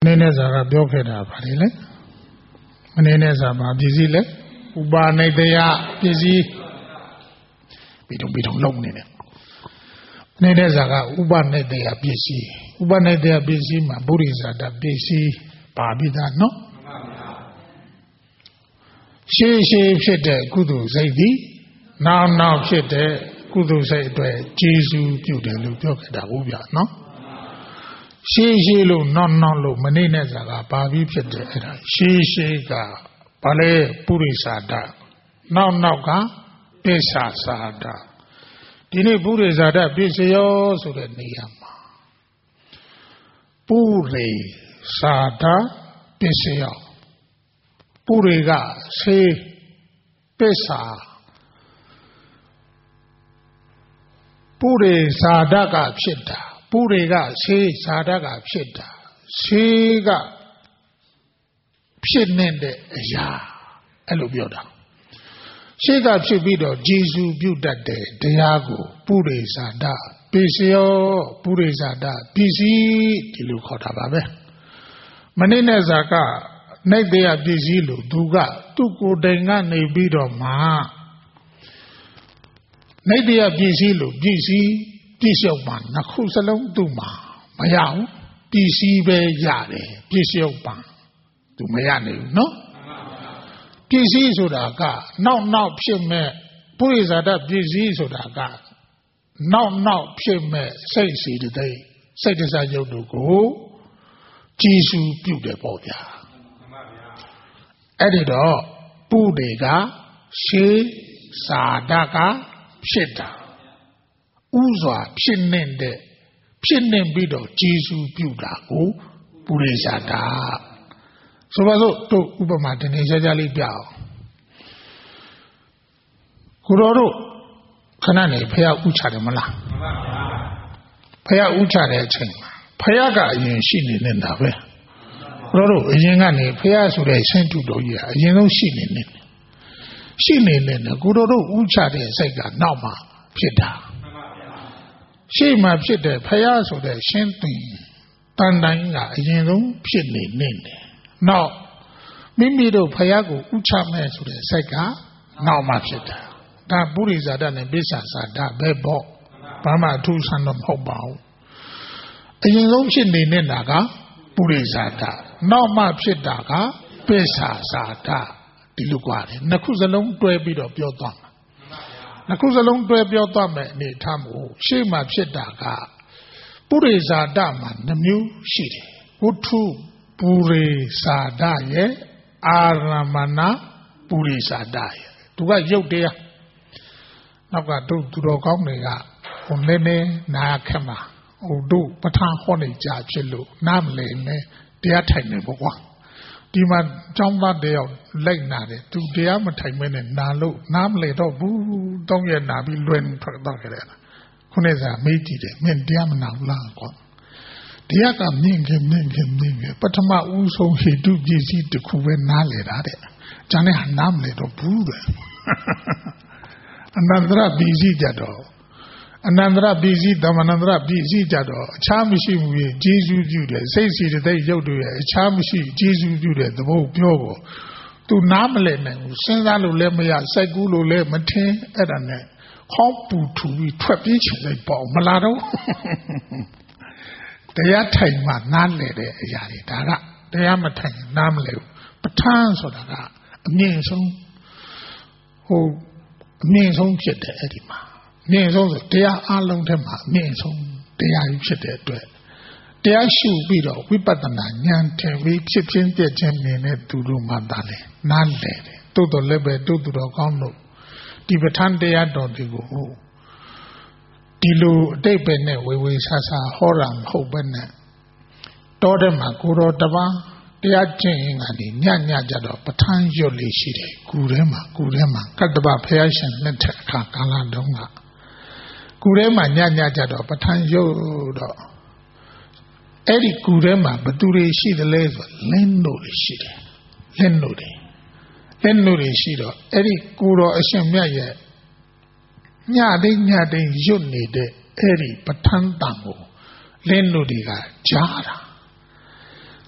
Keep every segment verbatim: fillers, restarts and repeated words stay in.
နဲ့ဇာကပြောခဲ့တာပါလေမနေနဲ့ဇာမှာပစ္စည်းလေဥပါနိတယပစ္စည်းပြီးတော့ပြီးတော့လုံးနေတယ်နေတဲ့ဇာကဥပနိတယပစ္စည်းဥပနိတယပစ္စည်းမှာပုရိသတပစ္စည်းပါပြီးသားနော်ရှေးရှေးဖြစ်တဲ့ကုသိုလ်စိတ်သည်နောက်နောက်ဖြစ်တဲ့ကုသိုလ်စိတ်အတွက်ကျေးဇူးပြုတယ်လို့ပြောခဲ့တာဟုတ်ဗျာနော်ရှေးရှေးလို့နောက်နောက်လို့မနေနဲ့ဇာကပါပြီးဖြစ်တယ်အဲ့ဒါရှေးရှေးကဘာလဲပုရိသတနောက်နောက်ကပစ္ဆာသာတဒီနေ့ပုရိသတပစ္စယောဆိုတဲ့နေရာမှာပုရိသာတပစ္စယောပုရိကဆေးပစ္ဆာပုရိသာတကဖြစ်တာပုရိကဆေးသာတကဖြစ်တာဆေးကဖြစ်နေတဲ့အရာအဲ့လိုပြောတာရှေ့ကဖြစ်ပြီးတော့ဂျေဇူးပြုတတ်တဲ့တရားကိုပုရိသတပစ္စယောပုရိသတပစ္စည်းဒီလိုခေါ်တာပါပဲမနေ့နဲ့ဇာကနိုင်တရားပစ္စည်းလို့သူကသူ့ကိုယ်တိုင်ကနေပြီးတော့မှနိုင်တရားပစ္စည်းလို့ပစ္စည်းပြည့်စုံမှာနှစ်ခုစလုံးသူ့မှာမရဘူးပစ္စည်းပဲရတယ်ပြည့်စုံပါသူမရနိုင်ဘူးနော်ပစ္စည်းဆိုတာကနောက်နောက်ဖြစ်မဲ့ပုရိသတပစ္စည်းဆိုတာကနောက်နောက်ဖြစ်မဲ့စိတ်စီတဲ့စိတ်တစားရုပ်တို့ကိုကြည်စုပြုတယ်ပေါ့ဗျာအဲ့ဒီတော့ပုရိကရှေးသာတကဖြစ်တာဥစွာဖြစ်နေတဲ့ဖြစ်နေပြီးတော့ကြည်စုပြုတာကိုပုရိသတဆိုပါစို့တို့ဥပမာတင်နေကြကြလေးပြအောင်ကိုတော်တို့ခဏနေဖះဥချတယ်မလားဖះဥချတဲ့အချိန်ဖះကအရင်ရှိနေနေတာပဲကိုတော်တို့အရင်ကနေဖះဆိုတဲ့ဆင်းတုတော်ကြီးကအရင်ဆုံးရှိနေနေရှိနေနေကိုတော်တို့ဥချတဲ့စိတ်ကနောက်မှဖြစ်တာရှေ့မှာဖြစ်တဲ့ဖះဆိုတဲ့ရှင်းသိတန်တိုင်းကအရင်ဆုံးဖြစ်နေနေတယ်နောက်မိမိတို့ဖះကိုဥချမဲ့ဆိုတဲ့စိတ်ကနောက်မှဖြစ်တာဒါပုရိသတနဲ့ပစ္ဆာသာတပဲပေါ့ဘာမှအထူးဆန်းတော့မဟုတ်ပါဘူးအရင်ဆုံးဖြစ်နေနေတာကပုရိသတနောက်မှဖြစ်တာကပစ္ဆာသာတဒီလိုกว่าတယ်နှစ်ခုစလုံးတွဲပြီးတော့ပြောသွားမှာနှစ်ခုစလုံးတွဲပြောသွားမယ်အနေထားမို့ရှေ့မှာဖြစ်တာကပုရိသတမှာနှမျိုးရှိတယ်ဝုထုပုရိသတရဲ့အာရမဏပုရိသတရဲ့သူကရုပ်တရားနောက်ကတို့သူတော်ကောင်းတွေကဟိုနည်းနည်းနာခက်မှာဟိုတို့ပဋ္ဌာန်းဟောနေကြဖြစ်လို့နားမလည်နဲ့တရားထိုင်နေပေါ့ကွာဒီမှာကျောင်းသားတယောက်လိုက်နာတယ်သူတရားမထိုင်မဲနဲ့နာလို့နားမလည်တော့ဘူးတောင်းရနာပြီးလွင်ထွက်တော့ကြတယ်ခုနေ့ကမေးကြည့်တယ်မင်းတရားမနာဘူးလားကွာတရားကမြင့်ခင်မြင့်ခင်မြင့်ခင်ပထမဦးဆုံးဟိတုပစ္စည်းတစ်ခုပဲနားလေတာတဲ့ကျန်တဲ့ဟာနားမလဲတော့ဘူးတဲ့အနန္တရပစ္စည်းကြတော့အနန္တရပစ္စည်းသမန္တရပစ္စည်းကြတော့အခြားမရှိဘူးရဲ့ကျေးဇူးပြုတယ်စိတ်စီတဲ့ရုပ်တွေရဲ့အခြားမရှိကျေးဇူးပြုတဲ့သဘောပြောကိုသူနားမလဲနိုင်ဘူးစဉ်းစားလို့လည်းမရစိုက်ကူးလို့လည်းမထင်အဲ့ဒါနဲ့ခေါင်းပူထူပြီးထွက်ပြေးချင်လိုက်ပေါ့မလာတော့တရားထိုင်မှနားလဲတဲ့အရာတွေဒါကတရားမထိုင်နားမလဲဘူးပဋ္ဌာန်းဆိုတာကအမြင့်ဆုံးဟိုအမြင့်ဆုံးဖြစ်တယ်အဲ့ဒီမှာအမြင့်ဆုံးဆိုတရားအလုံးထဲမှာအမြင့်ဆုံးတရားကြီးဖြစ်တဲ့အတွက်တရားရှုပြီးတော့ဝိပဿနာဉာဏ်ထင်ပြီးဖြစ်ချင်းပြည့်ချင်းမြင်တဲ့သူတို့မှသာလေနားလဲတယ်တိုးတော်လည်းပဲတိုးသူတော်ကောင်းလို့ဒီပဋ္ဌာန်းတရားတော်တွေကိုဒီလိုအတိတ်ပဲနဲ့ဝေဝေဆာဆာဟောတာမဟုတ်ဘဲနဲ့တောထဲမှာကိုတော်တပါးတရားကျင့်ရင်ကနေညညကြတော့ပဋ္ဌာန်းရွတ်လေးရှိတယ်ကူထဲမှာကူထဲမှာကတ္တပဘုရားရှင်လက်ထက်အခါကာလတုန်းကကူထဲမှာညညကြတော့ပဋ္ဌာန်းရွတ်တော့အဲ့ဒီကူထဲမှာဘသူတွေရှိတယ်လဲဆိုလင်းတို့တွေရှိတယ်လင်းတို့တွေလင်းတို့တွေရှိတော့အဲ့ဒီကူတော်အရှင်မြတ်ရဲ့ညတိညတိရွတ်နေတဲ့အဲ့ဒီပဋ္ဌာန်းတန်ကိုလင်းတို့တွေကကြားတာ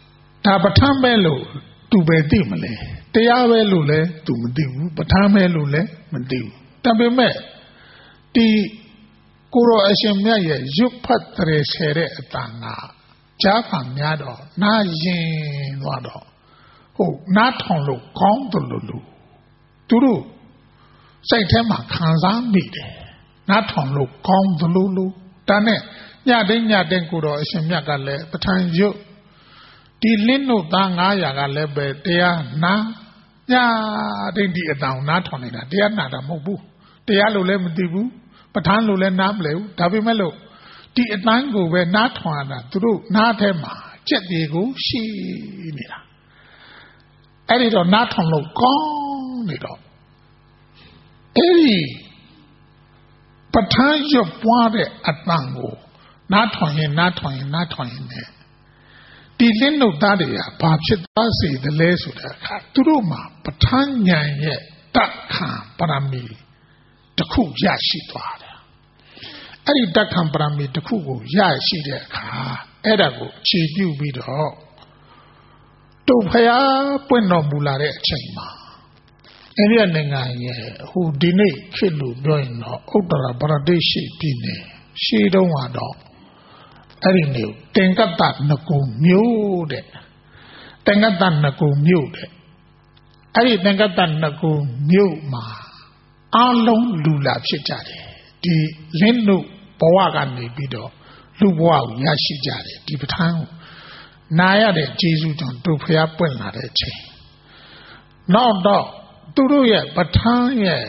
ဒါပဋ္ဌာန်းပဲလို့သူပဲသိမလဲတရားပဲလို့လဲသူမသိဘူးပဋ္ဌာန်းပဲလို့လဲမသိဘူးဒါပေမဲ့ဒီကိုရောအရှင်မြတ်ရဲ့ရွတ်ဖတ်တဲ့ဆယ်တဲ့အတန်ကကြားခံများတော့နာရင်သွားတော့ဟုတ်နားထောင်လို့ကောင်းတယ်လို့လို့သူတို့စိတ်ထဲမှာခံစားမိတယ်နားထောင်လို့ကောင်းတယ်လို့လို့ဒါနဲ့ညတိုင်းညတိုင်းကိုရောအရှင်မြတ်ကလည်းပဋ္ဌာန်းရွတ်ဒီလင်းတို့သားငါးရာကလည်းပဲတရားနာညတိုင်းဒီအတန်နားထောင်နေတာတရားနာတာမဟုတ်ဘူးတရားလို့လည်းမသိဘူးပဋ္ဌာန်းလို့လည်းနားမလဲဘူးဒါပေမဲ့လို့ဒီအတန်ကိုပဲနားထောင်ရတာသူတို့နားထဲမှာကြက်တွေကိုရှိနေတာအဲ့ဒီတော့နားထောင်လို့ကောင်းနေတော့အဲ့ဒီပဋ္ဌာန်းရွတ်ပွားတဲ့အတန်ကိုနားထောင်ရင်နားထောင်ရင်နားထောင်ရင်နဲ့ဒီလင်းတို့သားတွေကဘာဖြစ်သွားစေသလဲဆိုတဲ့အခါသူတို့မှာပဋ္ဌာန်းဉာဏ်ရဲ့တက္ခံပရမီတစ်ခုရရှိသွားတယ်အဲ့ဒီတက္ခံပရမီတစ်ခုကိုရရှိတဲ့အခါအဲ့ဒါကိုခြေပြုပြီးတော့တို့ဖျားပွင့်တော်မူလာတဲ့အချိန်မှာအဲ့ဒီနိုင်ငံရဲ့ဟိုဒီနေ့ခေတ်လို့ပြောရင်တော့ဥတ္တရပရဒေရှိပြည်နယ်ရှေးတုန်းကတော့အဲ့ဒီနေတင်ကတ္တနကုမြို့တဲ့တင်ကတ္တနကုမြို့တဲ့အဲ့ဒီတင်ကတ္တနကုမြို့မှာအလုံးလူလာဖြစ်ကြတယ်ဒီလင်းတို့ဘဝကနေပြီးတော့လူဘဝကိုရရှိကြတယ်ဒီပဋ္ဌာန်းကိုနာရတဲ့ကျေးဇူးကြောင့်တို့ဖျားပွင့်လာတဲ့ချိန်နောက်တော့သူတို့ရဲ့ပဋ္ဌာန်းရဲ့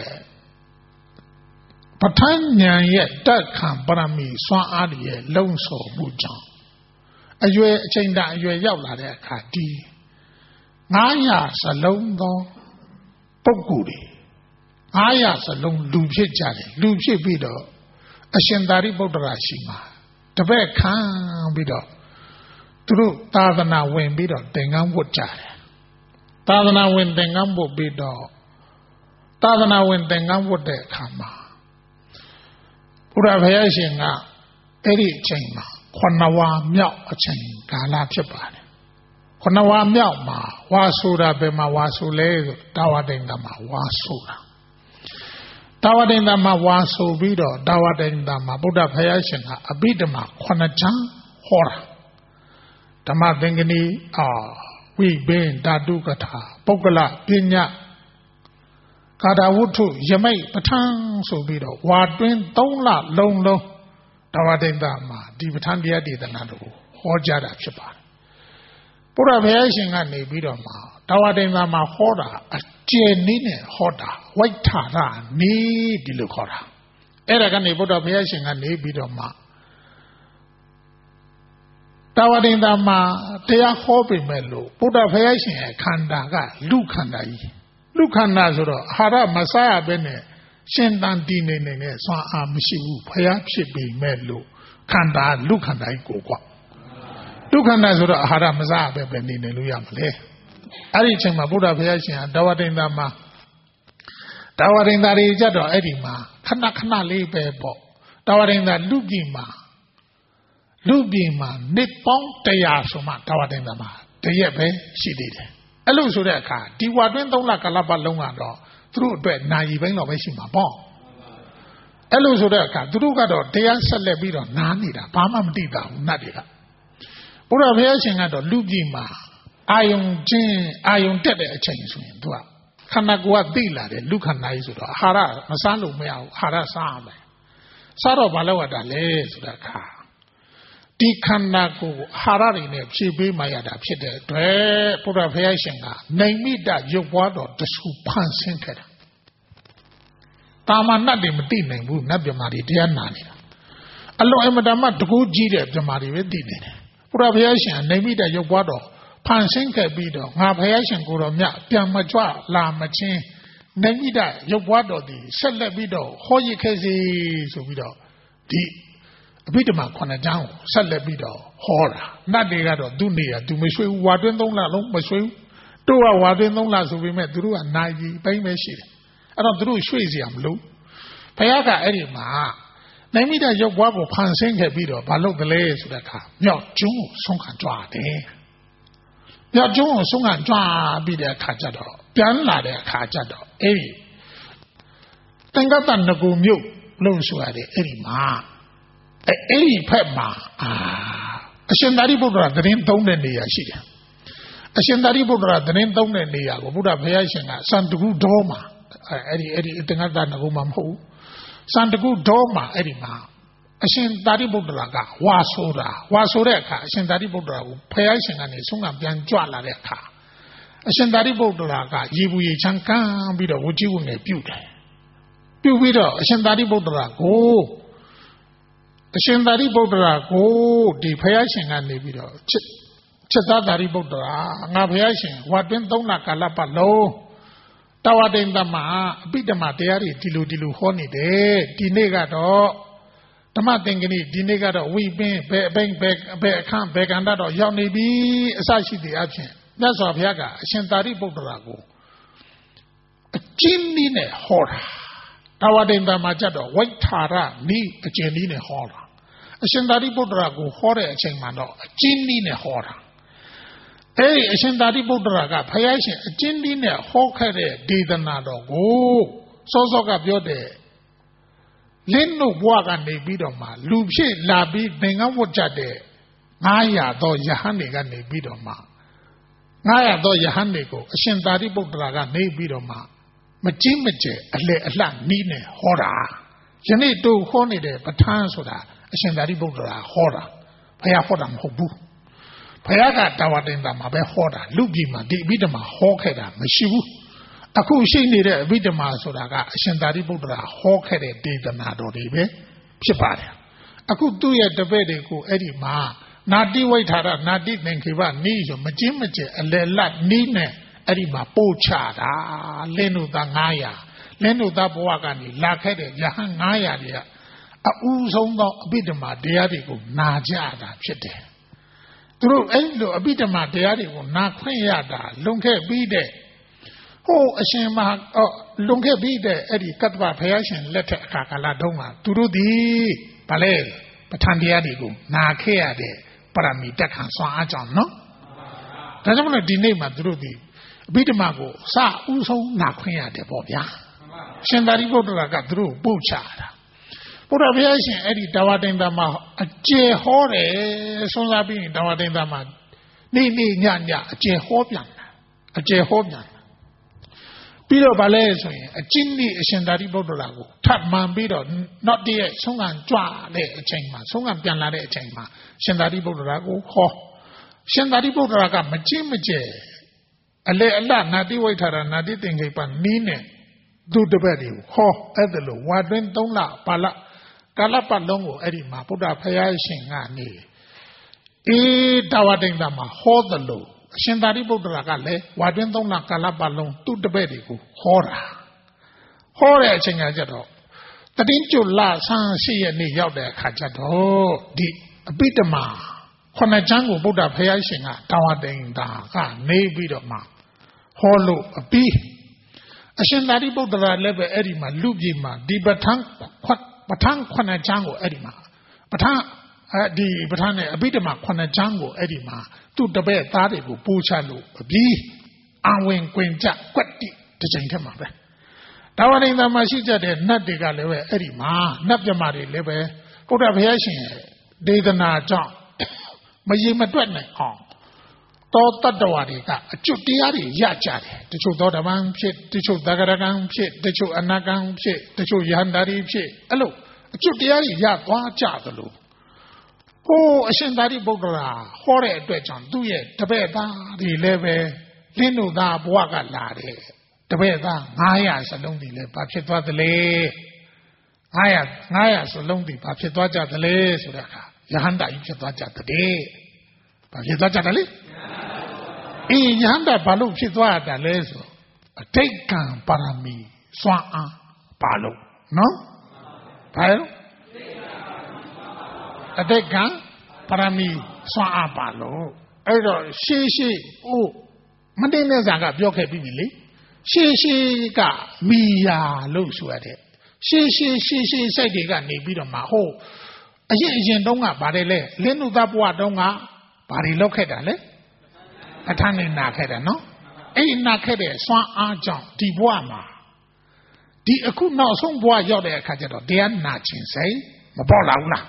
ပဋ္ဌာန်းဉာဏ်ရဲ့တက်ခံပရမီစွမ်းအားရဲ့လုံဆော်မှုကြောင့်အရွယ်အချိန်တန်အရွယ်ရောက်လာတဲ့အခါဒီငါးရာစလုံးသောပုဂ္ဂိုလ်တွေငါးရာစလုံးလူဖြစ်ကြတယ်လူဖြစ်ပြီးတော့အရှင်သာရိပုတ္တရာရှိမှာတပည့်ခံပြီးတော့သူတို့သာသနာဝင်ပြီးတော့သင်္ကန်းဝတ်ကြတယ်သာသနာဝင်သင်္ကန်းဝတ်ပြီးတော့သာသနာဝင်သင်္ကန်းဝတ်တဲ့အခါမှာဘုရားဘုရားရှင်ကအဲ့ဒီအချိန်မှာခொနဝါမြောက်အချိန်ကာလဖြစ်ပါတယ်ခொနဝါမြောက်မှာဝါဆိုတာဘယ်မှာဝါဆိုလဲဆိုတာဝတိန်တာမှာဝါဆိုတာတာဝတိန်တာမှာဝါဆိုပြီးတော့တာဝတိန်တာမှာဘုရားဘုရားရှင်ကအဘိဓမ္မာခုနှစ်ချမ်းဟောတာဓမ္မသင်္ကနီအာဝိဘင်းဓာတုကထာပုဂ္ဂလပညာကာတာဝုထုယမိတ်ပဋ္ဌာန်းဆိုပြီးတော့ဝါတွင်းသုံးလလုံးလုံးတာဝတိန်တာမှာဒီပဋ္ဌာန်းတရားဒေသနာတို့ဟောကြားတာဖြစ်ပါတယ်ဘုရားဘုရားရှင်ကနေပြီးတော့မှာတာဝတိန်တာမှာဟောတာအကျေနည်းနဲ့ဟောတာဝိဋ္ဌာရနီးဒီလိုခေါ်တာအဲ့ဒါကနေဘုရားဘုရားရှင်ကနေပြီးတော့မှာတာဝတိန်တာမှာတရားဟောပေမဲ့လို့ဘုရားဘုရားရှင်ရဲ့ခန္ဓာကလူခန္ဓာကြီးလူခန္ဓာဆိုတော့အာဟာရမစားရဘဲနဲ့ရှင်တန်တည်နေနေတဲ့စွမ်းအားမရှိဘူးဘုရားဖြစ်ပေမဲ့လို့ခန္ဓာလူခန္ဓာကြီးကိုကွာလူခန္ဓာဆိုတော့အာဟာရမစားရဘဲပဲနေနေလို့ရမလဲအဲ့ဒီအချိန်မှာဘုရားဘုရားရှင်ဟာတာဝတိန်တာမှာတာဝတိန်တာတွေကြတော့အဲ့ဒီမှာခဏခဏလေးပဲပေါ့တာဝတိန်တာလူပြည်မှာလူပြည်မှာနှစ်ပေါင်းတရာဆိုမှတာဝတိန်တာမှာတရက်ပဲရှိသေးတယ်အဲ့လိုဆိုတဲ့အခါဒီဝါတွင်းသုံးလကာလပတ်လုံးကတော့သူတို့အတွက်နာရီပိုင်းတော့ပဲရှိမှာပေါ့အဲ့လိုဆိုတဲ့အခါသူတို့ကတော့တရားဆက်လက်ပြီးတော့နားနေတာဘာမှမသိတာဘူးနတ်တွေကဘုရားဘုရားရှင်ကတော့လူပြည်မှာအာယုံချင်းအာယုံတက်တဲ့အချိန်ဆိုရင်သူကခန္ဓာကိုယ်ကသိလာတယ်လူခန္ဓာကြီးဆိုတော့အာဟာရမစားလို့မရဘူးအာဟာရစားရမယ်စားတော့ဘာလို့ရတာလဲဆိုတဲ့အခါဒီခန္ဓာကိုယ်အာဟာရတွေနဲ့ဖြည့်ပေးမှရတာဖြစ်တဲ့အတွက်ဘုရားဘုရားရှင်ကနိုင်မိတရုပ်ပွားတော်တဆူဖန်ဆင်းခဲ့တာတာမန်နတ်တွေမသိနိုင်ဘူးနတ်မြမာတွေတရားနာနေတာအလွန်အမတန်မှတကူကြီးတဲ့မြမာတွေပဲသိနေတယ်ဘုရားဘုရားရှင်ကနိုင်မိတရုပ်ပွားတော်ဖန်ဆင်းခဲ့ပြီးတော့ငါဘုရားရှင်ကိုယ်တော်မြတ်ပြန်မကြွလာမချင်းနိုင်မိတရုပ်ပွားတော်ဒီဆက်လက်ပြီးတော့ဟောရခဲ့စီဆိုပြီးတော့ဒီအဘိဓမ္မာခုနှစ်ကျမ်းကိုဆက်လက်ပြီးတော့ဟောတာနတ်တွေကတော့သူ့နေရသူမရွှေဘူးဝါတွင်းသုံးလလုံးမရွှေဘူးတို့ကဝါတွင်းသုံးလဆိုပေမဲ့သူတို့ကနိုင်ကြီးပိုင်းပဲရှိတယ်အဲ့တော့သူတို့ရွှေ့เสียမလို့ဘုရားကအဲ့ဒီမှာနိုင်မိတဲ့ရုပ်ဘွားကိုဖန်ဆင်းခဲ့ပြီးတော့ဘာလုပ်ကလေးဆိုတဲ့အခါမြောက်ကျွန်းကိုဆုံးခံကြွတယ်要中午送俺抓比的卡着的，别来的卡着的，哎，等个等那个庙弄出来的，哎哩妈，哎哎哩拍嘛啊，现在的不知道等人懂的你也是的。现在的不知道等人懂的你呀，我不知道培养性啊，三度多嘛，哎哎哩哎哩，等个等那个嘛好，三度多嘛，哎哩嘛。现在的不知道个，话说啦，话说来看，现在的不知道培养性啊，你从那边抓来来看，现在的不知道个，一步一枪干，比如我就我来标的，标比了，现在的不知道个，现在的不知道个，的培养性啊，你比如这这大大的不知道，俺培养性，我变东那个拉巴罗。到我这边嘛，比的嘛，这样的滴噜滴噜好你的，滴那个都。ธรรมะติงกินีဒီနေ့ကတော့ဝိပင်းဘယ်ဘယ်ဘယ်ဘယ်အခန့်ဘယ်ကန္တတော့ရောက်နေပြီအစရှိတဲ့အဖြစ်မြတ်စွာဘုရားကအရှင်သာရိပုတ္တရာကိုအကျဉ်းနည်းနဲ့ဟောတာတာဝတိန်တမှာကြတော့ဝိထာရနိအကျဉ်းနည်းနဲ့ဟောတာအရှင်သာရိပုတ္တရာကိုဟောတဲ့အချိန်မှာတော့အကျဉ်းနည်းနဲ့ဟောတာအဲဒီအရှင်သာရိပုတ္တရာကဘုရားရှင်အကျဉ်းနည်းနဲ့ဟောခဲ့တဲ့ဒေသနာတော်ကိုစောစောကပြောတဲ့လင်းတို့ဘွားကနေပြီးတော့မှလူဖြစ်လာပြီးသင်္ကန်းဝတ်ကြတဲ့ငါးရာသောယဟန်တွေကနေပြီးတော့မှငါးရာသောယဟန်တွေကိုအရှင်သာရိပုတ္တရာကနေပြီးတော့မှမကြည့်မကျဲအလေအလှနီးနဲ့ဟောတာယနေ့တို့ဟောနေတဲ့ပဋ္ဌာန်းဆိုတာအရှင်သာရိပုတ္တရာဟောတာဘုရားဟောတာမဟုတ်ဘူးဘုရားကတာဝတိန်တာမှာပဲဟောတာလူပြည်မှာဒီအဘိဓမ္မာဟောခဲ့တာမရှိဘူးအခုရှိနေတဲ့အဘိဓမ္မာဆိုတာကအရှင်သာရိပုတ္တရာဟောခဲ့တဲ့ဒေသနာတော်တွေပဲဖြစ်ပါတယ်အခုသူ့ရဲ့တပည့်တွေကိုအဲ့ဒီမှာနာတိဝိထာရနာတိသင်္ခေပနီးဆိုမကျင်းမကျအလယ်လတ်နီးနဲ့အဲ့ဒီမှာပို့ချတာလင်းတို့သားငါးရာလင်းတို့သားဘဝကနေလာခဲ့တဲ့ယဟန်ငါးရာတွေကအဥဆုံးသောအဘိဓမ္မာတရားတွေကိုနာကြတာဖြစ်တယ်သူတို့အဲ့လိုအဘိဓမ္မာတရားတွေကိုနာခွင့်ရတာလွန်ခဲ့ပြီးတဲ့ဟိုအရှင်မဟာလွန်ခဲ့ပြီးတဲ့အဲ့ဒီကတ္တဗဘုရားရှင်လက်ထက်အခါကာလတုန်းကသူတို့ဒီဗလဲပဋ္ဌာန်းတရားတွေကိုနာခဲ့ရတဲ့ပရမီတက်ခံစွမ်းအားကြောင့်နော်ဒါကြောင့်မလို့ဒီနေ့မှာသူတို့ဒီအဘိဓမ္မာကိုစဥဆုံးနာခွင့်ရတယ်ပေါ့ဗျာရှင်သာရိပုတ္တရာကသူတို့ပို့ချတာဘုရားဘုရားရှင်အဲ့ဒီတာဝတိန်တာမှာအကျေဟောတယ်ဆွမ်းစားပြီးရင်တာဝတိန်တာမှာနေ့နေ့ညညအကျေဟောပြန်တာအကျေဟောပြန်ပြီးတော့ဗာလဲဆိုရင်အကျဉ်းနည်းအရှင်သာရိပုတ္တရာကိုထပ်မှန်ပြီးတော့not တည်းဆုံးခံကြွတဲ့အချိန်မှာဆုံးခံပြန်လာတဲ့အချိန်မှာရှင်သာရိပုတ္တရာကိုဟောရှင်သာရိပုတ္တရာကမကျင့်မကျဲအလေအလနာတိဝိထာရနာတိသင်္ခေပနီးနဲ့သူတပည့်တွေကိုဟောအဲ့ဒါလို့ဝါတွင်းသုံးလပါဠကာလပတ်လုံးကိုအဲ့ဒီမှာဗုဒ္ဓဖရာရှင်ကနေအေးတာဝတိန်တာမှာဟောတယ်လို့အရှင်သာရိပုတ္တရာကလည်းဝါတွင်းသုံးလကာလပတ်လုံးသူ့တပည့်တွေကိုဟောတာဟောတဲ့အချိန်ကကြတော့တတိကျွလဆန်းရှိရနေ့ရောက်တဲ့အခါကျတော့ဒီအပိဓမ္မာခုနှစ်ချမ်းကိုဗုဒ္ဓဖရာရှင်ကတာဝတိန်တာကနေပြီးတော့မှဟောလို့အပြီးအရှင်သာရိပုတ္တရာလည်းပဲအဲ့ဒီမှာလူပြည်မှာဒီပဋ္ဌာန်းပဋ္ဌာန်းခုနှစ်ချမ်းကိုအဲ့ဒီမှာပဋ္ဌာန်းအဲဒီပဋ္ဌာန်းနဲ့အဘိဓမ္မာခုနှစ်ချမ်းကိုအဲ့ဒီမှာသူ့တပည့်သားတွေကိုပို့ချလို့အပြီးအဝင်ကွင်ကြကွက်တိတစ်ချိန်ထက်မှာပဲတာဝတိန်သာမှာရှိကြတဲ့နတ်တွေကလည်းပဲအဲ့ဒီမှာနတ်ပြမတွေလည်းပဲဘုရားဘုရားရှင်ဒေသနာကြောင့်မရေမတွက်နိုင်အောင်သောတတ္တဝါတွေကအကျွတ်တရားတွေရကြတယ်တချို့သောဓမ္မဖြစ်တချို့သဂရကံဖြစ်တချို့အနာကံဖြစ်တချို့ယန္တာတွေဖြစ်အဲ့လိုအကျွတ်တရားတွေရသွားကြသလိုဟိုအရှင်သာရိပုတ္တရာဟောတဲ့အတွက်ကြောင့်သူ့ရဲ့တပည့်သားတွေလည်းပဲလင်းတို့သားဘဝကလာတယ်တပည့်သားငါးရာစလုံးတွေလည်းဘာဖြစ်သွားသလဲငါးရာငါးရာစလုံးတွေဘာဖြစ်သွားကြသလဲဆိုတဲ့အခါယဟန္တာကြီးဖြစ်သွားကြတဲ့ဘာဖြစ်သွားကြတယ်လဲအေးယဟန္တာဘာလို့ဖြစ်သွားတာလဲဆိုအတိတ်ကံပါရမီစွမ်းအားပါလို့နော်ဘာလဲအတိတ်ကံပါရမီစွမ်းအားပါလို့အဲ့တော့ရှေးရှေးအိုးမတင်တဲ့ဇာကပြောခဲ့ပြီးပြီလေရှေးရှေးကမီယာလို့ဆိုရတဲ့ရှေးရှေးရှေးရှေးစိတ်တွေကနေပြီးတော့မှဟိုအရင်အရင်တုန်းကဗါတယ်လေလင်းနုသဘဝတုန်းကဗါတွေလောက်ခဲ့တာလေပပဋ္ဌာန်းနေနာခဲ့တယ်နော်အဲ့ဒီနာခဲ့တဲ့စွမ်းအားကြောင့်ဒီဘဝမှာဒီအခုနောက်ဆုံးဘဝရောက်တဲ့အခါကျတော့တရားနာခြင်းစိတ်မပေါ်လာဘူးလား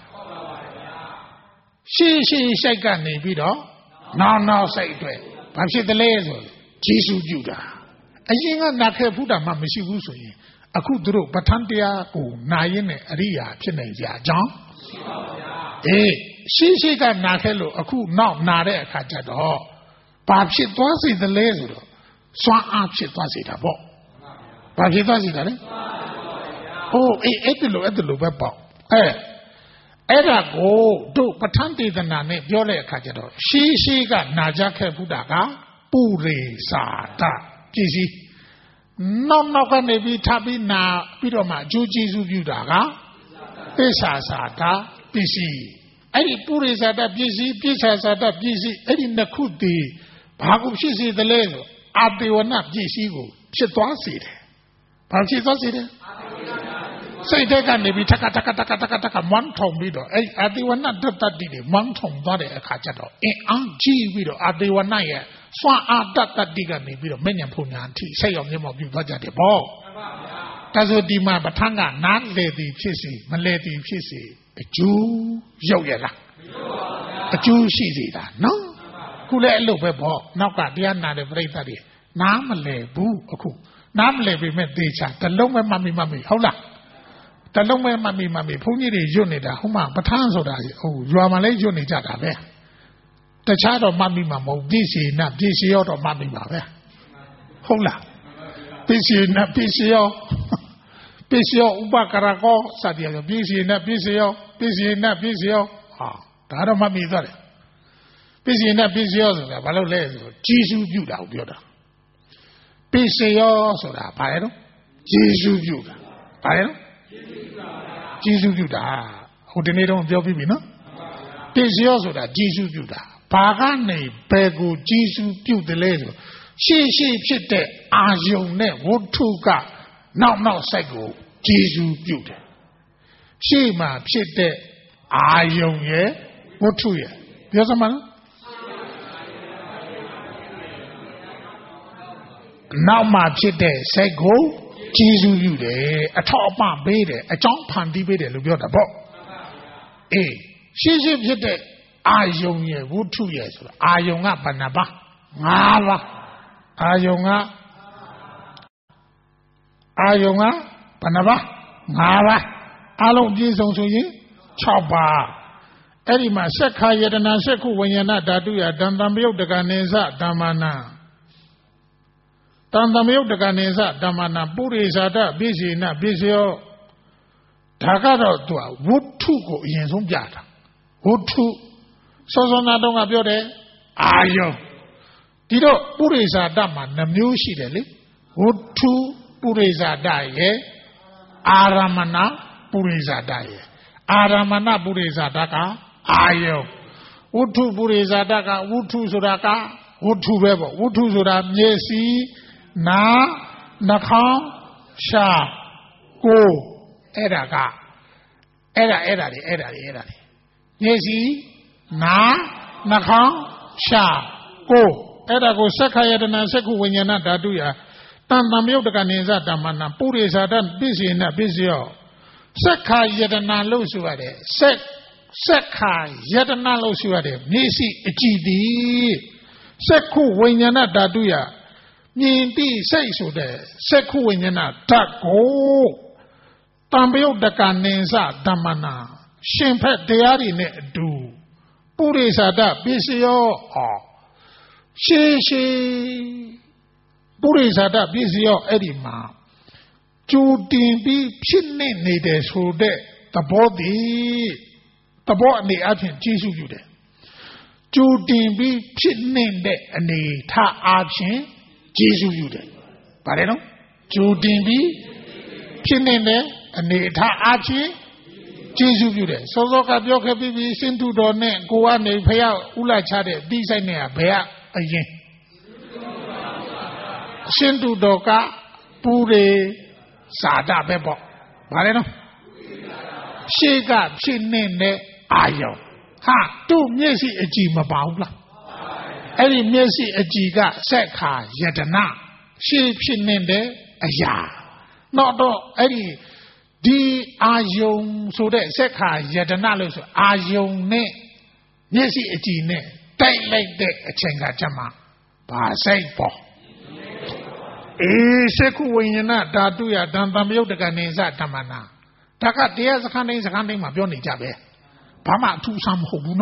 ရှေးရှေးစိတ်ကနေပြီးတော့နောက်နောက်စိတ်အတွက်ဘာဖြစ်သလဲဆိုဂျေစုပြုတာအရင်ကနာခဲ့ဘူးတာမှမရှိဘူးဆိုရင်အခုသူတို့ပဋ္ဌာန်းတရားကိုနာရင်းနဲ့အရိယာဖြစ်နေကြအကြောင်းရှိပါဗျာအေးရှေးရှေးကနာခဲ့လို့အခုနောက်နာတဲ့အခါကျတော့ဘာဖြစ်သွားစေသလဲဆိုတော့စွမ်းအားဖြစ်သွားစေတာပေါ့ဘာဖြစ်သွားစေတာလဲအိုးအေးအဲ့တလို့အဲ့တလို့ပဲပေါ့အဲအဲ့ဒါကိုတို့ပဋ္ဌာန်းဒေသနာနဲ့ပြောတဲ့အခါကျတော့ရှေးရှေးကနာကြခဲ့ဘူးတာကပုရိသာတပစ္စည်းနောက်နောက်ကနေပြီးထပ်ပြီးနာပြီးတော့မှအကျိုးကျေးဇူးပြုတာကပိစ္ဆာသာတပစ္စည်းအဲ့ဒီပုရိသာတပစ္စည်းပိစ္ဆာသာတပစ္စည်းအဲ့ဒီနှစ်ခုတည်းဘာကိုဖြစ်စေသလဲဆိုအာတေဝနပစ္စည်းကိုဖြစ်သွားစေတယ်ဘာဖြစ်သွားစေတယ်စိတ်ထဲကနေပြီးထက်ကထက်ကထက်ကထက်ကထက်ကမွန်းထုံပြီးတော့အဲ့အာတေဝနတတ္တတိတွေမွန်းထုံသွားတဲ့အခါကျတော့အင်းအားကြီးပြီးတော့အာတေဝနရဲ့စွမ်းအားတတ္တတိကနေပြီးတော့မဉ္ဇဉ်ဖုန်ညာအထိဆက်ရောက်မျက်မှောက်ပြုသွားကြတယ်ပေါ့ဒါဆိုဒီမှာပဋ္ဌာန်းကနားလေသည်ဖြစ်စီမလဲသည်ဖြစ်စီအကျိုးရောက်ရလားအကျိုးရှိစေတာနော်ခုလည်းအဲ့လိုပဲပေါ့နောက်ကတရားနာတဲ့ပြိဿတွေနားမလဲဘူးအခုနားမလဲပေမဲ့သေချာတလုံးပဲမှတ်မိမှတ်မိဟုတ်လားတလုံးပဲမှတ်မိမှတ်မိဘုန်းကြီးတွေရွတ်နေတာဟိုမှာပဋ္ဌာန်းဆိုတာဟိုရွာမှာလည်းရွတ်နေကြတာပဲတခြားတော့မှတ်မိမှာမဟုတ်ပြည့်စီနာပြည့်စီရောတော့မှတ်မိပါပဲဟုတ်လားပြည့်စီနာပြည့်စီရောပြည့်စီရောဥပကရကောစသည်ရောပြည့်စီနာပြည့်စီရောပြည့်စီနာပြည့်စီရောဟာဒါတော့မှတ်မိသွားတယ်ပြည့်စီနာပြည့်စီရောဆိုတာဘာလို့လဲဆိုတော့ဂျေစုပြုတာကိုပြောတာပြည့်စီရောဆိုတာဘာလဲတော့ဂျေစုပြုတာဘာလဲတော့ဂျေစုပြုတာဟိုဒီနေ့တော့ပြောပြီးပြီနော်ပြည့်စီရောဆိုတာဂျေစုပြုတာဘာကနေဘယ်ကိုဂျေစုပြုတယ်လဲဆိုရှေ့ရှေ့ဖြစ်တဲ့အာယုံနဲ့ဝတ္ထုကနောက်နောက်ဆိုင်ကိုဂျေစုပြုတယ်ရှေ့မှာဖြစ်တဲ့အာယုံရဲ့ဝတ္ထုရဲ့ပြောစမ်းပါလားနောက်မှာဖြစ်တဲ့စိတ်ကိုဂျေစုပြုတယ်အထောက်အပံ့ပေးတယ်အကြောင်းဖန်တီးပေးတယ်လို့ပြောတာပေါ့အေးရှေ့ရှေ့ဖြစ်တဲ့အာယုံရဲ့ဝတ္ထုရဲ့ဆိုတာအာယုံကဘယ်နှပါး၅ပါးအာယုံကအာယုံကဘယ်နှပါး၅ပါးအလုံးပြည့်စုံဆိုရင်၆ပါးအဲ့ဒီမှာစက္ခာယတနာစက္ခုဝိညာဏဓာတုယတံတံပယုတ်တကနေသဓမ္မနာတံတံပယုတ်တကနေသဓမ္မနာပုရိသတပိစိနပိစယောဒါကတော့သူကဝတ္ထုကိုအရင်ဆုံးပြတာဝတ္ထုစောစောနာတော့ကပြောတယ်အာယုံဒီတော့ပုရိသတမှာနှမျိုးရှိတယ်လေဝတ္ထုပုရိသတရဲ့အာရမဏပုရိသတရဲ့အာရမဏပုရိသတကအာယုံဝတ္ထုပုရိသတကဝတ္ထုဆိုတာကဝတ္ထုပဲပေါ့ဝတ္ထုဆိုတာမျက်စိနာနှာခေါင်းရှားကိုယ်အဲ့ဒါကအဲ့ဒါအဲ့ဒါတွေအဲ့ဒါတွေအဲ့ဒါတွေမျက်စိနာနှာခေါင်းရှားကိုယ်အဲ့ဒါကိုစက္ခယတနာစက္ခုဝိညာဏဓာတုယတံတံမြုပ်တကနေသဓမ္မနာပုရိသတပစ္စေနပစ္စယောစက္ခယတနာလို့ဆိုရတယ်စက်စက္ခယတနာလို့ဆိုရတယ်မျက်စိအကြည့်ဒီစက္ခုဝိညာဏဓာတုယမြင်တိစိတ်ဆိုတဲ့စက္ခုဝိညာဏဓာတ်ကိုတံမြုပ်တကနေသဓမ္မနာရှင်ဖက်တရားတွေနဲ့အတူပုရိသတပစ္စယောအောရှေးရှေးပုရိသတပစ္စယောအဲ့ဒီမှာကြိုတင်ပြီးဖြစ်နေနေတယ်ဆိုတဲ့သဘောတည်းသဘောအနေအချင်းကျေးဇူးပြုတယ်ကြိုတင်ပြီးဖြစ်နေတဲ့အနေထားအချင်းကျေးဇူးပြုတယ်ဗါတယ်နော်ကြိုတင်ပြီးဖြစ်နေတဲ့အနေထားအချင်းကျေးဇူးပြုတယ်စောစောကပြောခဲ့ပြီးပြီစင်တုတော်နဲ့ကိုကနေဖယားဥလာချတဲ့ဒီဆိုင်နဲ့ဘယ်ကအရင်စင်တုတော်ကပူရေစာဒပဲပေါ့ဗါလဲနော်ရှေ့ကဖြစ်နေတဲ့အာယုံဟာသူ့မျက်စိအကြည့်မပါဘူးလား Any mercy a giga, Seka, Yadana, she pin de a ya. Not any D are young so that Seka, Yadana, are young ne, mercy a gine, take like that a chenga jama, by say for. Eh, Seku Wayana, Daduya, Dandamio de Ganesa Tamana. Taka dears a canning a canning my Johnny Jabe. Pama to some hobuno.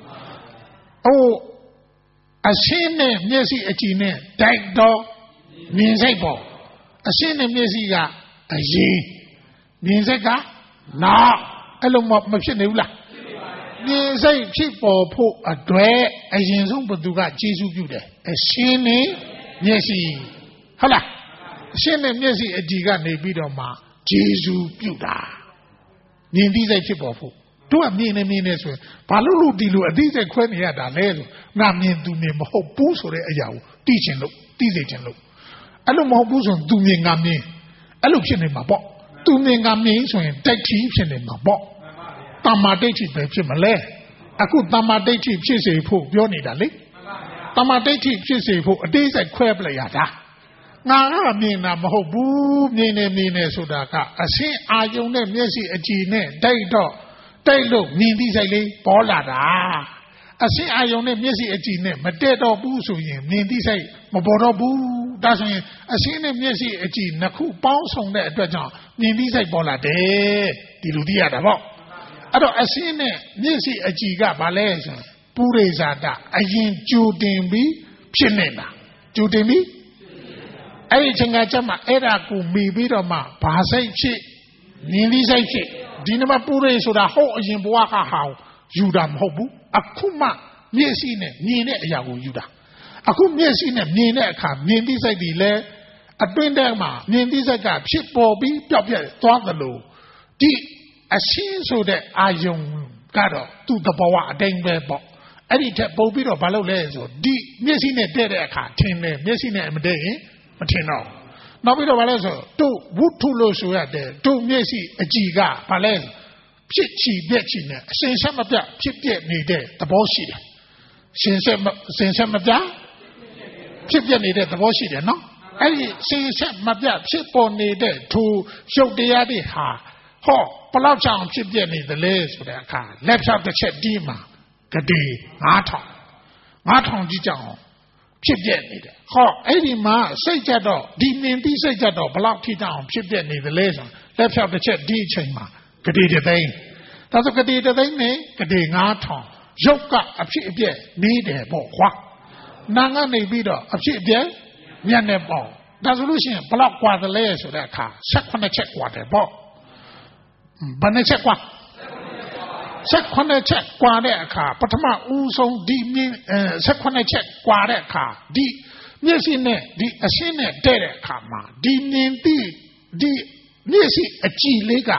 Oh, a sin mercy a gene, died dog, means a ball. A sin mercy a ye. Means a ga? No, a long of machinula. Means a people put a dray as in some Buduga, Jesus Jude. A sin mercy. Hala. Sin mercy a giga ne bidoma, Jesus Buda. Nindiza people. Do a mean a mean as well. Palulu dilu a diesel quenya da lezo. Na mean do me mo boost or a yaw. Teaching look, teaching look. I don't know boost on do me a me. I look in my box. Do me a me so in take chips in my box. Tamadati baby malay. I could tamadati cheese a pool, Johnny Dali. Tamadati cheese a pool, a diesel quebla yada. Now I mean I'm a whole boo, mean a mean a sodaka. I say I don't know, mercy a gene, day dog. They look, mean these a lay, Paulada. I say I only miss a gene, but dead or boo so you mean these a Moboro boo. That's when I see a miss a gene, Naku bounce on that dredger, mean these a Bolade, Diludia the box. I don't I see a miss a giga ballet, Purezada, I in Judimbi, Chinena. Judimi? I think I jam Era ku me beat on my Pasay chick, mean these a chick. Dinama Pure so the whole in Boaka how Yudam Hobu, Akuma, Niesine, Nine Yahu Yuda. Akum Niesine, Nine Kam, Nindisa Dile, a Bendama, Nindisa Gap, Ship Bobby, Dobby, Tongalo. Di, a scene so that I young Gado to the Boa, Dangbe Bob. Any tap Bobby or Balo Lezo, Di, Niesine dead a cat, ten, Niesine and Day, Matino. Now we don't know. Do wood to lose you at there. Do mercy a giga, palace. Pitchy betching. Since some of that, chip get me there, the bullshit. Since some of that, chip get me there, the bullshit, no? And since some of that, chip on me there to show the idea. Ho, Palacham chip get me the legs for that car. Left out the chet dima. Gadi, Atom. Atom Dijang. Chip get me there. Ho, Eddie Ma, say Jado, D mean D say Jado, block it down, chip get me the lesson. Let's have the chat D chamber. Kadida day. That's a Kadida day, me, Kadi Naton. Joka, a chip get, need a bo, what? Nanga may be the, a chip get, Yane bo. That's solution, block what the layers of that car. Check on the check what they bought. But they check what? Check on the check what that car. But my Usong D mean, check on the check what that car. D. Yes, in there, the Asine dead kama. Di ninti, di nisi a chi lega.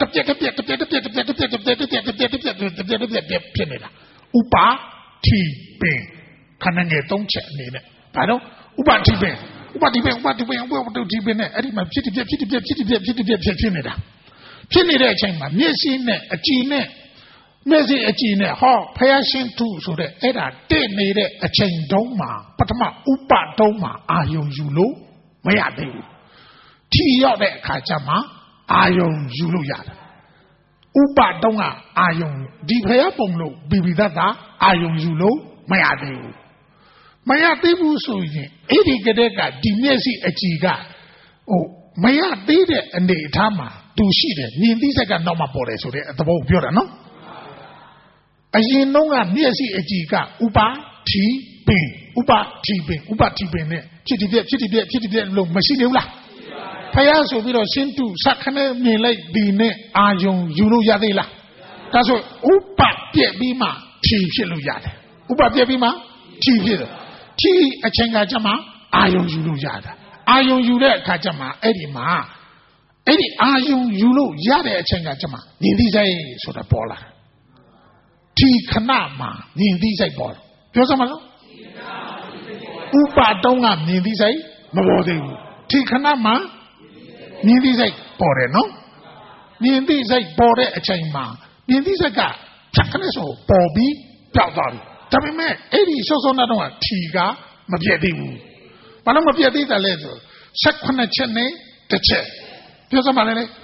Upa ti ben. Kananga don't check me. Pardon? Upa ti ben. Upa ti ben, upa ti ben, upa ti ben. I did my pity, pity, pity, pity, pity, pity, pinida. Pinida chamber. Yes, in there, a chi ne. Mercy a gene, how passing to so that Edda did need a chain doma, but my upa doma, are you Zulu? May I do? Tea out that Kajama, are you Zulu yada? Upa doma, are you deep hair bungalow, bibi dada, are you Zulu? May I do? May I do so ye? Eddie Gadega, the mercy a giga. Oh, may I did it and the Tama, do she then? Need these I got no more borders so at the boat, no? As you know, I'm near see a giga, Uba, T, Bin, Uba, T, Bin, Uba, T, Bin, Chitty, Chitty, Chitty, Low, Machine. Payaso, we don't seem to Sakane, me like Bine, Ayong, Yulu Yadela. That's what Uba, Bima, T, Shilu Yad. Uba, Bima, T, T, a Changa Jama, Ayong, Yulu Yada. Ayong, Yule, Kajama, Eddie Ma. Eddie, Ayong, Yulu, Yada, Changa Jama. Nidizay, so the Polar. T kanama ni di sai bo. Pyo sa ma lo? Upa donga ni di sai ma bo de bu. T kanama ni di sai bo de no? Ni di sai bo de a chain ma. Ni di sai ka chak kane so bo bi pyaw twa bi. ဒါပေမဲ့အဲ့ဒီစောစောနောက်တော့ထီကမပြတ်သေးဘူးဘာလို့မပြတ်သေးတာလဲဆို၁၈ချက်နဲ့တစ်ချက်ပြောစမ်းပါလေအဲ၁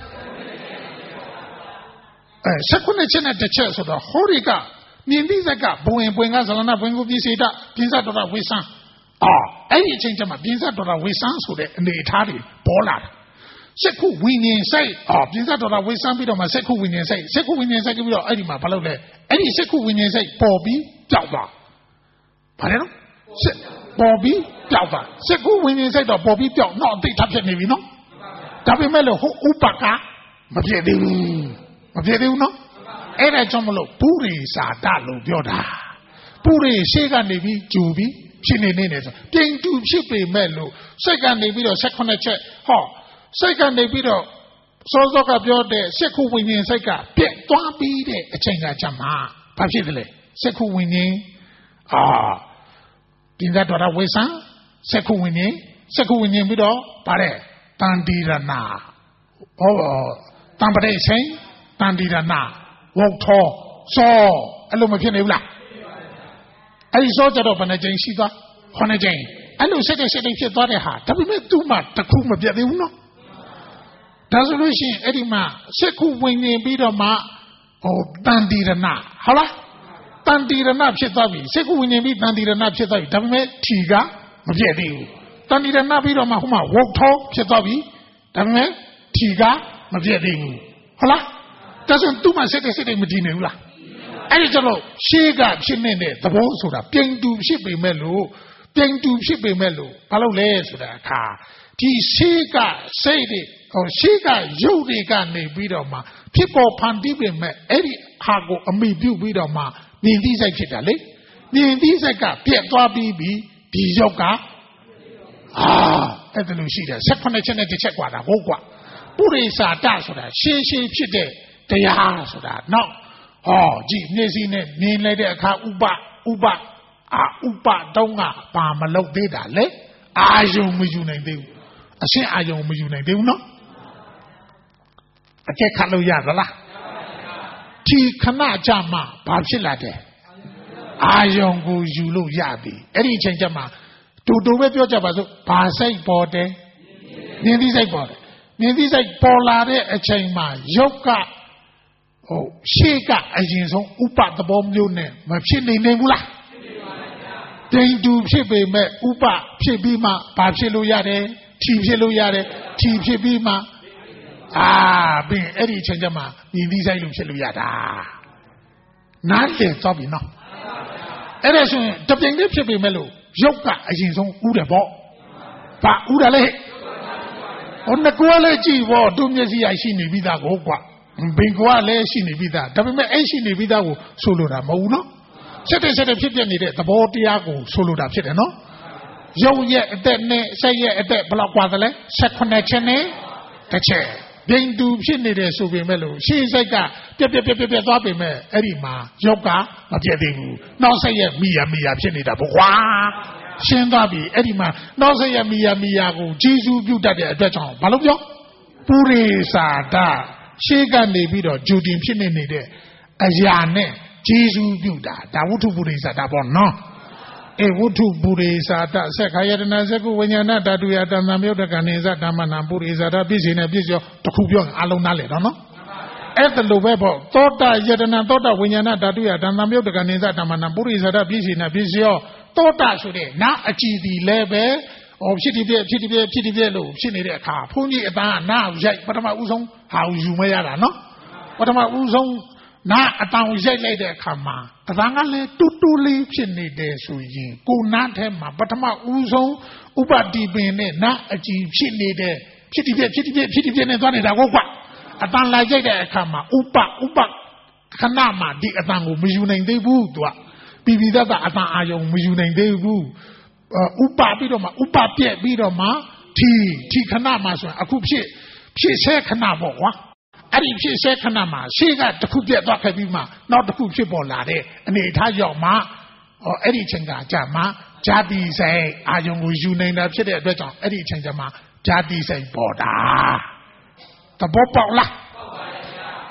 ၈ချက်နဲ့တစ်ချက်ဆိုတော့ဟောဒီကမြင်သိစက်ကဘဝင်ပွင့်ကဇလနာဘဝင်ကိုပြည့်စေတာပြင်းစားတော်တာဝိဆန်းအော်အဲ့ဒီအချိန်ကျမှပြင်းစားတော်တာဝိဆန်းဆိုတဲ့အနေအထားတွေပေါ်လာတာစက္ခုဝိညာဉ်စိတ်အော်ပြင်းစားတော်တာဝိဆန်းပြီးတော့မှစက္ခုဝိညာဉ်စိတ်စက္ခုဝိညာဉ်စိတ်ပြီးတော့အဲ့ဒီမှာဘာလုပ်လဲအဲ့ဒီစက္ခုဝိညာဉ်စိတ်ပေါ်ပြီးကြောက်သွားဘာလဲနော်ပေါ်ပြီးကြောက်သွားစက္ခုဝိညာဉ်စိတ်တော့ပေါ်ပြီးကြောက်တော့အသိထပ်ဖြစ်နေပြီနော်ဒါပေမဲ့လို့ဟိုဥပကမပြည့်သေးဘူးမပြည့်သေးဘူးနော်အဲ့ဒါကြောင့်မလို့ပုရိသာတလို့ပြောတာပုရိရှေ့ကနေပြီးဂျူပြီးဖြစ်နေနေတယ်ဆိုပြင်တူဖြစ်ပေမဲ့လို့စိတ်ကနေပြီးတော့၁၈ချက်ဟောစိတ်ကနေပြီးတော့စောစောကပြောတဲ့စက္ခုဝိညာဉ်စိတ်ကပြက်သွားပြီးတဲ့အချိန်ကကြမှာဘာဖြစ်တယ်လဲစက္ခုဝိညာဉ်အာပြင်းတော်ရဝိဆန်းစက္ခုဝိညာဉ်စက္ခုဝိညာဉ်ပြီးတော့ဗါတဲ့တန်တိရဏဟောတံပရိစိန်တန်တိရဏဝုတ်ထောစောအဲ့လိုမဖြစ်နေဘူးလားအဲ့ဒီစောကြတော့ဘယ်နှကြိမ်ရှိသွားခုနှစ်ကြိမ်အဲ့လိုစိတ်စိတ်ဖြစ်သွားတဲ့ဟာဒါပေမဲ့သူ့မှာတစ်ခုမပြတ်သေးဘူးနော်ဒါဆိုလို့ရှိရင်အဲ့ဒီမှာစက္ခုဝိညာဉ်ပြီးတော့မှဟိုတန်တိရဏဟုတ်လားတန်တိရဏဖြစ်သွားပြီစက္ခုဝိညာဉ်ပြီးတန်တိရဏဖြစ်သွားပြီဒါပေမဲ့ထီကမပြတ်သေးဘူးတန်တိရဏပြီးတော့မှဟိုမှာဝုတ်ထောဖြစ်သွားပြီဒါပေမဲ့ထီကမပြတ်သေးဘူးဟုတ်လားဒါဆိုသူ့မှာစိတ်စိတ်မတည်နေဘူးလားအဲ့ဒီကျတော့ရှေးကဖြစ်နေတဲ့သဘောဆိုတာပြိန်တူဖြစ်ပေမဲ့လို့ပြိန်တူဖြစ်ပေမဲ့လို့ဘာလို့လဲဆိုတာအခါဒီရှေးကစိတ်တွေဟိုရှေးကရုပ်တွေကနေပြီးတော့မှဖြစ်ပေါ်ဖန်တီးပေမဲ့အဲ့ဒီဟာကိုအမိပြုပြီးတော့မှမြင်သိစိတ်ဖြစ်တာလေမြင်သိစိတ်ကပြက်သွားပြီးပြီဒီရုပ်ကအာအဲ့ဒါလို့ရှိတယ်၁၈ချက်နဲ့တစ်ချက်กว่าတာဟုတ်กว่าပုရိသတဆိုတာရှေးရှေးဖြစ်တဲ့တရားဆိုတာနော်ဟောကြည့်နေစီနဲ့မြင်လိုက်တဲ့အခါဥပဥပအာဥပတုံးကဘာမလုပ်သေးတာလဲအာယုံမယူနိုင်သေးဘူးအရှင်းအာယုံမယူနိုင်သေးဘူးနော်အကျက်ခတ်လို့ရသလားဒီခဏကြမှာဘာဖြစ်လာတယ်အာယုံကိုယူလို့ရပြီအဲ့ဒီအချိန်ကျမှတူတူပဲပြောကြပါစို့ဘာစိတ်ပေါ်တယ်မြင်သိစိတ်ပေါ်တယ်မြင်သိစိတ်ပေါ်လာတဲ့အချိန်မှာရုပ်ကဟိုရှေ့ကအရင်ဆုံးဥပသဘောမျိုးနဲ့မဖြစ်နေနိုင်ဘူးလားတိမ်တူဖြစ်ပေမဲ့ဥပဖြစ်ပြီးမှဘာဖြစ်လို့ရတယ်ထီဖြစ်လို့ရတယ်ထီဖြစ်ပြီးမှအာပြီးအဲ့ဒီအချိန်ကျမှမြင်သိစိတ်လို့ဖြစ်လို့ရတာနားလည်သွားပြီနော်အဲ့ဒါဆိုရင်တပြိုင်တည်းဖြစ်ပေမဲ့လို့ရုပ်ကအရင်ဆုံးဥတယ်ပေါ့ဘာဥတယ်လဲဟိုငကောလည်းကြည့်ပေါ့သူမျက်စိရရှိနေပြီးသားကိုကွာဘင်ကွာလည်းရှိနေပြီးသားဒါပေမဲ့အဲ့ရှိနေပြီးသားကိုဆိုလိုတာမဟုတ်ဘူးနော်စက်တဲ့စက်တဲ့ဖြစ်ပြနေတဲ့သဘောတရားကိုဆိုလိုတာဖြစ်တယ်နော်ရုပ်ရဲ့အသက်နဲ့စိတ်ရဲ့အသက်ဘယ်လောက်กว่าသလဲ၁၈ချက်နဲ့တစ်ချက်ဘိန်တူဖြစ်နေတယ်ဆိုပေမဲ့လို့ရှေ့စိတ်ကပြက်ပြက်ပြက်ပြက်သွားပေမဲ့အဲ့ဒီမှာရုပ်ကမပြတ်သေးဘူးနောက်စိတ်ရဲ့မိယာမိယာဖြစ်နေတာပေါ့ကွာရှင်းသွားပြီအဲ့ဒီမှာနောက်စိတ်ရဲ့မိယာမိယာကိုဂျေဇူးပြုတတ်တဲ့အတွက်ကြောင့်ဘာလို့ပြောပုရိသတရှေးကနေပြီးတော့ဂျူတင်ဖြစ်နေနေတဲ့အရာနဲ့ဂျေဇူးပြုတာဒါဝုထုပုရိသတပေါ့နော်အေဝုထုပုရိသတဆက်ခါယတနာစကုဝိညာဏဓာတုယတံသံမြုတ်တကနိဇဓမ္မနာပုရိသတပြည့်စည်နေပြည့်စုံတခုပြောအလုံးနားလေတော့နော်အဲ့ဒါလိုပဲပေါ့သောတာယတနာသောတာဝိညာဏဓာတုယတံသံမြုတ်တကနိဇဓမ္မနာပုရိသတပြည့်စည်နေပြည့်စုံသောတာဆိုတဲ့နာအကြည်ဒီလည်းပဲဟောဖြစ်တည်ပြဖြစ်တည်ပြဖြစ်တည်ပြလို့ဖြစ်နေတဲ့အခါဘုန်းကြီးအတန်းကနာရိုက်ပထမဦးဆုံးဟာယူမရတာနော်ပထမဦးဆုံးနာအတန်းရိုက်လိုက်တဲ့အခါမှာအတန်းကလည်းတူတူလေးဖြစ်နေတယ်ဆိုရင်ကိုနာထဲမှာပထမဦးဆုံးဥပတိပင်နဲ့နာအကြည်ဖြစ်နေတဲ့ဖြစ်တည်ပြဖြစ်တည်ပြဖြစ်တည်ပြနဲ့သွားနေတာကိုကွအတန်းလာကြိုက်တဲ့အခါမှာဥပဥပခဏမှဒီအတန်းကိုမယူနိုင်သေးဘူးသူကပြီးပြီးသားအတန်းအာယုံမယူနိုင်သေးဘူးဥပပြီးတော့မှဥပပြက်ပြီးတော့မှထီထီခဏမှဆိုရင်အခုဖြစ်ဖြစ်ဆဲခဏပေါ့ကွာအဲ့ဒီဖြစ်ဆဲခဏမှရှေ့ကတစ်ခုပြက်သွားခဲ့ပြီးမှနောက်တစ်ခုဖြစ်ပေါ်လာတဲ့အနေအထားရောက်မှဟောအဲ့ဒီချိန်ကကြာမှဇာတိစိတ်အာယုံကိုယူနေတာဖြစ်တဲ့အတွက်ကြောင့်အဲ့ဒီချိန်ကျမှဇာတိစိတ်ပေါ်တာသဘောပေါက်လား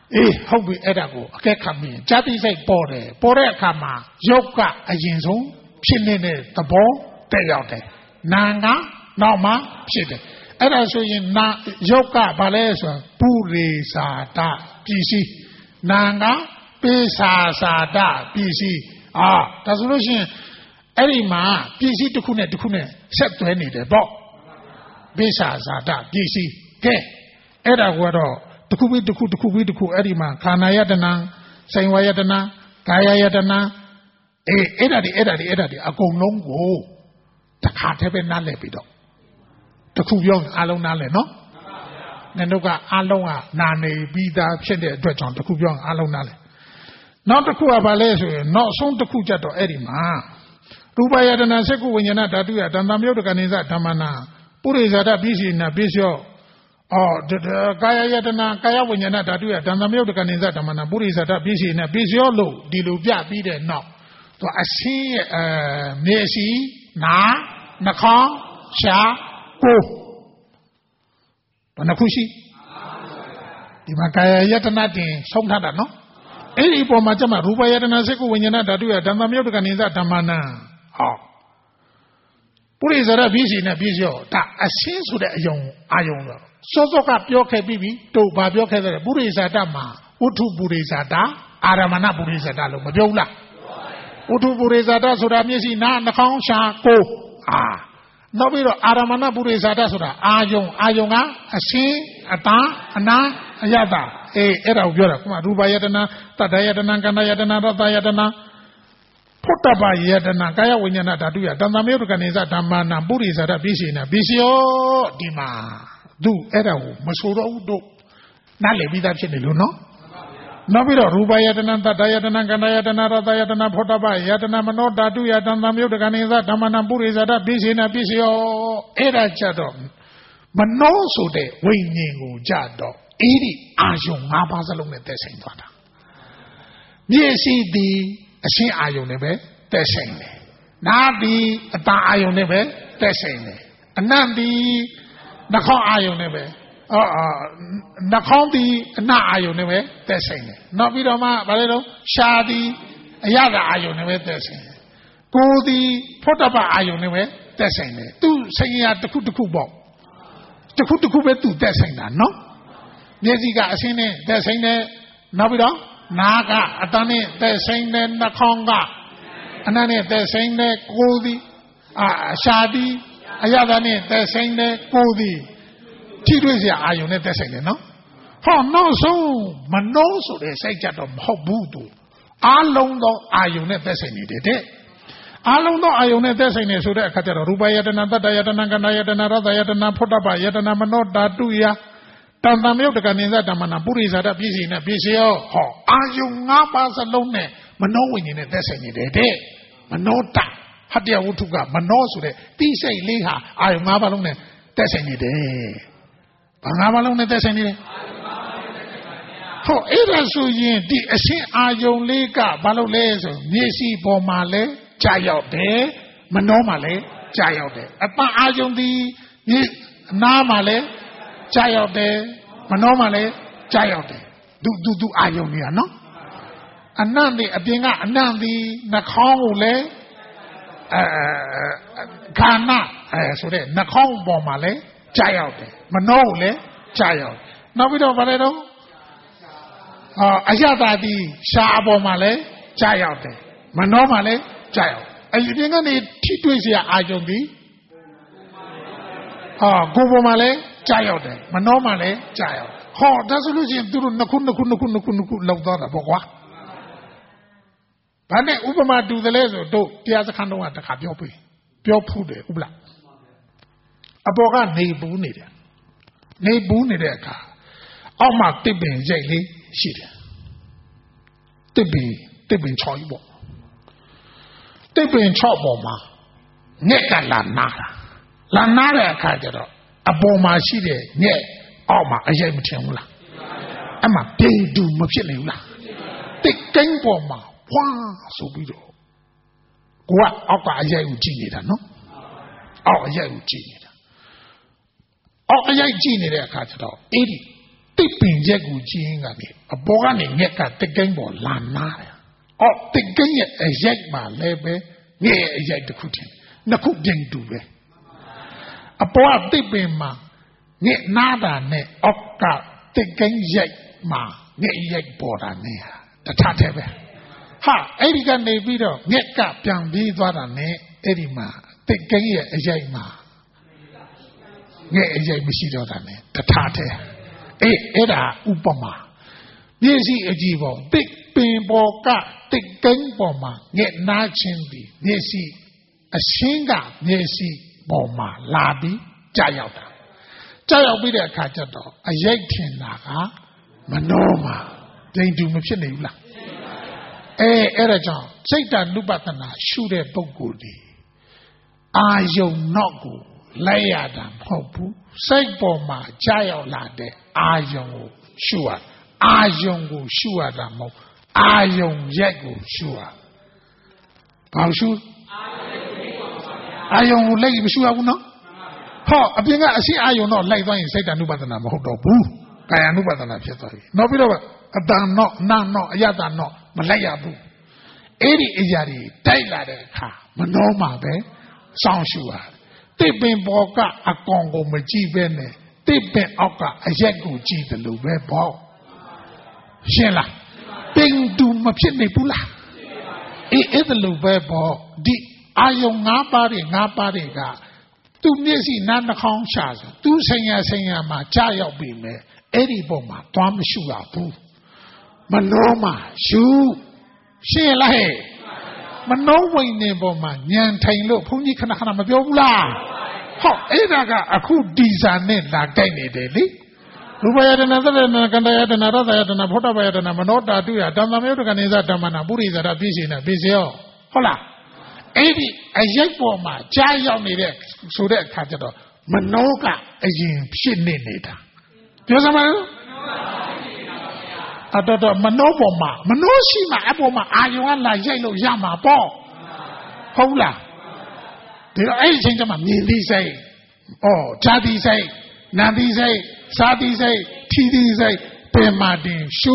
အေးဟုတ်ပြီအဲ့ဒါကိုအကဲခတ်ပြီးဇာတိစိတ်ပေါ်တယ်ပေါ်တဲ့အခါမှာယုတ်ကအရင်ဆုံးဖြစ်နေတဲ့သဘောတက်ရောက်တယ်နာကနောက်မှဖြစ်တယ်အဲ့ဒါဆိုရင်နာယုတ်ကဘာလဲဆိုပုရိသတာပစ္စည်းနာကပိစာစာတာပစ္စည်းအာဒါဆိုလို့ရှိရင်အဲ့ဒီမှာပစ္စည်းတစ်ခုနဲ့တစ်ခုနဲ့ဆက်သွဲနေတယ်ပေါ့ပိစာစာတာပစ္စည်းကဲအဲ့ဒါကတော့တခုပြီးတခုတခုပြီးတခုအဲ့ဒီမှာခန္ဓာယတနာစိန်ဝါယတနာကာယယတနာအေးအဲ့ဒါဒီအဲ့ဒါဒီအဲ့ဒါဒီအကုန်လုံးကိုတခါတည်းပဲနားလည်ပြီးတော့တခုပြောရင်အလုံးနားလည်နော်နင်တို့ကအလုံးကနာနေပြီးသားဖြစ်တဲ့အတွက်ကြောင့်တခုပြောရင်အလုံးနားလည်နောက်တစ်ခုကဘာလဲဆိုရင်နောက်ဆုံးတစ်ခုကြတော့အဲ့ဒီမှာရူပယတနာစက္ကုဝိညာဏဓာတုယတန်တမြုပ်တကနေစဓမ္မနာပုရိသတာပိစိနာပိစယောအော်ကာယယတနာကာယဝိညာဏဓာတုယတန်တမြုပ်တကနေစဓမ္မနာပုရိသတာပိစိနာပိစယောလို့ဒီလိုပြပြီးတဲ့နောက်သူအစင်းရဲ့အဲမျက်စိနာနှာခေါင်းရှားကိုယ်ဘာနှခုရှိဒီမှာကာယယတနာတင်ဆုံးထားတာနော်အဲ့ဒီပုံမှာကျမရူပယတနာစက္ကုဝိညာဏဓာတုယဓမ္မမြုပ်တကနေစဓမ္မနာဟောပုရိသရဘိစီနဲ့ပြည့်စုံဒါအရှင်းဆိုတဲ့အယုံအာယုံတော့စောစောကပြောခဲ့ပြီးပြီတို့ဘာပြောခဲ့တဲ့ပုရိသတမှာဝတ္ထုပုရိသတာအာရမဏပုရိသတာလို့မပြောဘူးလားဝတ္ထုပုရိသတာဆိုတာမျက်စိနားနှာခေါင်းရှားကိုယ်အာနောက်ပြီးတော့အာရမဏပုရိသတာဆိုတာအာယုံအာယုံကအရှင်းအတာအနာအယတအေးအဲ့ဒါကိုပြောတာခုမှရူပယတနာတတ္တယတနာကန္တယတနာရတယတနာဖုတ္တပယတနာကာယဝိညာဏဓာတုယတန်တမေယကနေစဓမ္မနာပုရိသတာပိစိနာပိစယောဒီမှာသူအဲ့ဒါကိုမဆိုတော့ဘူးတို့နားလည်ပြီးသားဖြစ်နေလို့နော်နောက်ပြီးတော့ရူပယတနာတတ္တယတနာကန္တယတနာရတယတနာဖုတ္တပယတနာမနောဓာတုယတန်တမေယကနေစဓမ္မနာပုရိသတာပိစိနာပိစယောအဲ့ဒါကြတော့မနောဆိုတဲ့ဝိညာဉ်ကိုကြတော့အဲ့ဒီအာယုံ၅ပါးစလုံးနဲ့သက်ဆိုင်သွားတာမျက်စိဒီအရှင်းအာယုံနဲ့ပဲသက်ဆိုင်တယ်နားဒီအတန်အာယုံနဲ့ပဲသက်ဆိုင်တယ်အနံ့ဒီနှာခေါင်းအာယုံနဲ့ပဲအော်နှာခေါင်းဒီအနံ့အာယုံနဲ့ပဲသက်ဆိုင်တယ်နောက်ပြီးတော့မှဗါလဲတော့ရှားဒီအရသာအာယုံနဲ့ပဲသက်ဆိုင်တယ်ကိုယ်ဒီဖုတ္တပအာယုံနဲ့ပဲသက်ဆိုင်တယ်သူဆိုင်ရာတစ်ခုတစ်ခုပေါ့တစ်ခုတစ်ခုပဲသူသက်ဆိုင်တာနော်မျက်စိကအရှင်းနဲ့သက်ဆိုင်တယ်နောက်ပြီးတော့နာကအတန်းနဲ့သက်ဆိုင်တယ်နှာခေါင်းကအနံ့နဲ့သက်ဆိုင်တယ်ကိုယ်ဒီအာရှားဒီအရသာနဲ့သက်ဆိုင်တယ်ကိုယ်ဒီထိတွေ့စရာအာယုံနဲ့သက်ဆိုင်တယ်နော်ဟောနောက်ဆုံးမနှိုးဆိုတဲ့စိတ်ကြတော့မဟုတ်ဘူးသူအားလုံးသောအာယုံနဲ့သက်ဆိုင်နေတယ်တဲ့အားလုံးသောအာယုံနဲ့သက်ဆိုင်နေဆိုတဲ့အခါကျတော့ရူပယတနာတတ္တယတနာကန္တယတနာရတယတနာဖုတ္တပယတနာမနောဓာတုယတန်တမြုပ်တကနေစဓမ္မနာပုရိသတာပြည့်စုံနဲ့ပြည့်စုံဟောအာယုံ၅ပါးစလုံးနဲ့မနောဝိညာဉ်နဲ့သက်ဆိုင်နေတယ်တဲ့မနောတဟတ္တယဝတ္ထုကမနောဆိုတဲ့တိစိတ်လေးဟာအာယုံ၅ပါးလုံးနဲ့သက်ဆိုင်နေတယ်ဘာ၅ပါးလုံးနဲ့သက်ဆိုင်နေတယ်ဟောအဲ့ဒါဆိုရင်ဒီအရှင်းအာယုံလေးကဘာလို့လဲဆိုမျက်စိပေါ်မှာလဲကြာရောက်တယ်မနောမှာလဲကြာရောက်တယ်အပအာယုံဒီအနားမှာလဲကြာရောက်တယ်မနှောမှလည်းကြာရောက်တယ်သူသူသူအာယုံနေတာနော်အနံ့ဒီအပြင်ကအနံ့ဒီနှာခေါင်းကိုလည်းအဲခန္ဓာအဲဆိုတဲ့နှာခေါင်းပေါ်မှာလည်းကြာရောက်တယ်မနှောကိုလည်းကြာရောက်နောက်ပြီးတော့ဗါလဲတော့အာအယတာဒီရှားအပေါ်မှာလည်းကြာရောက်တယ်မနှောမှလည်းကြာရောက်အပြင်ကနေထိတွေ့စရာအာယုံဒီဟာကိုယ်ပေါ်မှာလည်းကြာရောက်တယ်မနှောမှလည်းကြာရောက်ဟောဒါဆိုလို့ရှိရင်သူတို့နှစ်ခုနှစ်ခုနှစ်ခုနှစ်ခုနှစ်ခုလောက်သွားတာပေါ့ကွာဘာနဲ့ဥပမာတူတယ်လဲဆိုတို့တရားစခန်းတော့တခါပြောပြီးပြောဖူးတယ်ဥပလားအပေါ်ကနေပူးနေတယ်နေပူးနေတဲ့အခါအောက်မှာတစ်ပင်ရိတ်လေးရှိတယ်တစ်ပင်တစ်ပင်ချော်ကြီးပေါ့တစ်ပင်ချော့ပေါ်မှာငှက်ကလာနာတာလာနာတဲ့အခါကျတော့အပေါ်မှာရှိတဲ့ညက်အောက်မှာအရိုက်မထင်ဘူးလားအဲ့မှာဒိန်တူမဖြစ်နိုင်ဘူးလားတိတ်ကိန်းပေါ်မှာဝါဆိုပြီးတော့ကိုကအောက်ကအရိုက်ကိုကြည့်နေတာနော်အောက်အရိုက်ကိုကြည့်နေတာအောက်အရိုက်ကြည့်နေတဲ့အခါကျတော့အဲ့ဒီတိပင်ရက်ကိုကြည့်ရင်ကနေအပေါ်ကနေငက်ကတစ်ကိန်းပေါ်လာနာတယ်။အော်တစ်ကိန်းရဲ့အရိုက်မှလည်းပဲငက်ရဲ့အရိုက်တစ်ခုတည်းနှစ်ခုပြင်တူပဲ။အပေါ်ကတိပင်မှာငက်နာတာနဲ့အောက်ကတစ်ကိန်းရိုက်မှငက်ရိုက်ပေါ်တာနဲ့တထထဲပဲ။ဟာအဲ့ဒီကနေပြီးတော့ငက်ကပြန်ပြေးသွားတာနဲ့အဲ့ဒီမှာတစ်ကိန်းရဲ့အရိုက်မှငက်အရိုက်မရှိတော့တာနဲ့တထထဲအေးအဲ့ဒါဥပမာမျက်စိအကြည့်ပေါ်တစ်ပင်ပေါ်ကတစ်ကိန်းပေါ်မှာငက်နာချင်းပြီးမျက်စိအရှင်းကမျက်စိပေါ်မှာလာပြီးကြာရောက်တာကြာရောက်ပြီးတဲ့အခါကျတော့အရိုက်ထင်တာကမနှောမှာဒိန်တူမဖြစ်နေဘူးလားအဲအဲ့ဒါကြောင့်စိတ်တ ानु ပတနာရှုတဲ့ပုဂ္ဂိုလ်ဒီအာယုံနောက်ကိုလိုက်ရတာမဟုတ်ဘူးစိတ်ပေါ်မှာကြာရောက်လာတဲ့အာယုံကိုရှုရအာယုံကိုရှုရတာမဟုတ်အာယုံရက်ကိုရှုရဘာရှုအာယုံကိုလိုက်မရှုရဘူးနော်ဟောအပြင်ကအရှိအာယုံတော့လိုက်သွားရင်စိတ်တ ानु ပတနာမဟုတ်တော့ဘူးကာယ ानु ပတနာဖြစ်သွားပြီနောက်ပြီးတော့အတန်တော့နာတော့အယတန်တော့မလိုက်ရဘူးအဲ့ဒီအရာတွေတိုက်လာတဲ့အခါမနှောမှာပဲစောင့်ရှုရတယ်တစ်ပင်ပေါ်ကအကောင်ကိုမကြည့်ပဲနဲ့တစ်ပင်အောက်ကအရက်ကိုကြည့်တယ်လို့ပဲပေါ့ရှင်းလားတင်တူမဖြစ်နေဘူးလားအေးအဲ့ဒါလို့ပဲပေါ့ဒီအာယုံ၅ပါးတွေ၅ပါးတွေကသူမျက်စိနားနှာခေါင်းရှာဆိုသူဆင်ရဆင်ရမှာကြာရောက်ပြီမဲ့အဲ့ဒီပုံမှာသွားမရှုရဘူးမနှောမှာရှုရှင်းလားဟဲ့မနှောဝိညာဉ်ပေါ်မှာညံထိုင်လို့ဘုန်းကြီးခဏခဏမပြောဘူးလားဟောအဲ့ဒါကအခုဒီဇာနဲ့လာတိုက်နေတယ်လေရူပယတနာသရဏကန္တယတနာရသယတနာဖောတပယတနာမနောတာတုယဓမ္မမေယတကနေသဓမ္မနာပုရိသတာပြည့်စုံတာပြည့်စုံဟုတ်လားအဲ့ဒီအရိပ်ပေါ်မှာကြားရောက်နေတဲ့ဆိုတဲ့အခါကျတော့မနောကအရင်ဖြစ်နေနေတာပြောစမ်းပါဦးအတော်တော်မနောပေါ်မှာမနောရှိမှအပေါ်မှာအာယုံကလာရိုက်လို့ရမှာပေါ့ဟုတ်လားဒီတော့အဲ့ဒီအချိန်ကျမှမြင်သိစိတ်ဩဈာတိစိတ်နာတိစိတ်စာတိစိတ်ထီတိစိတ်ပင်မာတင်ရှု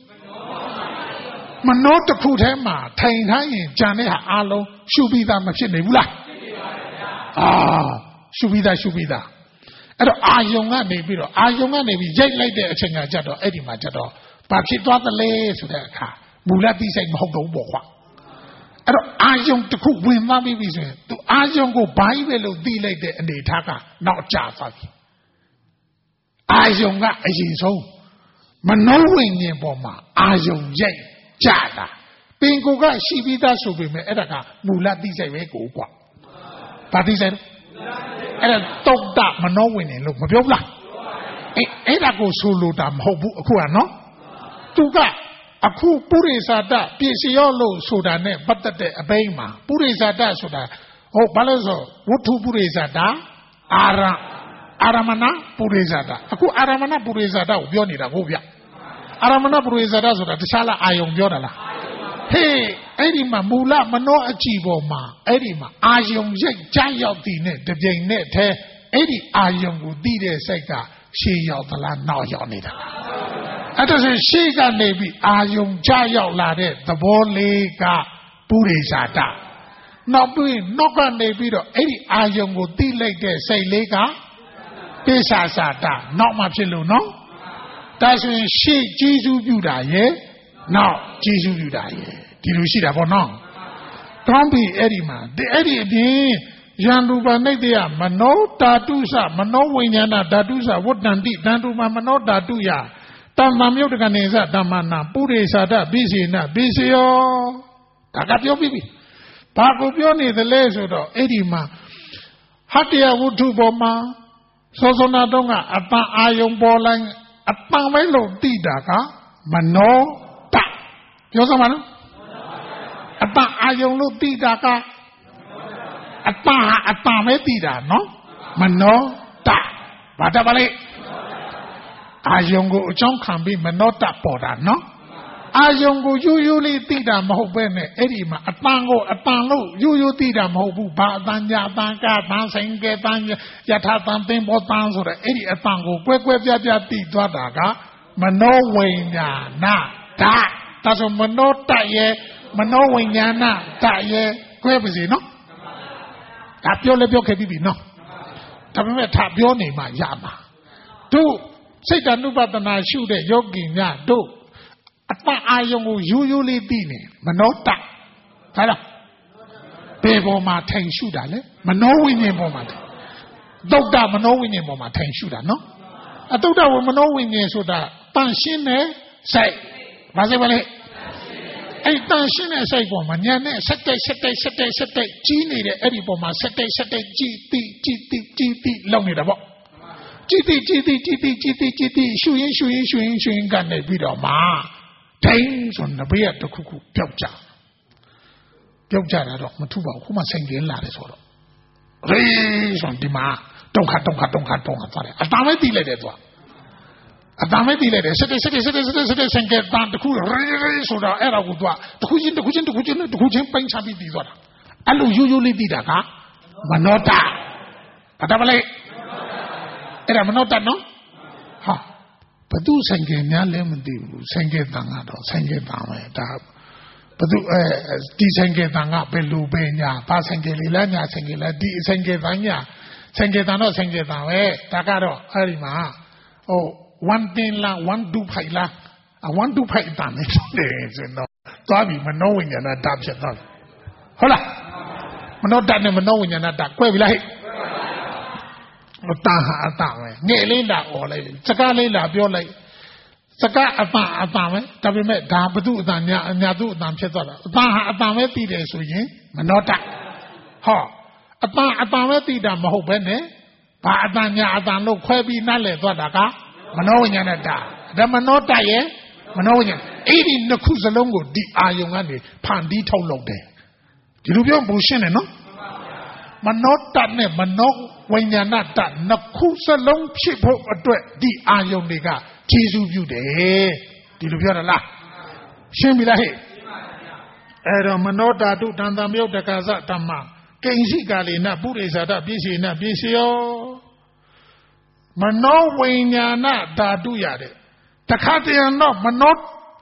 မနောတစ်ခုထဲမှာထိုင်ထားရင်ကြံတဲ့ဟာအလုံးရှုပြီးသားမဖြစ်နေဘူးလားအာရှုပြီးသားရှုပြီးသားအဲ့တော့အာယုံကနေပြီးတော့အာယုံကနေပြီးရိုက်လိုက်တဲ့အချိန်ကကြတော့အဲ့ဒီမှာကြတော့ဘာဖြစ်သွားသလဲဆိုတဲ့အခါမူလတိစိတ်မဟုတ်တော့ဘူးပေါ့ကွာအဲ့တော့အာယုံတစ်ခုဝင်သွားပြီးပြီဆိုရင်သူအာယုံကိုဘာကြီးပဲလို့သိလိုက်တဲ့အနေထားကနောက်ကျသွားပြီအာယုံကအရင်ဆုံးမနောဝိညာဉ်ပေါ်မှာအာယုံရိုက်ကြတာပင်ကိုကရှိပြီးသားဆိုပေမဲ့အဲ့ဒါကမူလတိစိတ်ပဲကိုကွာဘာတိစိတ်အဲ့ဒါတုတ်တမနောဝိညာဉ်လို့မပြောဘူးလားအဲ့အဲ့ဒါကိုဆိုလိုတာမဟုတ်ဘူးအခုကနော်သူကအခုပုရိသတာပြည့်စရောလို့ဆိုတာနဲ့ပတ်သက်တဲ့အပိုင်းမှာပုရိသတာဆိုတာဟုတ်ဘာလို့ဆိုဝတ္ထုပုရိသတာအာရအာရမဏပုရိသတာအခုအာရမဏပုရိသတာကိုပြောနေတာဟုတ်ဗျအာရမဏပုရိသတာဆိုတာတခြားလားအာယုံပြောတာလားဟေးအဲ့ဒီမှာမူလမနောအကြည့်ပေါ်မှာအဲ့ဒီမှာအာယုံရိတ်ကြားရောက်တည်နဲ့တပြိမ်နဲ့တည်းအဲ့ဒီအာယုံကိုသိတဲ့စိတ်ကရှေ့ရောက်သလားနောက်ရောက်နေတာအဲ့ဒါဆိုရှေ့ကနေပြီးအာယုံချရောက်လာတဲ့သဘောလေးကပုရိသတာနောက်ပြီးနောက်ကနေပြီးတော့အဲ့ဒီအာယုံကိုသိလိုက်တဲ့စိတ်လေးကပိဿာစာတာနောက်မှဖြစ်လို့နော်ဒါဆိုရင်ရှေ့ကျေးဇူးပြုတာရဲ့နောက်ကျေးဇူးပြုတာရဲ့ဒီလိုရှိတာပေါ့နော်ကောင်းပြီအဲ့ဒီမှာအဲ့ဒီအပြင်ယံရူပနိတ္တယမနောဓာတုသမနောဝိညာဏဓာတုသဝတ္တန္တိတံတုမမနောဓာတုယတမ္မာမြုပ်တကနေသဓမ္မနာပုရိသတာပိစေနပိစယောဒါကပြောပြီးပြီဘာကိုပြောနေသလဲဆိုတော့အဲ့ဒီမှာဟတ္တယဝုထုပေါ်မှာသောသောနာတော့ကအပန်အာယုံပေါ်လိုက်အပန်ပဲလို့သိတာကမနောတပြောစမ်းပါနော်အပန်အာယုံလို့သိတာကအပန်ဟာအပန်ပဲသိတာနော်မနောတဘာတပါလဲအာယုံကိုအကြောင်းခံပြီးမနောတပေါ်တာနော်အာယုံကိုယူယူလေးသိတာမဟုတ်ပဲနဲ့အဲ့ဒီမှာအပန်ကိုအပန်လို့ယူယူသိတာမဟုတ်ဘူးဘာအပန်ညာအပန်ကတန်းဆိုင်ကဲတန်းယထာတန်းသင်္ဘောတန်းဆိုတဲ့အဲ့ဒီအပန်ကိုကွဲကွဲပြားပြားသိသွားတာကမနောဝိညာဏဓာတ်ဒါဆိုမနောတရဲ့မနောဝိညာဏဓာတ်ရဲ့ကွဲပါစေနော်ဒါပြောလဲပြောခဲ့ပြီနော်ဒါပေမဲ့ထားပြောနေမှရမှာတို့စိတ်တ ानु ပတနာရှုတဲ့ယောဂီများတို့အတအာယုံကိုရိုးရိုးလေးသိနေမနောတဟုတ်လားဘယ်ပေါ်မှာထိုင်ရှုတာလဲမနောဝိညာဉ်ပေါ်မှာသုတ်တမနောဝိညာဉ်ပေါ်မှာထိုင်ရှုတာနော်အသုတ်တဝမနောဝိညာဉ်ဆိုတာတန်ရှင်းတဲ့စိတ်ဘာစိတ်ပါလဲအဲ့တန်ရှင်းတဲ့စိတ်ပေါ်မှာညာနဲ့ဆက်တိုက်ဆက်တိုက်ဆက်တိုက်ဆက်တိုက်ကြီးနေတဲ့အဲ့ဒီပေါ်မှာဆက်တိုက်ဆက်တိုက်ကြီးတိကြီးတိကြီးတိလောက်နေတာပေါ့ကြီးတိကြီးတိကြီးတိကြီးတိကြီးတိရှုရင်ရှုရင်ရှုရင်ရှုရင်ကနေပြီးတော့မှထိုင်ဆိုနဘေးကတခုခုပျောက်ကြပျောက်ကြတာတော့မထူပါဘူးခုမှဆိုင်ကင်းလာတယ်ဆိုတော့ရေးဆိုဒီမှာတုံခါတုံခါတုံခါတုံခါသွားတယ်အတားမဲတီးလိုက်တယ်သူကအတားမဲတီးလိုက်တယ်စက်တက်စက်တက်စက်တက်စက်တက်စက်တက်ဆိုင်ကတန်တခုရေးရေးဆိုတော့အဲ့ဒါကိုသူကတခုချင်းတခုချင်းတခုချင်းတခုချင်းပိုင်းချပြီးတီးသွားတာအဲ့လိုရိုးရိုးလေးတီးတာကမနောတဘာတမလဲအဲ့ဒါမနောတနော်ဟာဘသူဆိုင်ကများလည်းမသိဘူးဆိုင်ကတန်ကတော့ဆိုင်ကတန်ပဲဒါဘသူအဲဒီဆိုင်ကတန်ကဘယ်လိုပဲညာဘာဆိုင်ကလေးလားညာဆိုင်ကလားဒီဆိုင်ကတန်ညာဆိုင်ကတန်တော့ဆိုင်ကတန်ပဲဒါကတော့အဲ့ဒီမှာဟိုone thing လား one two five လား one two five တန်နေတယ်ဆိုတော့သွားပြီမနောဝိညာဏဓာတ်ဖြစ်သွားပြီဟုတ်လားမနောဓာတ်နဲ့မနောဝိညာဏဓာတ်ကွဲပြီလားဟဲ့တာဟာအတပဲငဲ့လေးလာអော်လိုက်စကားလေးလာပြောလိုက်စကားအတအတပဲဒါပေမဲ့ဒါဘု து အတညာညာသူအတဖြစ်သွားတာအတဟာအတပဲသိတယ်ဆိုရင်မနောတဟောအတအတပဲသိတာမဟုတ်ပဲနဲ့ဘာအတညာအတလို့ခွဲပြီးနှက်လေသွားတာကမနောဝိညာဏတဒါမနောတရဲ့မနောဝိညာဏအဲ့ဒီနှစ်ခုစလုံးကိုဒီအာယုံကနေဖန်တီးထုတ်လုပ်တယ်ဒီလိုပြောဘူးရှင်းတယ်နော်မနောတနဲ့မနောဝိညာဏတနှစ်ခုစလုံးဖြစ်ဖို့အတွက်ဒီအာယုန်တွေကကျေစုပြုတယ်ဒီလိုပြောရလားရှင်းပြီလားဟဲ့အဲ့တော့မနောဓာတုတန်တမြုပ်တက္ကသဓမ္မကိဉ္စိကာလေနပုရိသတပြည့်စေနပြည့်စေယောမနောဝိညာဏဓာတုရတဲ့တခါတည်းတော့မနော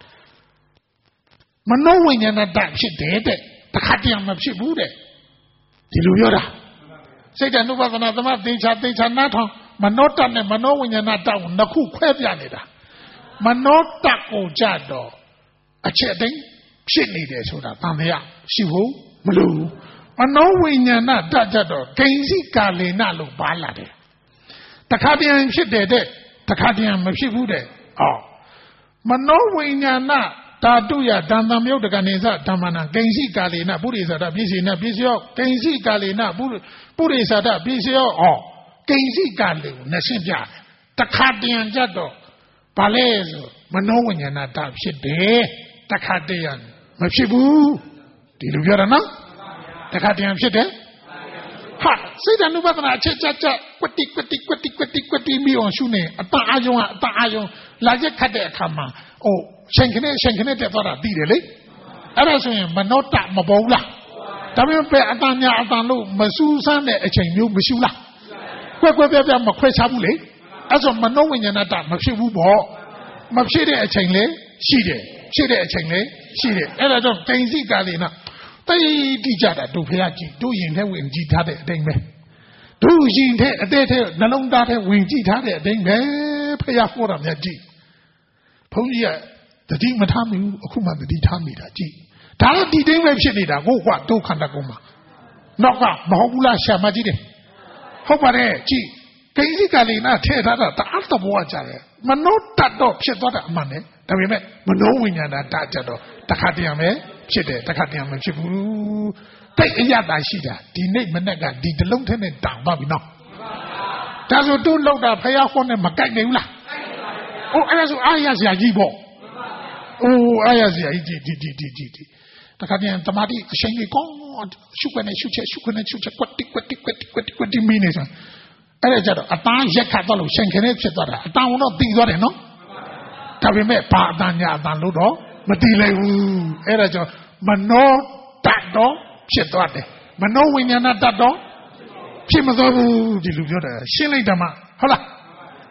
မနောဝိညာဏဓာတ်ဖြစ်တယ်တဲ့တခါတည်းမဖြစ်ဘူးတဲ့ဒီလိုပြောတာစိတ်တ ानु ပဒနာသမသေချာသေချာနားထောင်မနောတနဲ့မနောဝိညာဏတကိုနှစ်ခုခွဲပြနေတာမနောတကိုကြတော့အချက်တိုင်းဖြစ်နေတယ်ဆိုတာတန်တရားရှိဖို့မလိုဘူးမနောဝိညာဏတကြတော့ဂိဉ္စိကာလေနလို့ပါလာတယ်တခါတည်းဖြစ်တယ်တဲ့တခါတည်းမဖြစ်ဘူးတဲ့အော်မနောဝိညာဏဓာတုယဓမ္မမြုပ်တကနေသဓမ္မနာဂိဉ္စိကာလေနပုရိသတပြည့်စေနပြည့်စေယောဂိဉ္စိကာလေနပုပုရိသတပြည့်စေယောဩဂိဉ္စိကာလေကိုနှစ်ရှင်းပြတယ်တခါတည်းကြတော့ဘာလဲဆိုမနောဝိညာဏဓာတ်ဖြစ်တယ်တခါတည်းမဖြစ်ဘူးဒီလိုပြောတာနော်တခါတည်းဖြစ်တယ်ဟာစိတ်တ ानु ပဒနာအချက်ချက်ချက်ကွတိကွတိကွတိကွတိကွတိမိအောင်ရှုနေအတအာယုံအတအာယုံလာရက်ခတ်တဲ့အခါမှာအိုရှင်ခနဲ့ရှင်ခနဲ့တက်သွားတာသိတယ်လေအဲ့ဒါဆိုရင်မနောတမပေါ်ဘူးလားဒါပေမဲ့အတန်ညာအတန်လို့မစူးစမ်းတဲ့အချိန်မျိုးမရှိဘူးလားကွက်ကွက်ပြပြမခွဲခြားဘူးလေအဲ့ဆိုမနောဝိညာဏတမဖြစ်ဘူးပေါ့မဖြစ်တဲ့အချိန်လေရှိတယ်ဖြစ်တဲ့အချိန်လေရှိတယ်အဲ့ဒါကြောင့်ဂိဉ္စိကာလေနတိတ်တိကြတာတို့ဖះကြည့်တို့ရင်ထဲဝင်ကြည့်ထားတဲ့အတိုင်းပဲတို့ရင်ထဲအသေးထဲနှလုံးသားထဲဝင်ကြည့်ထားတဲ့အတိုင်းပဲဖះဟောတာများကြည့်ဘုန်းကြီးကတတိမထားမိဘူးအခုမှတတိထားမိတာကြည့်ဒါတော့ဒီတိုင်းပဲဖြစ်နေတာကိုကွာဒုက္ခတကုံမှာနောက်ကမဟုတ်ဘူးလားရှာမကြည့်တယ်ဟုတ်ပါတယ်ကြည့်ဂိဉ္စိကာလေနထဲထားတာတအားတဘောကြတယ်မနောတတ်တော့ဖြစ်သွားတာအမှန်နဲ့ဒါပေမဲ့မနောဝိညာဏတတ်ကြတော့တခါတည်းပဲဖြစ်တယ်တခါတည်းမဖြစ်ဘူးတိတ်အရသာရှိတာဒီနေ့မနေ့ကဒီတလုံးထဲနဲ့တောင်ပါပြီနော်ဒါဆိုတို့လောက်တာဖះဟောနဲ့မကြိုက်နိုင်ဘူးလားအိုးအဲ့ဒါဆိုအားရစရာကြီးပေါ့အိုးအားရစရာကြီးဒီဒီဒီဒီဒီတခါတည်းတမာတိအရှင်ကြီးကောရှုခွနဲ့ရှုချက်ရှုခွနဲ့ရှုချက်ကွတ်တိကွတ်တိကွတ်တိကွတ်တိကွတ်တိမင်းနေဆိုအဲ့ဒါကြတော့အတန်းရက်ခတ်သွားလို့ရှင်ခနဲ့ဖြစ်သွားတာအတန်းတော့တည်သွားတယ်နော်ဒါပေမဲ့ဘာအတန်းညာအတန်းလို့တော့မတည်လိုက်ဘူးအဲ့ဒါကြောင့်မနောတတ်တော့ဖြစ်သွားတယ်မနောဝိညာဏတတ်တော့ဖြစ်မသွားဘူးဒီလိုပြောတာရှင်းလိုက်တယ်မဟုတ်လား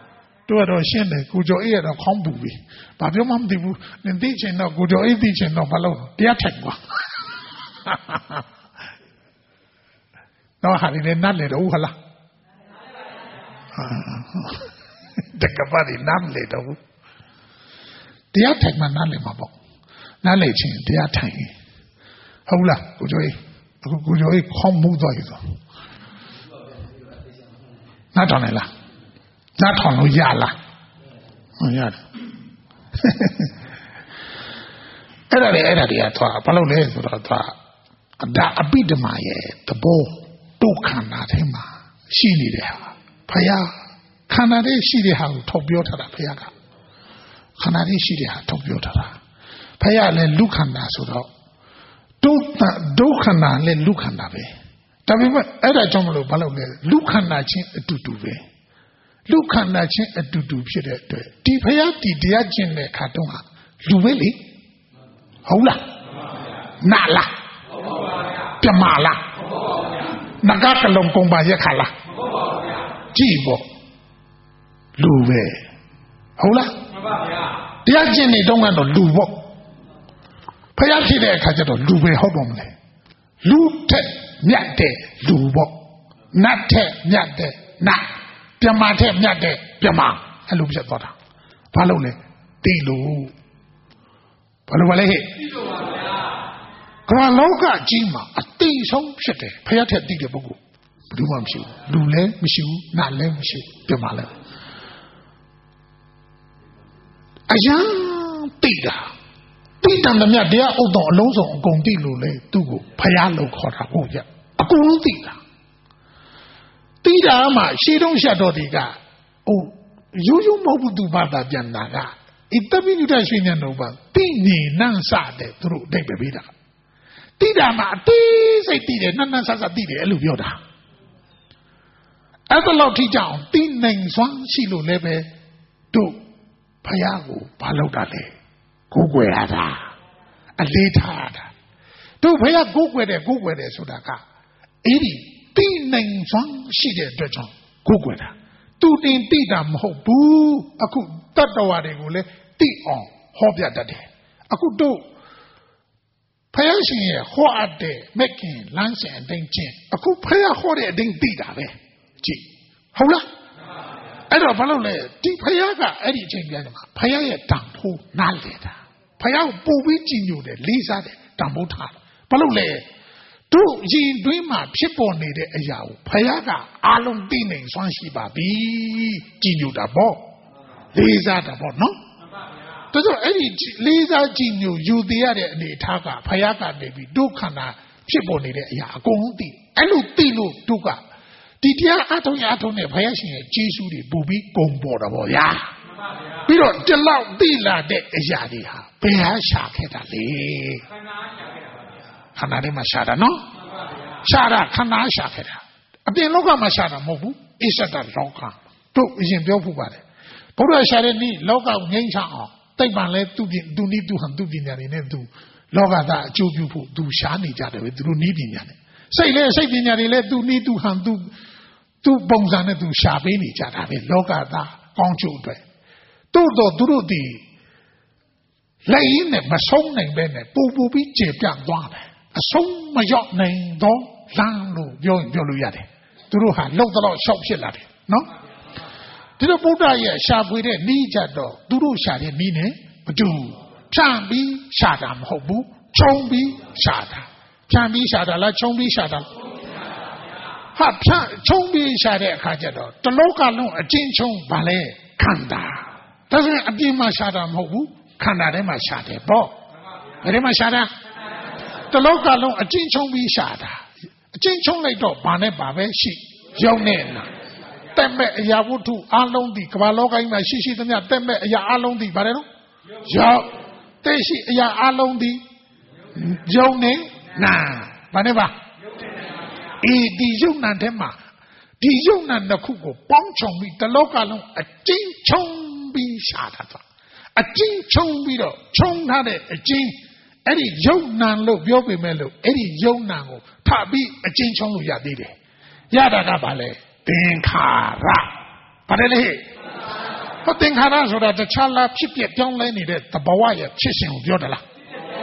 တို့ကတော့ရှင်းတယ်ကိုကျော်အေးကတော့ခေါင်းပူပြီဘာပြောမှမသိဘူးနင်သိချင်တော့ကိုကျော်အေးသိချင်တော့ဘာလို့တရားထိုင်ကွာတော့ဟာဒီနဲ့နတ်လေတော့ဟုတ်လားတကပါဒီနတ်လေတော့တရားထိုင်မှနတ်လေမှာပေါ့နတ်လေချင်းတရားထိုင်ဟုတ်လားကိုကျော်အေးအခုကိုကျော်အေးခေါင်းမူသွားပြီဆိုနားထောင်နေလားနားထောင်လို့ရလားဟုတ်ရတယ်အဲ့ဒါလေအဲ့ဒါတွေကသွားဘာလို့လဲဆိုတော့သွားဒါအပိဓမ္မာရဲ့သဘောဒုက္ခနာထဲမှာရှိနေတဲ့ဟာဖယားခန္ဓာလေးရှိတဲ့ဟာကိုထုတ်ပြောထားတာဖယားကခန္ဓာလေးရှိတဲ့ဟာထုတ်ပြောထားတာဖယားလည်းလူခန္ဓာဆိုတော့ဒုက္ခဒုက္ခနာလည်းလူခန္ဓာပဲဒါပေမဲ့အဲ့ဒါကြောင့်မလို့ဘာလို့လဲလူခန္ဓာချင်းအတူတူပဲလူခန္ဓာချင်းအတူတူဖြစ်တဲ့အတွက်ဒီဖယားဒီတရားကျင့်တဲ့ခါတုန်းကလူပဲလေဟုတ်လားနာလားပြမလားနဂကလုံးကုံပါရက်ခါလားကြည့်ပေါ့လူပဲဟုတ်လားတရားကျင့်နေတုန်းကတော့လူပေါ့ဖယားဖြစ်တဲ့အခါကျတော့လူပဲဟုတ်တော့မလဲလူထက်မြတ်တဲ့လူပေါ့နတ်ထက်မြတ်တဲ့နတ်ပြမထက်မြတ်တဲ့ပြမအဲ့လိုဖြစ်သွားတာဘာလို့လဲတိလို့ဘာလို့လဲဟဲ့တိလို့ပါဗျာကမ္ဘာလောကကြီးမှာအတိဆုံးဖြစ်တယ်ဖယားထက်တိတဲ့ပုဂ္ဂိုလ်ဘယ်သူမှမရှိဘူးလူလည်းမရှိဘူးနတ်လည်းမရှိဘူးပြမလည်းအယံတိတာတိတံမြတ်တရားဥဒ္ဒောအလုံးစုံအကုန်တိလို့လေသူ့ကိုဖယားလို့ခေါ်တာဟုတ်ကြအကုန်လုံးတိတာတိတာမှရှေးတုံးရှက်တော်ဒီကဟိုရိုးရိုးမဟုတ်ဘူးသူဘာသာပြန်တာကဣတပိညုတရွှေဉာဏ်တော်ပါတိနေနန်းစတဲ့သူတို့အတိတ်ပဲပေးတာတိတာမှအသေးစိတ်တိတယ်နန်းနန်းဆဆတိတယ်အဲ့လိုပြောတာအဲ့ဒါလောက်ထိကြအောင်တိနိုင်စွမ်းရှိလို့လည်းပဲတို့ဖယားကိုဘာလုပ်တာလဲကိုးကွယ်ရတာအလေးထားရတာတို့ဖယားကိုးကွယ်တယ်ကိုးကွယ်တယ်ဆိုတာကအဲ့ဒီတိနိုင်စွမ်းရှိတဲ့အတွက်ကြောင့်ကိုးကွယ်တာသူတင်တိတာမဟုတ်ဘူးအခုတတ္တဝါတွေကိုလည်းတိအောင်ဟောပြတတ်တယ်အခုတို့ဖယားရှင်ရဲ့ဟောအပ်တဲ့မက်ကင်လမ်းစဉ်အတိုင်းချင်းအခုဖယားဟောတဲ့အတိုင်းတိတာပဲကြည့်ဟုတ်လားအဲ့တော့ဘာလို့လဲဒီဖယားကအဲ့ဒီအချိန်ပြန်မှာဖယားရဲ့တန်ဖိုးနားလေတာဖယားကိုပို့ပြီးကြည်ညိုတယ်လေးစားတယ်တန်ဖိုးထားတယ်ဘာလို့လဲတို့ရင်တွင်းမှာဖြစ်ပေါ်နေတဲ့အရာကိုဖယားကအားလုံးသိနိုင်စွမ်းရှိပါပြီကြည်ညိုတာပေါ့လေးစားတာပေါ့နော်ဒါဆိုအဲ့ဒီလေးစားကြည်ညိုယူတည်ရတဲ့အနေအထားကဖယားကနေပြီးဒုက္ခနာဖြစ်ပေါ်နေတဲ့အရာအကုန်လုံးသိအဲ့လိုသိလို့ဒုက္ခဒီတရားအထုံးအထုံးနဲ့ဘုရားရှင်ရဲ့ကျေးဇူးတွေပူပြီးပုံပေါ်တာပေါ့ဗျာပြီးတော့ဒီလောက်သိလာတဲ့အရာတွေဟာဘယ်ဟာရှာခဲ့တာလဲခန္ဓာထဲမှာရှာတာနော်ရှာတာခန္ဓာရှာခဲ့တာအပြင်လောကမှာရှာတာမဟုတ်ဘူးအစ္ဆဒလောကတို့အရင်ပြောဖို့ပါတယ်ဘုရားရှာတဲ့နေ့လောကကိုငြိမ်းချအောင်တိတ်ပံလဲသူသူနည်းသူဟန်သူပညာတွေနဲ့သူလောကသားအကျိုးပြုဖို့သူရှာနေကြတယ်ပဲသူတို့နည်းပညာနဲ့စိတ်လဲစိတ်ပညာတွေလဲသူနည်းသူဟန်သူသူပုံစံနဲ့သူရှာပေးနေကြတာပဲလောကသားကောင်းကျိုးအတွက်တို့တော့သူတို့ဒီလက်ရင်းနဲ့မဆုံးနိုင်ပဲနဲ့ပူပူပြီးကျေပြန့်သွားတယ်အဆုံးမရောက်နိုင်တော့လမ်းလို့ပြောရင်ပြောလို့ရတယ်သူတို့ဟာလောက်တော့ရှောက်ဖြစ်လာတယ်နော်ဒီလိုဗုဒ္ဓရဲ့ရှာဖွေတဲ့နီးကြတော့သူတို့ရှာတဲ့နီးနဲ့မတူဖြန့်ပြီးရှာတာမဟုတ်ဘူးခြုံပြီးရှာတာဖြန့်ပြီးရှာတာလားခြုံပြီးရှာတာဟာဖြန့်ခြုံပြီးရှာတဲ့အခါကျတော့တလောကလုံးအချင်းချုံဗာလဲခန္ဓာဒါဆိုရင်အပြင်မှာရှာတာမဟုတ်ဘူးခန္ဓာထဲမှာရှာတယ်ပေါ့ဘယ်ထဲမှာရှာတာတလောကလုံးအချင်းချုံပြီးရှာတာအချင်းချုံလိုက်တော့ဘာနဲ့ဘာပဲရှိရောက်နေလားတက်မဲ့အရာဝတ္ထုအလုံးဒီကမ္ဘာလောကကြီးမှာရှိရှိသမျှတက်မဲ့အရာအလုံးဒီဗါတယ်နော်ရောက်တဲ့ရှိအရာအလုံးဒီယုံနေနာဘာနဲ့ပါအေးဒီယုံနာထဲမှာဒီယုံနာတစ်ခုကိုပေါင်းချုံပြီးတလောကလုံးအကျဉ်းချုံပြီးရှာတာတော့အကျဉ်းချုံပြီးတော့ချုံထားတဲ့အကျဉ်းအဲ့ဒီယုံနာလို့ပြောပေမဲ့လို့အဲ့ဒီယုံနာကိုထပြီးအကျဉ်းချုံလို့ရသေးတယ်ရတာကဘာလဲသင်္ခါရပါတယ်လေသဟောသင်္ခါရဆိုတာတခြားလားဖြစ်ပြပြောင်းလဲနေတဲ့သဘောရဲ့ဖြစ်စဉ်ကိုပြောတယ်လား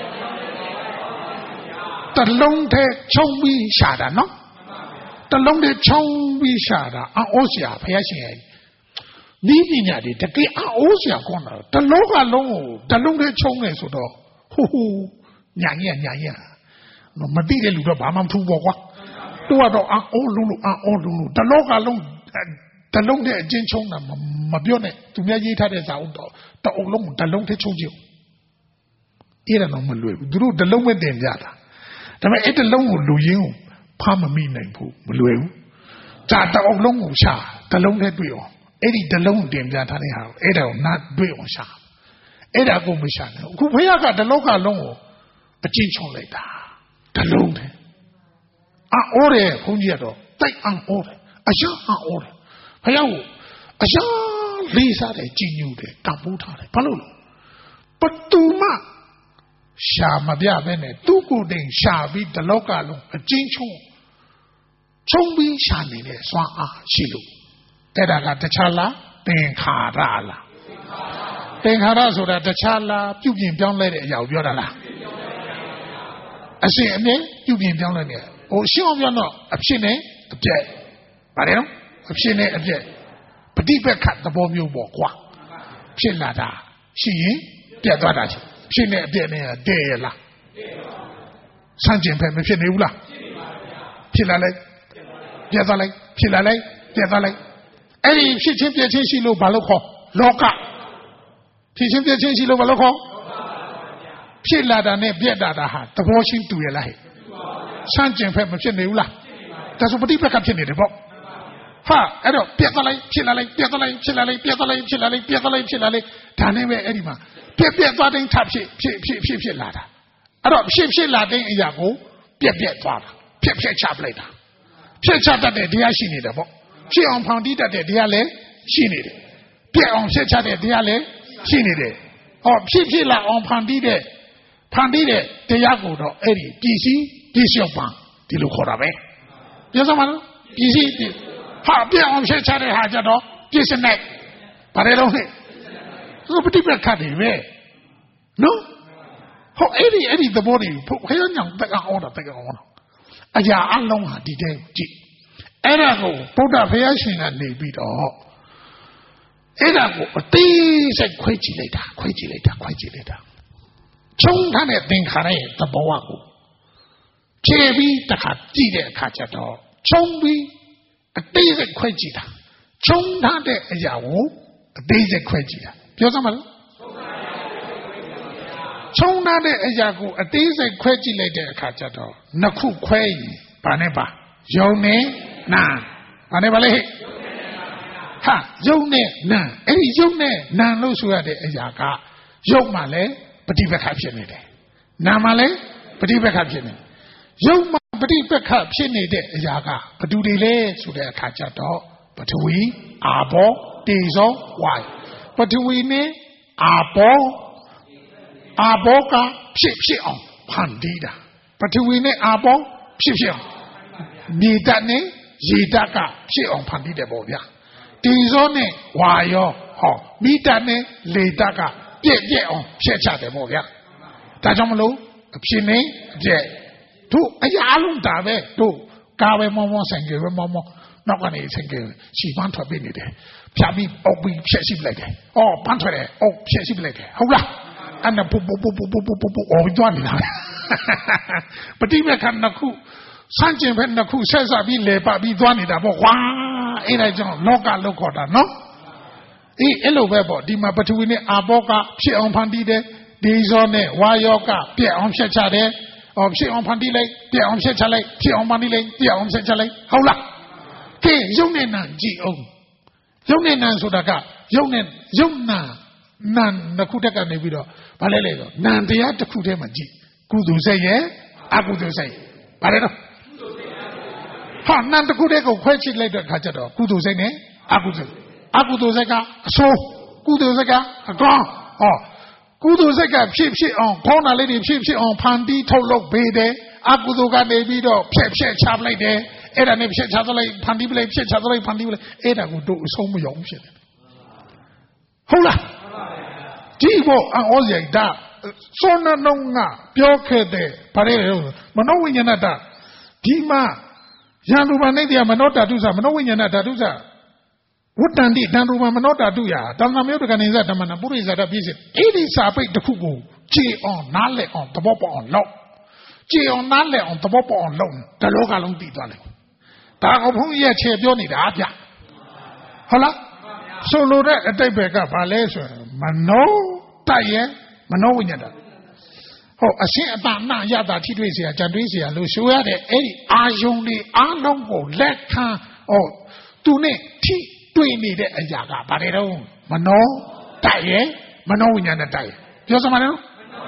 တလုံးတည်းချုံပြီးရှာတာနော်တလုံးတည်းချုံပြီးရှာတာအိုးစရာဘုရားရှင်ရဲ့ဤပညာတွေတကယ်အိုးစရာကောင်းတာတလောကလုံးကိုတလုံးတည်းချုံနေဆိုတော့ဟိုဟိုညာညာညာညာမသိတဲ့လူတော့ဘာမှမထူးပေါ့ကွာတို့ကတော့အိုးလုံးလို့အိုးလုံးလို့တလောကလုံးတလုံးတည်းအချင်းချုံတာမပြောနဲ့သူများရေးထားတဲ့စာအုပ်တော့တအုပ်လုံးတလုံးတည်းချုံကြည့်အဲ့ဒါတော့မလွယ်ဘူးသူတို့တလုံးပဲတင်ကြတာဒါပေမဲ့အဲ့တလုံးကိုလူရင်းကိုဖားမမိနိုင်ဘူးမလွယ်ဘူးဒါတအုပ်လုံးကိုရှာတလုံးတည်းတွေ့အောင်အဲ့ဒီတလုံးတင်ပြထားတဲ့ဟာကိုအဲ့ဒါကိုနားတွေ့အောင်ရှာအဲ့ဒါကိုမရှာနဲ့အခုဘုရားကတလောကလုံးကိုအချင်းချုံလိုက်တာတလုံးတည်းအိုးတယ်ဘုန်းကြီးကတော့တိုက်အောင်အိုးတယ်အရှာအိုးတယ်ဘုရားကိုအရှာလေးစားတယ်ကြည်ညိုတယ်တန်ဖိုးထားတယ်ဘာလို့လဲပတူမရှာမပြပဲနဲ့သူ့ကိုယ်တိုင်ရှာပြီးတလောကလုံးအချင်းချုံချုံပြီးရှာနေတဲ့စွမ်းအားရှိလို့အဲ့ဒါကတခြားလားသင်္ခါရလားသင်္ခါရဆိုတာတခြားလားပြုပြင်ပြောင်းလဲတဲ့အရာကိုပြောတာလားအရှင်အမြဲပြုပြင်ပြောင်းလဲနေဟိုရှင်းအောင်ပြောတော့အဖြစ်နဲ့အပြက်ပါတယ်နော်အဖြစ်နဲ့အပြက်ပฏิပက္ခသဘောမျိုးပေါ့ကွာဖြစ်လာတာရှိရင်ပြတ်သွားတာရှိဖြစ်နဲ့အပြက်နဲ့တည့်ရလားဆန့်ကျင်ဖက်မဖြစ်နေဘူးလားဖြစ်လာလိုက်ပြတ်သွားလိုက်ဖြစ်လာလိုက်ပြတ်သွားလိုက်အဲ့ဒီဖြစ်ချင်းပြည့်ချင်းရှိလို့ဘာလို့ခေါ်လောကဖြစ်ချင်းပြည့်ချင်းရှိလို့ဘာလို့ခေါ်ဖြစ်လာတာနဲ့ပြတ်တာဟာသဘောချင်းတူရလားဟဲ့ဆန့်ကျင်ဖက်မဖြစ်နေဘူးလားဒါဆိုပฏิပက္ခဖြစ်နေတယ်ပေါ့ဟာအဲ့တော့ပြတ်သွားလိုက်ဖြစ်လာလိုက်ပြတ်သွားလိုက်ဖြစ်လာလိုက်ပြတ်သွားလိုက်ဖြစ်လာလိုက်ပြတ်သွားလိုက်ဖြစ်လာလိုက်ဒါနဲ့ပဲအဲ့ဒီမှာပြက်ပြက်သွားတိုင်းထဖြစ်ဖြစ်ဖြစ်ဖြစ်ဖြစ်လာတာအဲ့တော့ဖြစ်ဖြစ်လာတဲ့အရာကိုပြက်ပြက်သွားတာဖြစ်ဖြစ်ချပလိုက်တာဖြစ်ချတတ်တဲ့တရားရှိနေတယ်ပေါ့ဖြစ်အောင်ဖောင်တီးတတ်တဲ့တရားလည်းရှိနေတယ်ပြက်အောင်ဖြစ်ချတဲ့တရားလည်းရှိနေတယ်ဟောဖြစ်ဖြစ်လာအောင်ဖောင်တီးတဲ့ဖောင်တီးတဲ့တရားကိုတော့အဲ့ဒီပစ္စည်းပစ္စည်းပံဒီလိုခေါ်တာပဲပြောစမ်းပါလားပစ္စည်းဟာပြက်အောင်ဖြစ်ချတဲ့ဟာကြတော့ပစ္စည်းနဲ့ဗါတယ်တော့ဟဲ့သူပฏิပက္ခတွေပဲနော်ဟောအဲ့ဒီအဲ့ဒီသဘောတွေခရညောင်တက်အောင်တာတက်အောင်တာအရာအလုံးဟာဒီတဲ့ကြည့်အဲ့ဒါကိုဗုဒ္ဓဘုရားရှင်ကနေပြီးတော့အဲ့ဒါကိုအသေးစိတ်ခွဲကြည့်လိုက်တာခွဲကြည့်လိုက်တာခွဲကြည့်လိုက်တာချုံထားတဲ့သင်္ခါရရဲ့သဘောကိုဖြည့်ပြီးတခါကြည့်တဲ့အခါကျတော့ချုံပြီးအသေးစိတ်ခွဲကြည့်တာချုံထားတဲ့အရာကိုအသေးစိတ်ခွဲကြည့်တာပြောစမ်းပါလားချုံထားတဲ့အရာကိုအသေးစိတ်ခွဲကြည့်လိုက်တဲ့အခါကျတော့နှစ်ခုခွဲရင်ဘာနဲ့ပါယုံနဲ့နာဘာနဲ့ပါလဲဟဲ့ဟာယုံနဲ့နာအဲ့ဒီယုံနဲ့နာလို့ဆိုရတဲ့အရာကယုံမှလည်းပฏิပက္ခဖြစ်နေတယ်နာမှလည်းပฏิပက္ခဖြစ်နေယုံမှပฏิပက္ခဖြစ်နေတဲ့အရာကဘယ်သူတွေလဲဆိုတဲ့အခါကျတော့ပထဝီအာဘောတေဇောဝါယပထဝီနဲ့အာဘောအာဘောကဖြစ်ဖြစ်အောင်ဖန်တီးတာပထဝီနဲ့အာဘောဖြစ်ဖြစ်အောင်မြေဓာတ်နဲ့ရေဓာတ်ကဖြစ်အောင်ဖန်တီးတယ်ပေါ့ဗျာတေဇောနဲ့ဝါယောဟောမိဓာတ်နဲ့လေဓာတ်ကပြည့်ပြည့်အောင်ဖြစ်ချတယ်ပေါ့ဗျာဒါကြောင့်မလို့အဖြစ်နဲ့အပြည့်တို့အရာလုံးဒါပဲတို့ကာပဲမောမောဆိုင်ကြပဲမောမောနောက်ကနေဆိုင်ကြရှီပန်းထွက်ပေးနေတယ်ဖြာပြီးအုပ်ပြီးဖြည့်ရှိပလိုက်တယ်အော်ပန်းထွက်တယ်အုပ်ဖြည့်ရှိပလိုက်တယ်ဟုတ်လားအဲ့ဒါပူပူပူပူပူပူပူပူအော်ကြွနေတာပฏิမေခဏခုစန့်ကျင်ဘက်နှစ်ခုဆက်စပ်ပြီးလေပပြီးသွားနေတာပေါ့ကွာအဲ့ဒါကြောင့်လောကလောက်ခေါ်တာနော်အေးအဲ့လိုပဲပေါ့ဒီမှာပထဝီနဲ့အာဘောကဖြစ်အောင်ဖန်တီးတယ်ဒီဇောနဲ့ဝါယောကပြက်အောင်ဖြတ်ချတယ်ဟောဖြစ်အောင်ဖန်တီးလိုက်ပြက်အောင်ဖြတ်ချလိုက်ဖြစ်အောင်ဖန်တီးလိုက်ပြက်အောင်ဖြတ်ချလိုက်ဟုတ်လားကဲယုံနဲ့နာကြည့်အောင်ယုံနဲ့နာဆိုတာကယုံနဲ့ယုံနာနာနှစ်ခုတက်ကနေပြီးတော့ဘာလဲလဲဆိုနာတရားတစ်ခုတည်းမှာကြည့်ကုသိုလ်စိတ်ရဲ့အကုသိုလ်စိတ်ဘာလဲတော့ဟာနာတစ်ခုတည်းကိုခွဲချိလိုက်တဲ့အခါကျတော့ကုသိုလ်စိတ်နဲ့အကုသိုလ်အကုသိုလ်စိတ်ကအဆိုးကုသိုလ်စိတ်ကအကောင်းဟောကုသိုလ်စိတ်ကဖြစ်ဖြစ်အောင်ခေါင်းနာလေးတွေဖြစ်ဖြစ်အောင်ဖန်တီးထုတ်လုပ်ပေးတယ်အကုသိုလ်ကနေပြီးတော့ဖြက်ဖြက်ချပလိုက်တယ်အဲ့ဒါနဲ့ဖြက်ချသလိုက်ဖန်တီးပလိုက်ဖြက်ချသလိုက်ဖန်တီးပလိုက်အဲ့ဒါကိုတို့အဆုံးမရောက်ဖြစ်တယ်ဟုတ်လားဒီဘောအောစရိုက်ဒါစောနနှုံးကပြောခဲ့တဲ့ဗါတဲ့မနောဝိညာဏတဒီမှာယံရူပနိတ္တယမနောဓာတုစမနောဝိညာဏဓာတုစဝတ္တန္တိတံရူပမနောဓာတုယတဏ္ဍမေယတကနေစဓမ္မနာပုရိသတာပြည့်စင်အဲ့ဒီစာပိတ်တစ်ခုကိုကြည်အောင်နားလည်အောင်သဘောပေါက်အောင်လုပ်ကြည်အောင်နားလည်အောင်သဘောပေါက်အောင်လုပ်တလောကလုံးသိသွားလိမ့်ဒါကဘုန်းကြီးရဲ့ခြေပြောနေတာဗျဟုတ်လားဆိုလိုတဲ့အတိတ်ဘက်ကဘာလဲဆိုရင်မနောတရဲ့မနောဝိညာဏဟုတ်အရှင်းအတနာရတာထိတွေ့เสียကြံတွေးเสียလို့ဆိုရတဲ့အဲ့ဒီအာယုံတွေအားလုံးကိုလက်ခံဟောသူနဲ့ထိတွေ့နေတဲ့အရာကဘာတွေတော့မနောတရဲ့မနောဝိညာဏတရဲ့ပြောစမ်းပါနော်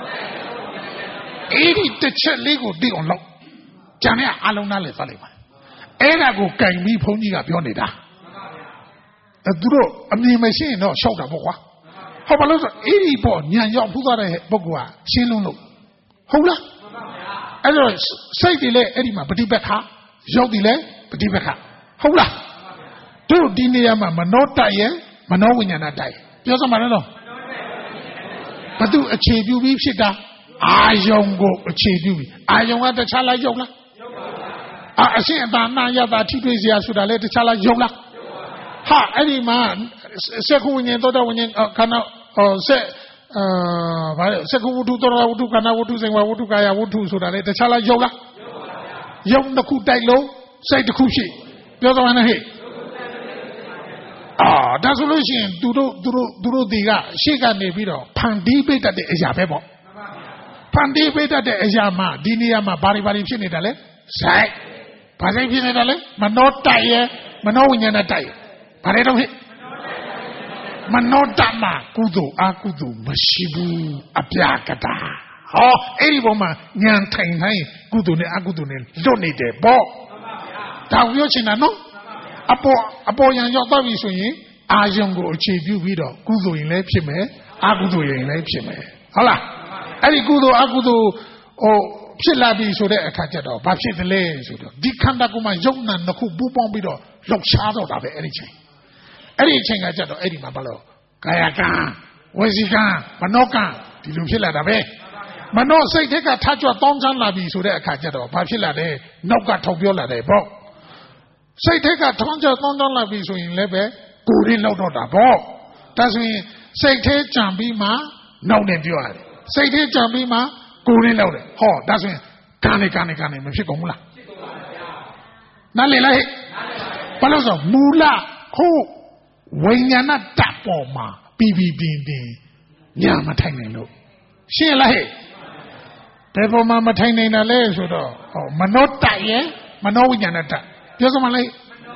အဲ့ဒီတစ်ချက်လေးကိုသိအောင်လုပ်ကြံတဲ့အားလုံးနားလည်သွားလိမ့်မယ်အဲ့ဒါကိုကင်ပြီးဘုန်းကြီးကပြောနေတာအဲသူတို့အမြင်မရှိရင်တော့ရှောက်တာပေါ့ကွာဟုတ်ပါလို့ဆိုအဲ့ဒီပေါ့ညံရောက်ဖူးသွားတဲ့ပုဂ္ဂိုလ်ကရှင်းလုံးလို့ဟုတ်လားအဲ့တော့စိတ်တွေလည်းအဲ့ဒီမှာပฏิပတ်ခါရုပ်တွေလည်းပฏิပတ်ခါဟုတ်လားတို့ဒီနေရာမှာမနောတရဲ့မနောဝိညာဏတရဲ့ပြောစမ်းပါတော့ဘသူအခြေပြုပြီးဖြစ်တာအာယုံကိုအခြေပြုပြီးအာယုံကတခြားလားရုပ်လားအာအရှင်းအတနာရတာထိတွေ့เสียဆိုတာလည်းတခြားလားရုပ်လားဟာအဲ့ဒီမှာစက္ခုဝိညာဉ်သောတာဝိညာဉ်ခန္ဓာဟောဆက်အာဘာလဲစက္ခုဝတ္ထုသောတာဝတ္ထုခန္ဓာဝတ္ထုစေဝဝတ္ထုကာယဝတ္ထုဆိုတာလေတခြားလားယုတ်လားယုတ်တစ်ခုတိုက်လို့စိတ်တစ်ခုရှိပြောသမှာနဲ့ဟဲ့အာဒါဆိုလို့ရှိရင်သူတို့သူတို့သူတို့ဒီကရှေ့ကနေပြီးတော့ဖန်တီးပိတ်တတ်တဲ့အရာပဲပေါ့ဖန်တီးပိတ်တတ်တဲ့အရာမှာဒီနေရာမှာဘာတွေဘာတွေဖြစ်နေတာလဲစိုက်ဘာစိတ်ဖြစ်နေတာလဲမနောတိုက်ရဲ့မနောဝိညာဏတိုက်ရဲ့ဘာတွေတော့ဟဲ့မနောတမကုသိုလ်အကုသိုလ်မရှိဘူးအပြာကတာဟောအဲ့ဒီပုံမှာဉာဏ်ထိုင်တိုင်းကုသိုလ်နဲ့အကုသိုလ်နဲ့လွတ်နေတယ်ပေါ့ဒါပြောချင်တာနော်အပေါ်အပေါ်ရန်ရောက်သွားပြီဆိုရင်အာယုံကိုအခြေပြုပြီးတော့ကုသိုလ်ရင်လည်းဖြစ်မယ်အကုသိုလ်ရင်လည်းဖြစ်မယ်ဟုတ်လားအဲ့ဒီကုသိုလ်အကုသိုလ်ဟိုဖြစ်လာပြီဆိုတဲ့အခါကျတော့ဘာဖြစ်တယ်လဲဆိုတော့ဒီခန္ဓာကိုယ်မှာယုံနာနှစ်ခုပူးပေါင်းပြီးတော့လှုပ်ရှားတော့တာပဲအဲ့ဒီချိန်အဲ့ဒီအချိန်ကကြတော့အဲ့ဒီမှာဘာလို့ကာယကံဝစီကံမနောကံဒီလိုဖြစ်လာတာပဲမနောစိတ်ထက်ကထားကြွတောင်းချမ်းလာပြီဆိုတဲ့အခါကျတော့ဘာဖြစ်လာလဲနောက်ကထောက်ပြောလာတယ်ပေါ့စိတ်ထက်ကထောင်းကြွတောင်းချမ်းလာပြီဆိုရင်လည်းပဲကိုယ်ရင်းလောက်တော့တာပေါ့ဒါဆိုရင်စိတ်ထဲကြံပြီးမှနောက်နဲ့ပြောရတယ်စိတ်ထဲကြံပြီးမှကိုယ်ရင်းလောက်တယ်ဟောဒါဆိုရင်ကံနဲ့ကံနဲ့ကံနဲ့မဖြစ်ကုန်ဘူးလားဖြစ်ကုန်ပါဗျာနားလည်လားဟဲ့ဘာလို့ဆိုမူလဟုတ်ဝိညာဏတတ်ပေါ်မှာပြီးပြီးပြင်းပြင်းညာမထိုင်နိုင်လို့ရှင်းလားဟဲ့ဘယ်ပေါ်မှာမထိုင်နိုင်တာလဲဆိုတော့ဟောမနောတတ်ရဲ့မနောဝိညာဏတတ်ပြောစမ်းမလား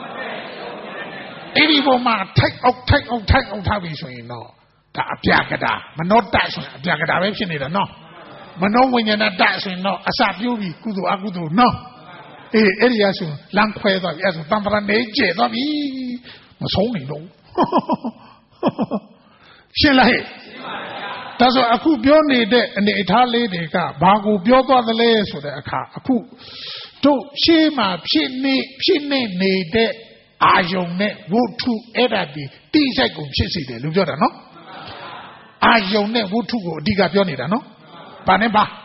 အဲ့ဒီပေါ်မှာထိုက်အောင်ထိုက်အောင်ထိုက်အောင်ထားပြီဆိုရင်တော့ဒါအပြာကတာမနောတတ်ဆိုရင်အပြာကတာပဲဖြစ်နေတာနော်မနောဝိညာဏတတ်ဆိုရင်တော့အစပြုပြီးကုသိုလ်အကုသိုလ်နော်အေးအဲ့ဒီရဆိုလမ်းခွဲသွားပြီအဲ့ဆိုတံပရနေကျဲသွားပြီမဆုံးနိုင်တော့ရှင်းလားဟဲ့ဒါဆိုအခုပြောနေတဲ့အနေအထားလေးတွေကဘာကိုပြောသွားသလဲဆိုတဲ့အခါအခုတို့ရှေးမှာဖြစ်နေဖြစ်နေနေတဲ့အာယုံနဲ့ဝုထုအဲ့ဒါဒီတိစိုက်ကိုဖြစ်စေတယ်လို့ပြောတာနော်အာယုံနဲ့ဝုထုကိုအဓိကပြောနေတာနော်ဘာနဲ့ပါ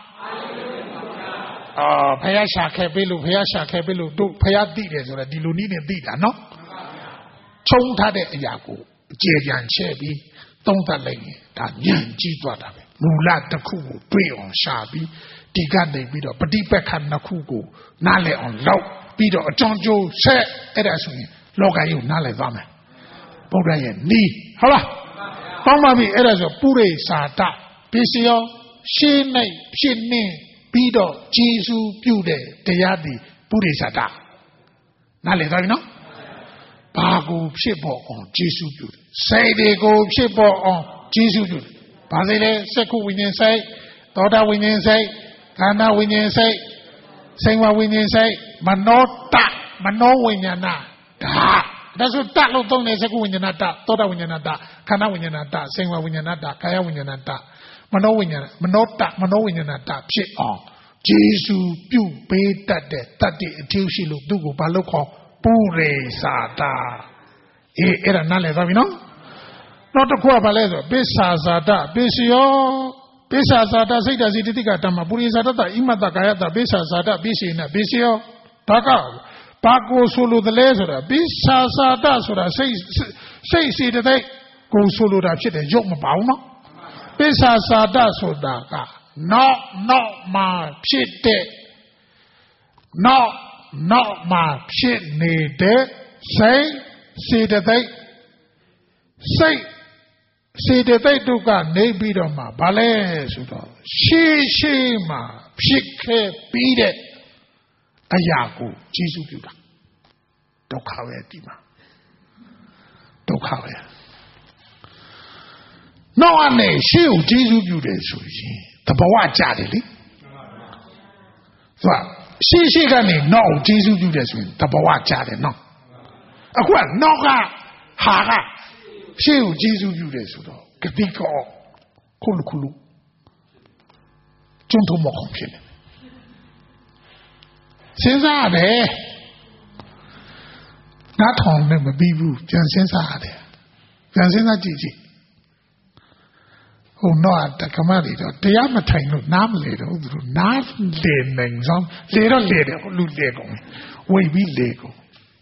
အာဖယားရှာခဲ့ပြီလို့ဖယားရှာခဲ့ပြီလို့တို့ဖယားသိတယ်ဆိုတော့ဒီလိုနည်းနဲ့သိတာနော်ချုံထားတဲ့အရာကိုကြေပြန်ချဲ့ပြီးသုံးသပ်လိုက်ရင်ဒါညံ့ကြီးသွားတာပဲမူလတစ်ခုကိုတွေးအောင်ရှာပြီးဒီကနေပြီးတော့ပฏิပတ်ခနှစ်ခုကိုနားလည်အောင်လောက်ပြီးတော့အကြောင်းကျိုးဆက်အဲ့ဒါဆိုရင်လောကကြီးကိုနားလည်သွားမယ်ဗုဒ္ဓရဲ့နီးဟုတ်လားပေါင်းပါပြီအဲ့ဒါဆိုပုရိသာတပစ္စယောရှင်းနိုင်ဖြစ်နေပြီးတော့ဂျေစုပြုတဲ့တရားတွေပုရိသာတနားလည်သွားပြီနော်ဘာကိုဖြစ်ပေါ်အောင်ဂျေစုပြုတယ်စိတ်တွေကိုဖြစ်ပေါ်အောင်ဂျေစုပြုတယ်ဘာစိတ်လဲစက္ခုဝိညာဉ်စိတ်သောတာဝိညာဉ်စိတ်ခန္ဓာဝိညာဉ်စိတ်စိတ်ဝဝိညာဉ်စိတ်မနောတမနောဝိညာဏဒါဒါဆိုတလို့သုံးတယ်စက္ခုဝိညာဏတသောတာဝိညာဏတခန္ဓာဝိညာဏတစိတ်ဝဝိညာဏတကာယဝိညာဏတမနောဝိညာဏမနောတမနောဝိညာဏတဖြစ်အောင်ဂျေစုပြုပေးတတ်တဲ့တတ္တိအထူးရှိလို့သူ့ကိုဘာလို့ခေါ်ပုရိသာတအေးအဲ့ဒါနားလည်သွားပြီနော်နောက်တစ်ခုကဘာလဲဆိုပိစ္ဆာဇာတပိစယောပိစ္ဆာဇာတစိတ်ဓာတ်စိတ္တိကဓမ္မပုရိသတ္တဣမတ္တကာယတပိစ္ဆာဇာတပိစေနပိစယောဒါကဘာကိုဆိုလိုတယ်လဲဆိုတာပိစ္ဆာဇာတဆိုတာစိတ်စိတ်စေတသိက်ကိုဆိုလိုတာဖြစ်တယ်ရုပ်မပေါင်းနော်ပိစ္ဆာဇာတဆိုတာကနောက်နောက်မှဖြစ်တဲ့နောက်နောက်မှဖြစ်နေတဲ့စိတ်စေတသိက်စိတ်စေတသိက်တို့ကနေပြီးတော့မှဘာလဲဆိုတော့ရှေးရှေးမှဖြစ်ခဲ့ပြီးတဲ့အရာကိုကျေစုပြုတာဒုက္ခပဲဒီမှာဒုက္ခပဲနောက်အနေရှေးကိုကျေစုပြုတယ်ဆိုရင်တဘဝကြတယ်လေဆိုရှေးရှေးကနေနောက်ကျေစုပြုတယ်ဆိုရင်တဘဝကြတယ်နော်အခုကနောက်ကဟာကရှေ့ကိုကျေးဇူးပြုတယ်ဆိုတော့ဂတိကောခုလခုလူကျုံထုံမခုံဖြစ်နေစဉ်းစားရတယ်နားထောင်နဲ့မပြီးဘူးပြန်စဉ်းစားရတယ်ပြန်စဉ်းစားကြည့်ကြည့်ဟိုတော့တက္ကမတွေတော့တရားမထိုင်လို့နားမလေတော့သူတို့နားလေနိုင်ဆောင်လေတော့လေတယ်လူလေကုန်ဝိပြီးလေကုန်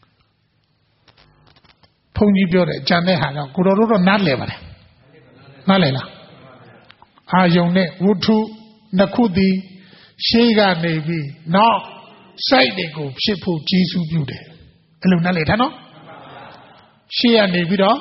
ဘုန်းကြီးပြောတယ်ကြံတဲ့ဟာတော့ကိုတော်တို့တော့နားလည်ပါတယ်နားလည်လားအာယုံနဲ့ဝုထုနှစ်ခုသည်ရှေးကနေပြီးနောက်စိုက်တွေကိုဖြစ်ဖို့ကြီးစုပြုတယ်အဲ့လိုနားလည်ထားနော်ရှေးကနေပြီးတော့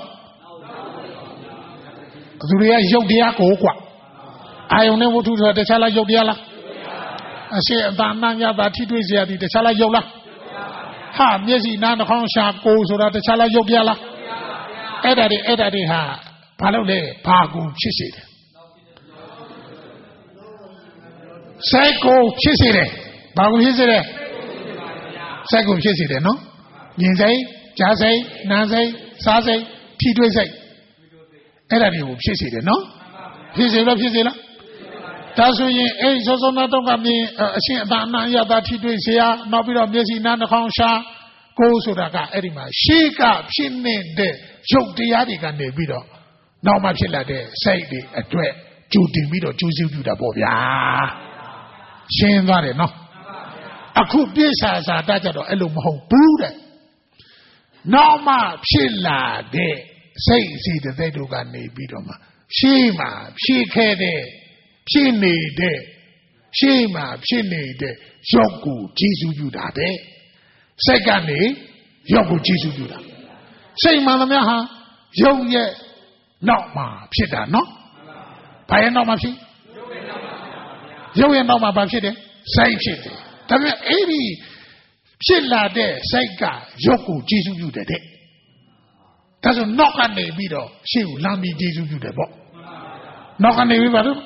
သူတွေကရုပ်တရားကိုကွာအာယုံနဲ့ဝုထုဆိုတာတခြားလားရုပ်တရားလားအရှေ့အသာနာညာသာထိတွေ့เสียသည်တခြားလားရုပ်လားဟာမျက်စိနားနှာခေါင်းရှာကိုဆိုတာတခြားလားရုပ်ပြလားအဲ့ဒါတွေအဲ့ဒါတွေဟာဘာလို့လဲဘာကိုဖြစ်စေတယ်စိတ်ကိုဖြစ်စေတယ်ဘာကိုဖြစ်စေတယ်စိတ်ကိုဖြစ်စေတယ်နော်မြင်စိတ်ကြားစိတ်နားစိတ်စားစိတ်ထိတွေ့စိတ်အဲ့ဒါတွေကိုဖြစ်စေတယ်နော်ဖြစ်စေလားဖြစ်စေလားဒါဆိုရင်အဲ့စောစောနာတော့ကမြင်အရှင်အသာအနာရတာထိတွေ့เสียနောက်ပြီးတော့မျက်စိနားနှာခေါင်းရှာကိုယ်ဆိုတာကအဲ့ဒီမှာရှေးကဖြစ်နေတဲ့ရုပ်တရားတွေကနေပြီးတော့နောက်မှဖြစ်လာတဲ့စိတ်တွေအတွက်ကြိုတင်ပြီးတော့ကြိုးစုပြုတာပေါ့ဗျာရှင်းသွားတယ်နော်အခုပြစ္ဆာစာတကြတော့အဲ့လိုမဟုတ်ဘူးတဲ့နောက်မှဖြစ်လာတဲ့စိတ်စီတဲ့စိတ်တို့ကနေပြီးတော့မှရှေးမှဖြစ်ခဲ့တဲ့ဖြစ်နေတဲ့ရှေးမှဖြစ်နေတဲ့ရုပ်ကိုကျေစုပြုတာတဲ့စိတ်ကနေရုပ်ကိုကျေစုပြုတာစိတ်မှန်သမျှဟာရုပ်ရဲ့နောက်မှဖြစ်တာနော်ဘာရဲ့နောက်မှဖြစ်ရုပ်ရဲ့နောက်မှဘာဖြစ်တယ်စိတ်ဖြစ်တယ်ဒါပေမဲ့အဲ့ဒီဖြစ်လာတဲ့စိတ်ကရုပ်ကိုကျေစုပြုတယ်တဲ့ဒါဆိုနောက်ကနေပြီးတော့ရှေ့ကိုလမ်းပြီးကျေစုပြုတယ်ပေါ့နောက်ကနေပြီးပါတော့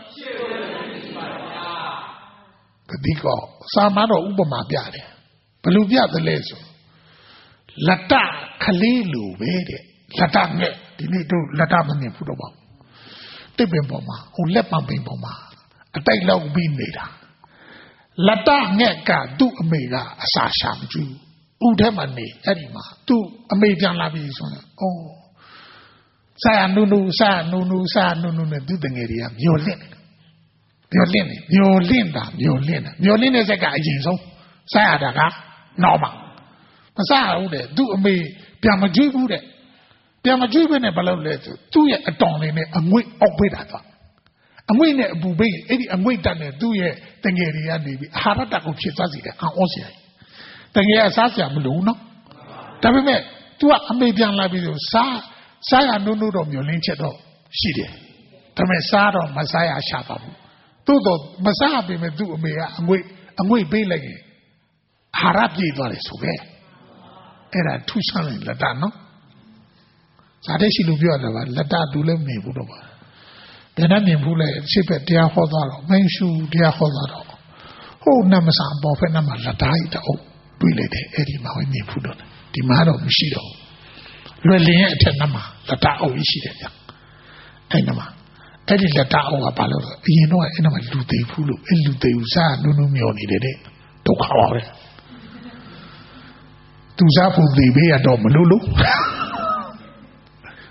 ဒီကောစာမတော်ဥပမာပြတယ်ဘယ်လိုပြသလဲဆိုလက်တခလေးလိုပဲတဲ့လက်တငှက်ဒီနေ့တို့လက်တမမြင်ဘူးတော့ပါတစ်ပင်ပေါ်မှာဟိုလက်ပံပင်ပေါ်မှာအတိုက်လောက်ပြီးနေတာလက်တငှက်ကသူ့အမေကအစာရှာမကြည့်ဘူးဥထဲမှာနေအဲ့ဒီမှာသူ့အမေပြန်လာပြီဆိုတော့အော်ဆာနုနုဆာနုနုဆာနုနုနဲ့သူ့တငယ်တွေကမျောလင့်မျောလင့်နေမျောလင့်တာမျောလင့်တာမျောလင့်တဲ့စိတ်ကအရင်ဆုံးစားရတာကနောက်မှမစားဘူးတဲ့သူ့အမေပြန်မကြည့်ဘူးတဲ့ပြန်မကြည့်ဘဲနဲ့ဘာလို့လဲဆိုသူ့ရဲ့အတော်လေးနဲ့အငွေ့အောက်ပေးတာတော့အငွေ့နဲ့အပူပေးအဲ့ဒီအငွေ့တက်နဲ့သူ့ရဲ့တငယ်တွေကနေပြီးအာဟာရတက်ကိုဖြစ်သွားစေတယ်အံ့ဩစရာတငယ်ကစားစရာမလိုဘူးနော်ဒါပေမဲ့ तू ကအမေပြန်လာပြီးဆိုစားစားရနုံနုံတော့မျောလင်းချက်တော့ရှိတယ်ဒါပေမဲ့စားတော့မစားရရှာပါဘူးသို့တော့မစားပေမဲ့သူ့အမေကအငွေ့အငွေ့ပေးလိုက်ရင်အာဟာရပြည့်သွားတယ်ဆိုပဲအဲ့ဒါထူးဆန်းတဲ့လက်တနော်ဇာတဲ့ရှိလို့ပြောရတာပါလက်တတူလည်းမြင်ဘူးတော့ပါဘယ်နဲ့မြင်ဘူးလဲစိတ်ပဲတရားဟောသွားတော့မင်းရှူတရားဟောသွားတော့ဟိုနမစာပေါ်ဖက်နမလက်တကြီးတော့တွေ့လိုက်တယ်အဲ့ဒီမှာမြင်ဘူးတော့ဒီမှာတော့မရှိတော့လွယ်လင်းရဲ့အထက်နမလက်တအုပ်ရှိတယ်ဗျအဲ့နမအဲ့ဒီလက်တအုပ်ကဘာလို့လဲအရင်တော့အဲ့နမလူသေးဘူးလို့အဲ့လူသေးဦးစားနုံနုံမျောနေတယ်တဲ့ဒုက္ခပါပဲသူစားဖို့သေးပေးရတော့မလို့လို့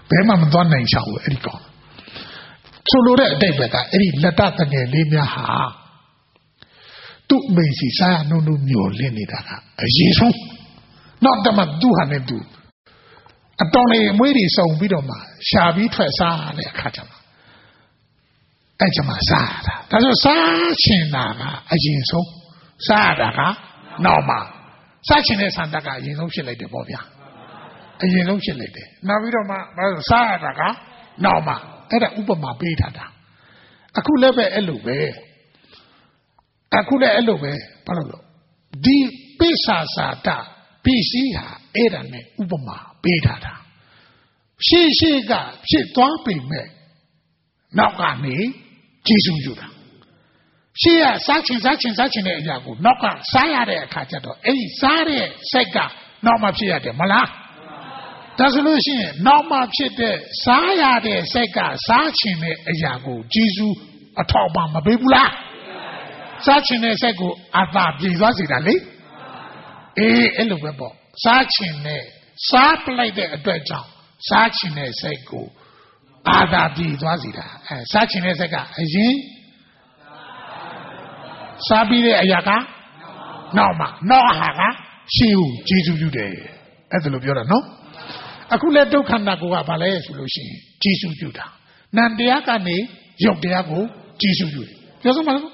ဘယ်မှမသွားနိုင်ချောင်းဘူးအဲ့ဒီကောင်ဆိုလိုတဲ့အတိတ်ပဲကအဲ့ဒီလက်တတငယ်လေးများဟာသူ့မိန်စီစားရနှုံနှုံညော်လင့်နေတာကအရေးဆုံးနောက်တမသူ့ဟာနဲ့သူအတော်လေးအမွေးတွေစုံပြီးတော့မှရှာပြီးထွက်စားတဲ့အခါကျမှအဲ့ကျမှစားရတာဒါဆိုစားချင်တာကအရင်ဆုံးစားရတာကနောက်မှစားချင်တဲ့ဆန္ဒကအရင်ဆုံးဖြစ်လိုက်တယ်ပေါ့ဗျာအရင်ဆုံးဖြစ်လိုက်တယ်နောက်ပြီးတော့မှဘာလို့စားရတာကနောက်မှအဲ့ဒါဥပမာပေးထားတာအခုလည်းပဲအဲ့လိုပဲအခုလည်းအဲ့လိုပဲဘာလို့လဲဒီပိဿာစာတပိစီဟာအဲ့ဒါနဲ့ဥပမာပေးထားတာရှေ့ရှေ့ကဖြစ်သွားပြီမဲ့နောက်ကနေကျေးဇူးပြုတာရှေ့ကစားချင်စားချင်စားချင်တဲ့အရာကိုနောက်ကစားရတဲ့အခါကျတော့အဲ့ဒီစားတဲ့စိတ်ကနောက်မှဖြစ်ရတယ်မလားဒါဆိုလို့ရှိရင်နောက်မှဖြစ်တဲ့စားရတဲ့စိတ်ကစားချင်တဲ့အရာကိုကျေးဇူးအထောက်ပံ့မပေးဘူးလားစားချင်တဲ့စိတ်ကိုအသာပြေသွားစေတာလေအေးအဲ့လိုပဲပေါ့စားချင်တဲ့စားပလိုက်တဲ့အတွက်ကြောင့်စားချင်တဲ့စိတ်ကိုအာသာပြေသွားစေတာအဲစားချင်တဲ့စိတ်ကအရင်စားပြီးတဲ့အရာကနောက်မှနောက်ဟာကရှေ့ကိုကျေးဇူးပြုတယ်အဲ့ဒါလိုပြောတာနော်အခုလဲဒုက္ခနာကိုကဘာလဲဆိုလို့ရှိရင်ကျေးဇူးပြုတာနန္တရားကနေရုပ်တရားကိုကျေးဇူးပြုတယ်ပြောစမ်းပါလား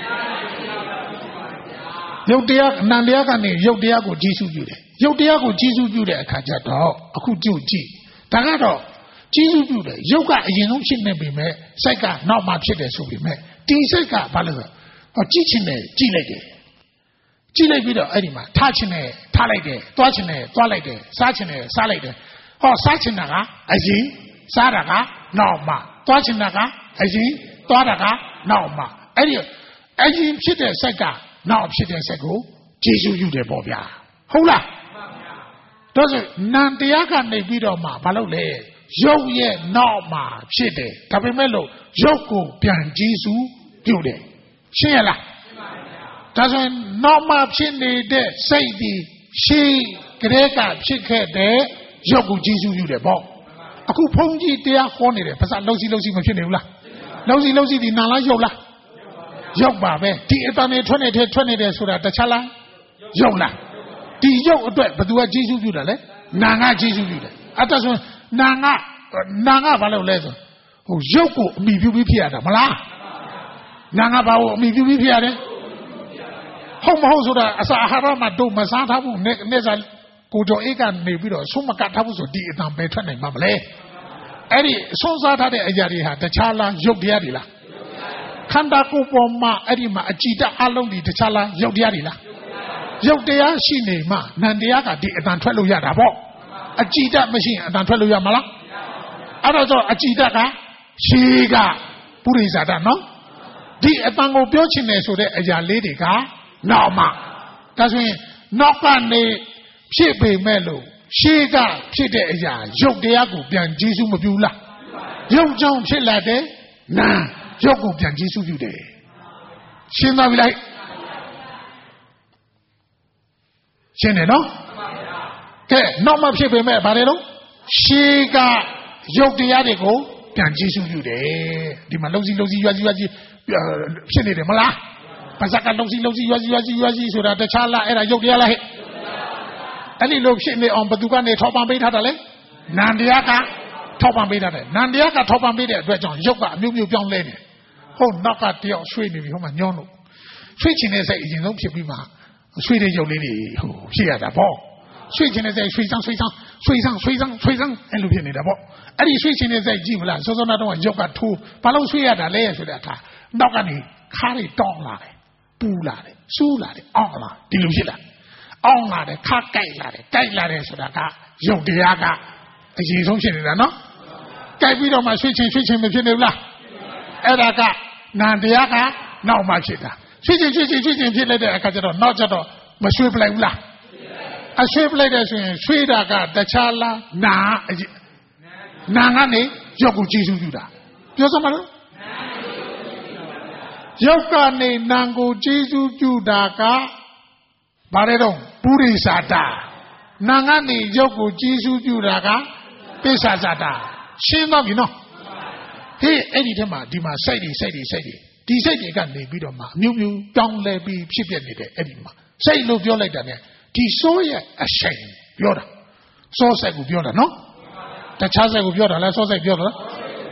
ရုပ်တရားနန္တရားကနေရုပ်တရားကိုကျေးဇူးပြုတယ်ရုပ်တရားကိုကျေးဇူးပြုတဲ့အခါကျတော့အခုကြည့်ကြည့်ဒါကတော့ကျေးဇူးပြုတယ်ရုပ်ကအရင်ဆုံးဖြစ်နေပြီမဲ့စိတ်ကနောက်မှဖြစ်တယ်ဆိုပြီမဲ့ဒီစိတ်ကဘာလဲဆိုဟောကြည့်ချင်တယ်ကြည့်လိုက်တယ်ကြည့်လိုက်ပြီးတော့အဲ့ဒီမှာထားချင်တယ်ထားလိုက်တယ်သွားချင်တယ်သွားလိုက်တယ်စားချင်တယ်စားလိုက်တယ်ဟောစားချင်တာကအရင်စားတာကနောက်မှသွားချင်တာကအရင်သွားတာကနောက်မှအဲ့ဒီအရင်ဖြစ်တဲ့စိတ်ကနောက်ဖြစ်တဲ့စိတ်ကိုကျေးဇူးပြုတယ်ပေါ့ဗျာဟုတ်လားဒါဆိုနန္တရားကနေပြီးတော့မှဘာလို့လဲရုပ်ရဲ့နောက်မှဖြစ်တယ်ဒါပေမဲ့လို့ရုပ်ကိုပြန်ကျေးဇူးပြုတယ်ရှင်းရလားဒါဆိုရင်နောက်မှဖြစ်နေတဲ့စိတ်ဒီရှိကလေးကဖြစ်ခဲ့တဲ့ရုပ်ကိုကျေးဇူးပြုတယ်ပေါ့အခုဘုန်းကြီးတရားဟောနေတယ်ဘာသာလုံးစီလုံးစီမဖြစ်နေဘူးလားလုံးစီလုံးစီဒီနာလားရုပ်လားရုပ်ပါပဲဒီအတန်နဲ့ထွက်နေတဲ့ထွက်နေတယ်ဆိုတာတခြားလားရုပ်လားဒီရုပ်အတွက်ဘယ်သူကကျေးဇူးပြုတာလဲနာငါကျေးဇူးပြုတယ်အဲ့ဒါဆိုနာငါနာငါဘာလို့လဲဆိုဟိုရုပ်ကိုအမိပြုပြီးဖြစ်ရတာမလားနာငါဘာကိုအမိပြုပြီးဖြစ်ရတယ်ဟုတ်မဟုတ်ဆိုတာအစာအာဟာရမှာတို့မစားထားဘူးနဲ့နဲ့စားကိုကြောအေးကနေပြီးတော့ဆုံးမကတ်ထားဘူးဆိုဒီအတန်ပဲထွက်နိုင်မှာမလဲအဲ့ဒီဆုံးစားထားတဲ့အရာတွေဟာတခြားလားရုပ်တရားတွေလားခန္ဓာကိုယ်ပေါ်မှာအဲ့ဒီမှာအကြည်တအလုံးတွေတခြားလားရုပ်တရားတွေလားရုပ်တရားရှိနေမှနန္တရားကဒီအတန်ထွက်လို့ရတာပေါ့အကြည်တမရှိရင်အတန်ထွက်လို့ရမလားအဲ့တော့ဆိုအကြည်တကရှိကပုရိသတာနော်ဒီအတန်ကိုပြောချင်တယ်ဆိုတဲ့အရာလေးတွေကနောက်မှဒါဆိုရင်နောက်ကနေဖြစ်ပေမဲ့လို့ရှေးကဖြစ်တဲ့အရာရုပ်တရားကိုပြန်ကျေးဇူးမပြုလားရုပ်ကြောင့်ဖြစ်လာတဲ့နာရုပ်ကိုပြန်ကျေးဇူးပြုတယ်ရှင်းသွားပြီလားရှင်းတယ်နော်ကဲနောက်မှဖြစ်ပေမဲ့ဗါတယ်လို့ရှေးကရုပ်တရားတွေကိုပြန်ကျေးဇူးပြုတယ်ဒီမှာလုံးစီလုံးစီရွာစီရွာစီဖြစ်နေတယ်မလားပါဇက်ကလုံးစီလုံးစီရွာစီရွာစီရွာစီဆိုတာတခြားလားအဲ့ဒါရုပ်တရားလားဟဲ့အဲ့ဒီလိုဖြစ်နေအောင်ဘသူကနေထောက်ပံ့ပေးထားတာလဲနန္တရားကထောက်ပံ့ပေးထားတယ်နန္တရားကထောက်ပံ့ပေးတဲ့အတွက်ကြောင့်ရုပ်ကအမျိုးမျိုးပြောင်းလဲနေဟုတ်နောက်ကတယောက်ဆွေးနေပြီဟိုမှာညောင်းလို့ဆွေးချင်တဲ့စိတ်အရင်ဆုံးဖြစ်ပြီးမှဆွေးတဲ့ရုပ်လေးတွေဟိုဖြစ်ရတာပေါ့ဆွေးချင်တဲ့စိတ်ဆွေးဆောင်ဆွေးဆောင်ဆွေးဆောင်ဆွေးဆောင်ဆွေးဆောင်အဲ့လိုဖြစ်နေတာပေါ့အဲ့ဒီဆွေးချင်တဲ့စိတ်ကြည့်မလားစောစောနာတော့ရုပ်ကထိုးဘာလို့ဆွေးရတာလဲဆိုတဲ့အခါနောက်ကနေခါးတွေတောင်းလာတယ်ပူလာတယ်စူးလာတယ်အောင့်လာဒီလိုဖြစ်လာအောင့်လာတယ်ခါကြိုက်လာတယ်ကြိုက်လာတယ်ဆိုတာကရုပ်တရားကအရင်ဆုံးဖြစ်နေတာနော်ကြိုက်ပြီးတော့မှဆွေးချင်ဆွေးချင်မဖြစ်နေဘူးလားအဲ့ဒါကနန္တရားကနောက်မှဖြစ်တာဆွေးချင်ဆွေးချင်ဆွေးချင်ဖြစ်လိုက်တဲ့အခါကျတော့နောက်ကျတော့မဆွေးပလိုက်ဘူးလားအဆွေးပလိုက်တဲ့ဆိုရင်ဆွေးတာကတခြားလားနာနာကနေရုပ်ကိုကျေးဇူးပြုတာပြောစမ်းပါလို့ရုပ်ကနေနာကိုကျေးဇူးပြုတာကဘာလဲတော့ပုရိသတာနာကနေရုပ်ကိုကျေးဇူးပြုတာကပိဿာဇာတာရှင်းသွားပြီနော်ဟေးအဲ့ဒီထဲမှာဒီမှာစိတ်တွေစိတ်တွေစိတ်တွေဒီစိတ်တွေကနေပြီးတော့မှအမျိုးမျိုးပြောင်းလဲပြီးဖြစ်ပြနေတယ်အဲ့ဒီမှာစိတ်လို့ပြောလိုက်တာ ਨੇ ဒီစိုးရဲ့အရှိန်ပြောတာစိုးစိတ်ကိုပြောတာနော်တခြားစိတ်ကိုပြောတာလားစိုးစိတ်ပြောတာလား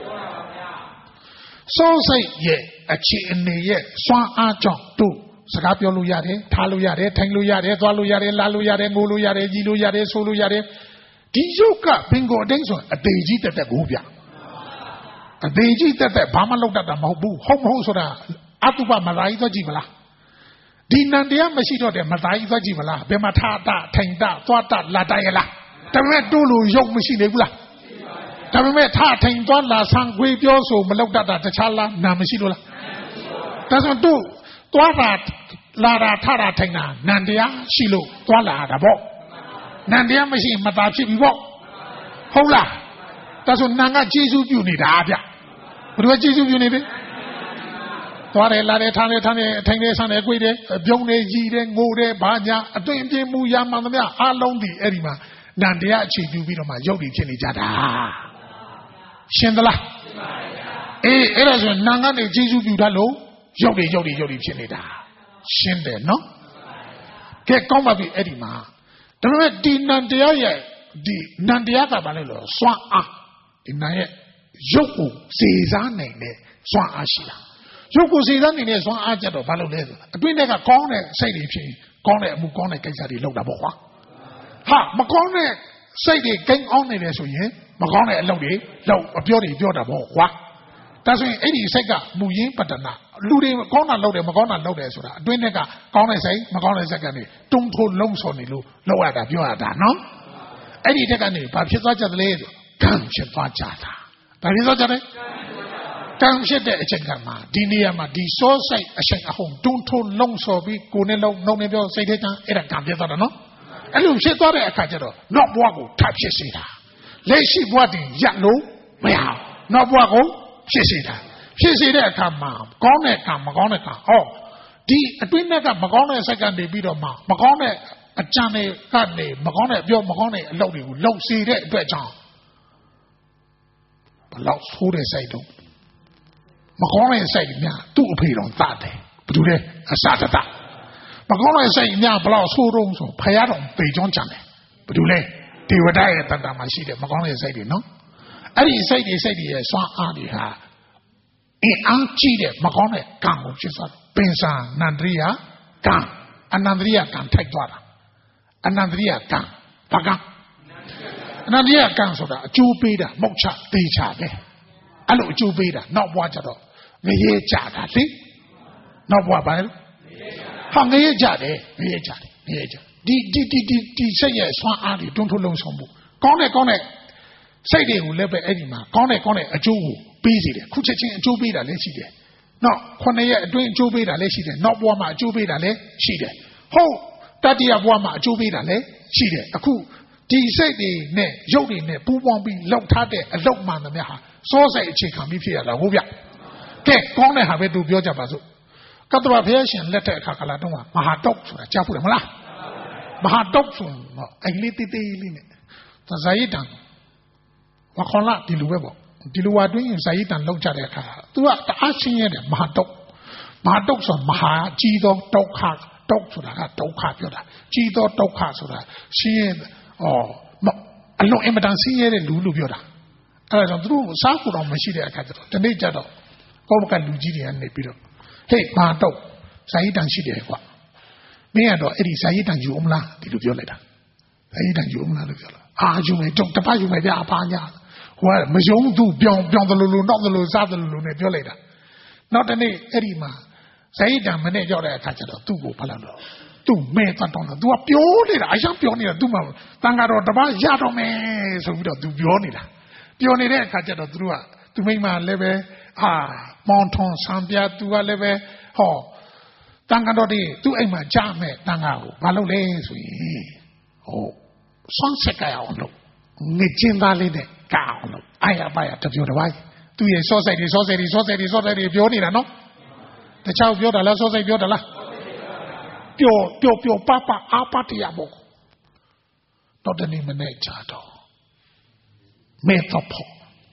စိုးစိတ်ရဲ့အခြေအနေရဲ့စွမ်းအားကြောင့်တို့စကားပြောလို့ရတယ်ထားလို့ရတယ်ထိုင်လို့ရတယ်သွားလို့ရတယ်လာလို့ရတယ်ငိုလို့ရတယ်ကြီးလို့ရတယ်ဆိုလို့ရတယ်ဒီယုတ်ကဘင်ကိုအတိုင်းဆိုအသေးကြီးတက်တက်ကိုဗျအသေးကြီးတက်တက်ဘာမှလောက်တတ်တာမဟုတ်ဘူးဟုတ်မဟုတ်ဆိုတာအတုပမသာကြီးသွားကြည့်မလားဒီနန္တရားမရှိတော့တဲ့မသာကြီးသွားကြည့်မလားဘယ်မှာထားတာထိုင်တာသွားတာလာတာရလားဒါပေမဲ့တို့လိုယုတ်မရှိနေဘူးလားဒါပေမဲ့ထားထိုင်သွားလာဆံခွေပြောဆိုမလောက်တတ်တာတခြားလားနာမရှိလို့လားဒါဆိုတို့သွားတာလာတာထားတာထိုင်တာနန္တရားရှိလို့သွားလာတာပေါ့နန္တရားမရှိမသာဖြစ်ပြီပေါ့ဟုတ်လားဒါဆိုနံကကျေးဇူးပြုနေတာဗျဘယ်လိုကျေးဇူးပြုနေလဲသွားတယ်လာတယ်ထားတယ်ထားတယ်ထိုင်တယ်ဆန်းတယ်ကြွေးတယ်ပြုံးတယ်ကြီးတယ်ငိုတယ်ဘာညာအတွင်ပြင်းမှုရမှန်သမျှအားလုံးဒီအဲ့ဒီမှာနန္တရားအခြေပြုပြီးတော့မှရုပ်တည်ဖြစ်နေကြတာရှင်းသလားအေးအဲ့ဒါဆိုနံကနေကျေးဇူးပြုတတ်လို့ရုပ်တည်ရုပ်တည်ရုပ်တည်ဖြစ်နေတာရှင်းတယ်နော်ကဲကောင်းပါပြီအဲ့ဒီမှာဒါပေမဲ့ဒီနန္တရားရဲ့ဒီနန္တရားကဘာလဲလို့စွမ်းအားဒီနံရဲ့ရုပ်ကိုစေစားနိုင်တဲ့စွမ်းအားရှိတာရုပ်ကိုစေစားနိုင်တဲ့စွမ်းအားကြတော့ဘာလို့လဲဆိုအတွင်းထဲကကောင်းတဲ့စိတ်တွေဖြစ်ကောင်းတဲ့အမှုကောင်းတဲ့ကိစ္စတွေလုပ်တာပေါ့ကွာဟာမကောင်းတဲ့စိတ်တွေကိန်းအောင်နေတယ်ဆိုရင်မကောင်းတဲ့အလုပ်တွေလုပ်အပြောတွေပြောတာပေါ့ကွာဒါဆိုရင်အဲ့ဒီစိတ်ကမူရင်းပတ္တနာလူတွေကောင်းတာလုပ်တယ်မကောင်းတာလုပ်တယ်ဆိုတာအတွင်းထဲကကောင်းတဲ့စိတ်မကောင်းတဲ့စိတ်ကနေတုံးထိုးလုံးစော်နေလို့လောက်ရတာပြောရတာနော်အဲ့ဒီတက်ကနေဘာဖြစ်သွားကြသလဲဆိုကံဖြစ်သွားကြတာဘာဖြစ်သွားကြလဲကံဖြစ်တဲ့အချိန်ကမှဒီနေရာမှာဒီစောစိတ်အချိန်အဟုန်တုံးထိုးလုံးစော်ပြီးကိုယ်နဲ့လုံးနှုံနဲ့ပြောစိတ်ထဲကအဲ့ဒါကံဖြစ်သွားတာနော်အဲ့လိုဖြစ်သွားတဲ့အခါကျတော့နောက်ဘဝကိုထပ်ဖြစ်စေတာလက်ရှိဘဝတည်းရပ်လို့မရအောင်နောက်ဘဝကိုဖြစ်စေတာဖြစ်စေတဲ့အခါမှာကောင်းတဲ့ကံမကောင်းတဲ့ကံဟောဒီအတွင်းကမကောင်းတဲ့စိတ်ကနေပြီးတော့မှမကောင်းတဲ့အကြံတွေကနေမကောင်းတဲ့အပြောမကောင်းတဲ့အလုပ်တွေကိုလုပ်စေတဲ့အတွက်ကြောင့်ဘလောက်ဆိုးတဲ့စိတ်တော့မကောင်းတဲ့စိတ်များသူ့အဖေတော်တတ်တယ်ဘယ်သူလဲအစတတမကောင်းတဲ့စိတ်များဘလောက်ဆိုးတော့ဆိုဖယားတော်ပေကျွန်းကြံတယ်ဘယ်သူလဲဒေဝဒရဲ့တန်တာမှာရှိတယ်မကောင်းတဲ့စိတ်တွေနော်အဲ့ဒီစိတ်တွေစိတ်တွေရဲ့စွမ်းအားတွေဟာအင်းအားကြီးတဲ့မကောင်းတဲ့ကံကိုဖြစ်သွားတယ်ပင်စာနန္ဒရိယကံအနန္ဒရိယကံထိုက်သွားတာအနန္ဒရိယကံဘာကံအနန္ဒရိယကံဆိုတာအကျိုးပေးတာမောက်ချသေးချပဲအဲ့လိုအကျိုးပေးတာနောက်ဘဝကျတော့ငရေကြတာလေနောက်ဘဝဘာလဲဟာငရေကြတယ်ငရေကြတယ်ငရေကြဒီဒီဒီဒီဒီစိတ်ရဲ့ဆွမ်းအားတွေတွန်းထုတ်လုံးဆောင်မှုကောင်းတဲ့ကောင်းတဲ့စိတ်တွေကိုလည်းပဲအဲ့ဒီမှာကောင်းတဲ့ကောင်းတဲ့အကျိုးကိုပေးစီတယ်ခုချက်ချင်းအကျိုးပေးတာလည်းရှိတယ်နောက်ခုနှစ်ရက်အတွင်းအကျိုးပေးတာလည်းရှိတယ်နောက်ဘဝမှာအကျိုးပေးတာလည်းရှိတယ်ဟုတ်တတိယဘဝမှာအကျိုးပေးတာလည်းရှိတယ်အခုဒီစိတ်တွေနဲ့ရုပ်တွေနဲ့ပူးပေါင်းပြီးလောက်ထားတဲ့အလောက်မှန်သမျှဟာစောစိတ်အခြေခံပြီးဖြစ်ရတာဟုတ်ဗျကဲကောင်းတဲ့ဟာပဲသူပြောကြပါစို့ကတ္တဝဘုရားရှင်လက်ထက်အခါကလာတော့မဟာတုတ်ဆိုတာကြားဖူးတယ်မလားမဟာတုတ်ဆိုတော့အဲ့လေးတေးသေးလေးနဲ့ဇာယိတံဝခေါလာဒီလိုပဲပေါ့ဒီလိုဝအတွင်းဇာယိတံလောက်ကြတဲ့အခါသူကတအားရှင်းရတယ်မဟာတုတ်မဟာတုတ်ဆိုမဟာကြီးသောဒုက္ခတုတ်ဆိုတာကဒုက္ခပြောတာကြီးသောဒုက္ခဆိုတာရှင်းရင်ဩအလုံးအင်မတန်ဆင်းရဲတဲ့လူလို့ပြောတာအဲ့ဒါကြောင့်သူတို့စားဖို့တော့မရှိတဲ့အခါကျတော့ဒီနေ့ကျတော့ကောဘကလူကြီးတွေကနေပြီးတော့ဟေ့မဟာတုတ်ဇာယိတံရှိတယ်ကွာမင်းကတော့အဲ့ဒီဇာယိတံယူအောင်လားဒီလိုပြောလိုက်တာဇာယိတံယူအောင်လားလို့ပြောလာအာယူမယ်တော့တပတ်ယူမယ်ဗျာအပါညာဟိုကမယုံသူပြောင်းပြောင်းတယ်လို့လို့နောက်တယ်လို့စားတယ်လို့လို့နဲ့ပြောလိုက်တာနောက်တနေ့အဲ့ဒီမှာဇာယိတံမနဲ့ရောက်တဲ့အခါကျတော့သူ့ကိုဖလာတော့သူ့မဲတတ်တော့သူကပြောနေတာအရှောင်းပြောနေတာသူ့မှာတန်ကတော့တပတ်ရတော့မယ်ဆိုပြီးတော့သူပြောနေတာပြောနေတဲ့အခါကျတော့သူတို့ကသူမိမလည်းပဲဟာမောင်ထွန်ဆံပြသူကလည်းပဲဟောတန်ကတော့ဒီသူ့အိမ်မှာကြားမဲ့တန်ကကိုမလုပ်လဲဆိုရင်ဟိုဆွမ်းဆက်ကရအောင်လို့ငကျင်းသားလေးနဲ့ကအောင်လို့အာရပါရတပြောတပိုင်းသူရဲ့စောစိတ်တွေစောစိတ်တွေစောစိတ်တွေစောစိတ်တွေပြောနေတာနော်တခြားပြောတာလားစောစိတ်ပြောတာလားပျော်ပျော်ပျော်ပပအာပတရမို့တော့တနေ့မနေ့ချတော့မဲတော့ဖို့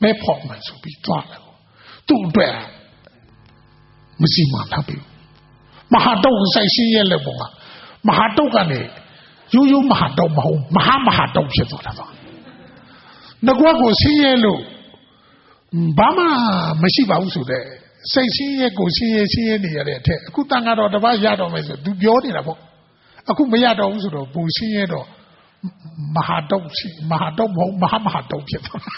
မဲဖောက်မယ်ဆိုပြီးသွားတယ်သူ့အတွက်မရှိမှထားပြီမဟာတုတ်ဆိုင်ရှင်းရဲ့လက်ပုံကမဟာတုတ်ကနေရိုးရိုးမဟာတုတ်မဟုတ်မဟာမဟာတုတ်ဖြစ်သွားတာပေါ့ငကွက်ကိုရှင်းရဲ့လို့ဘာမှမရှိပါဘူးဆိုတဲ့စိတ်ရှင်းရဲ့ကိုရှင်းရဲ့ရှင်းရဲ့နေရတဲ့အထက်အခုတန်ကတော့တပတ်ရတော့မယ်ဆိုသူပြောနေတာပေါ့အခုမရတော့ဘူးဆိုတော့ပူရှင်းရဲ့တော့မဟာတုတ်ရှိမဟာတုတ်မဟုတ်မဟာမဟာတုတ်ဖြစ်သွား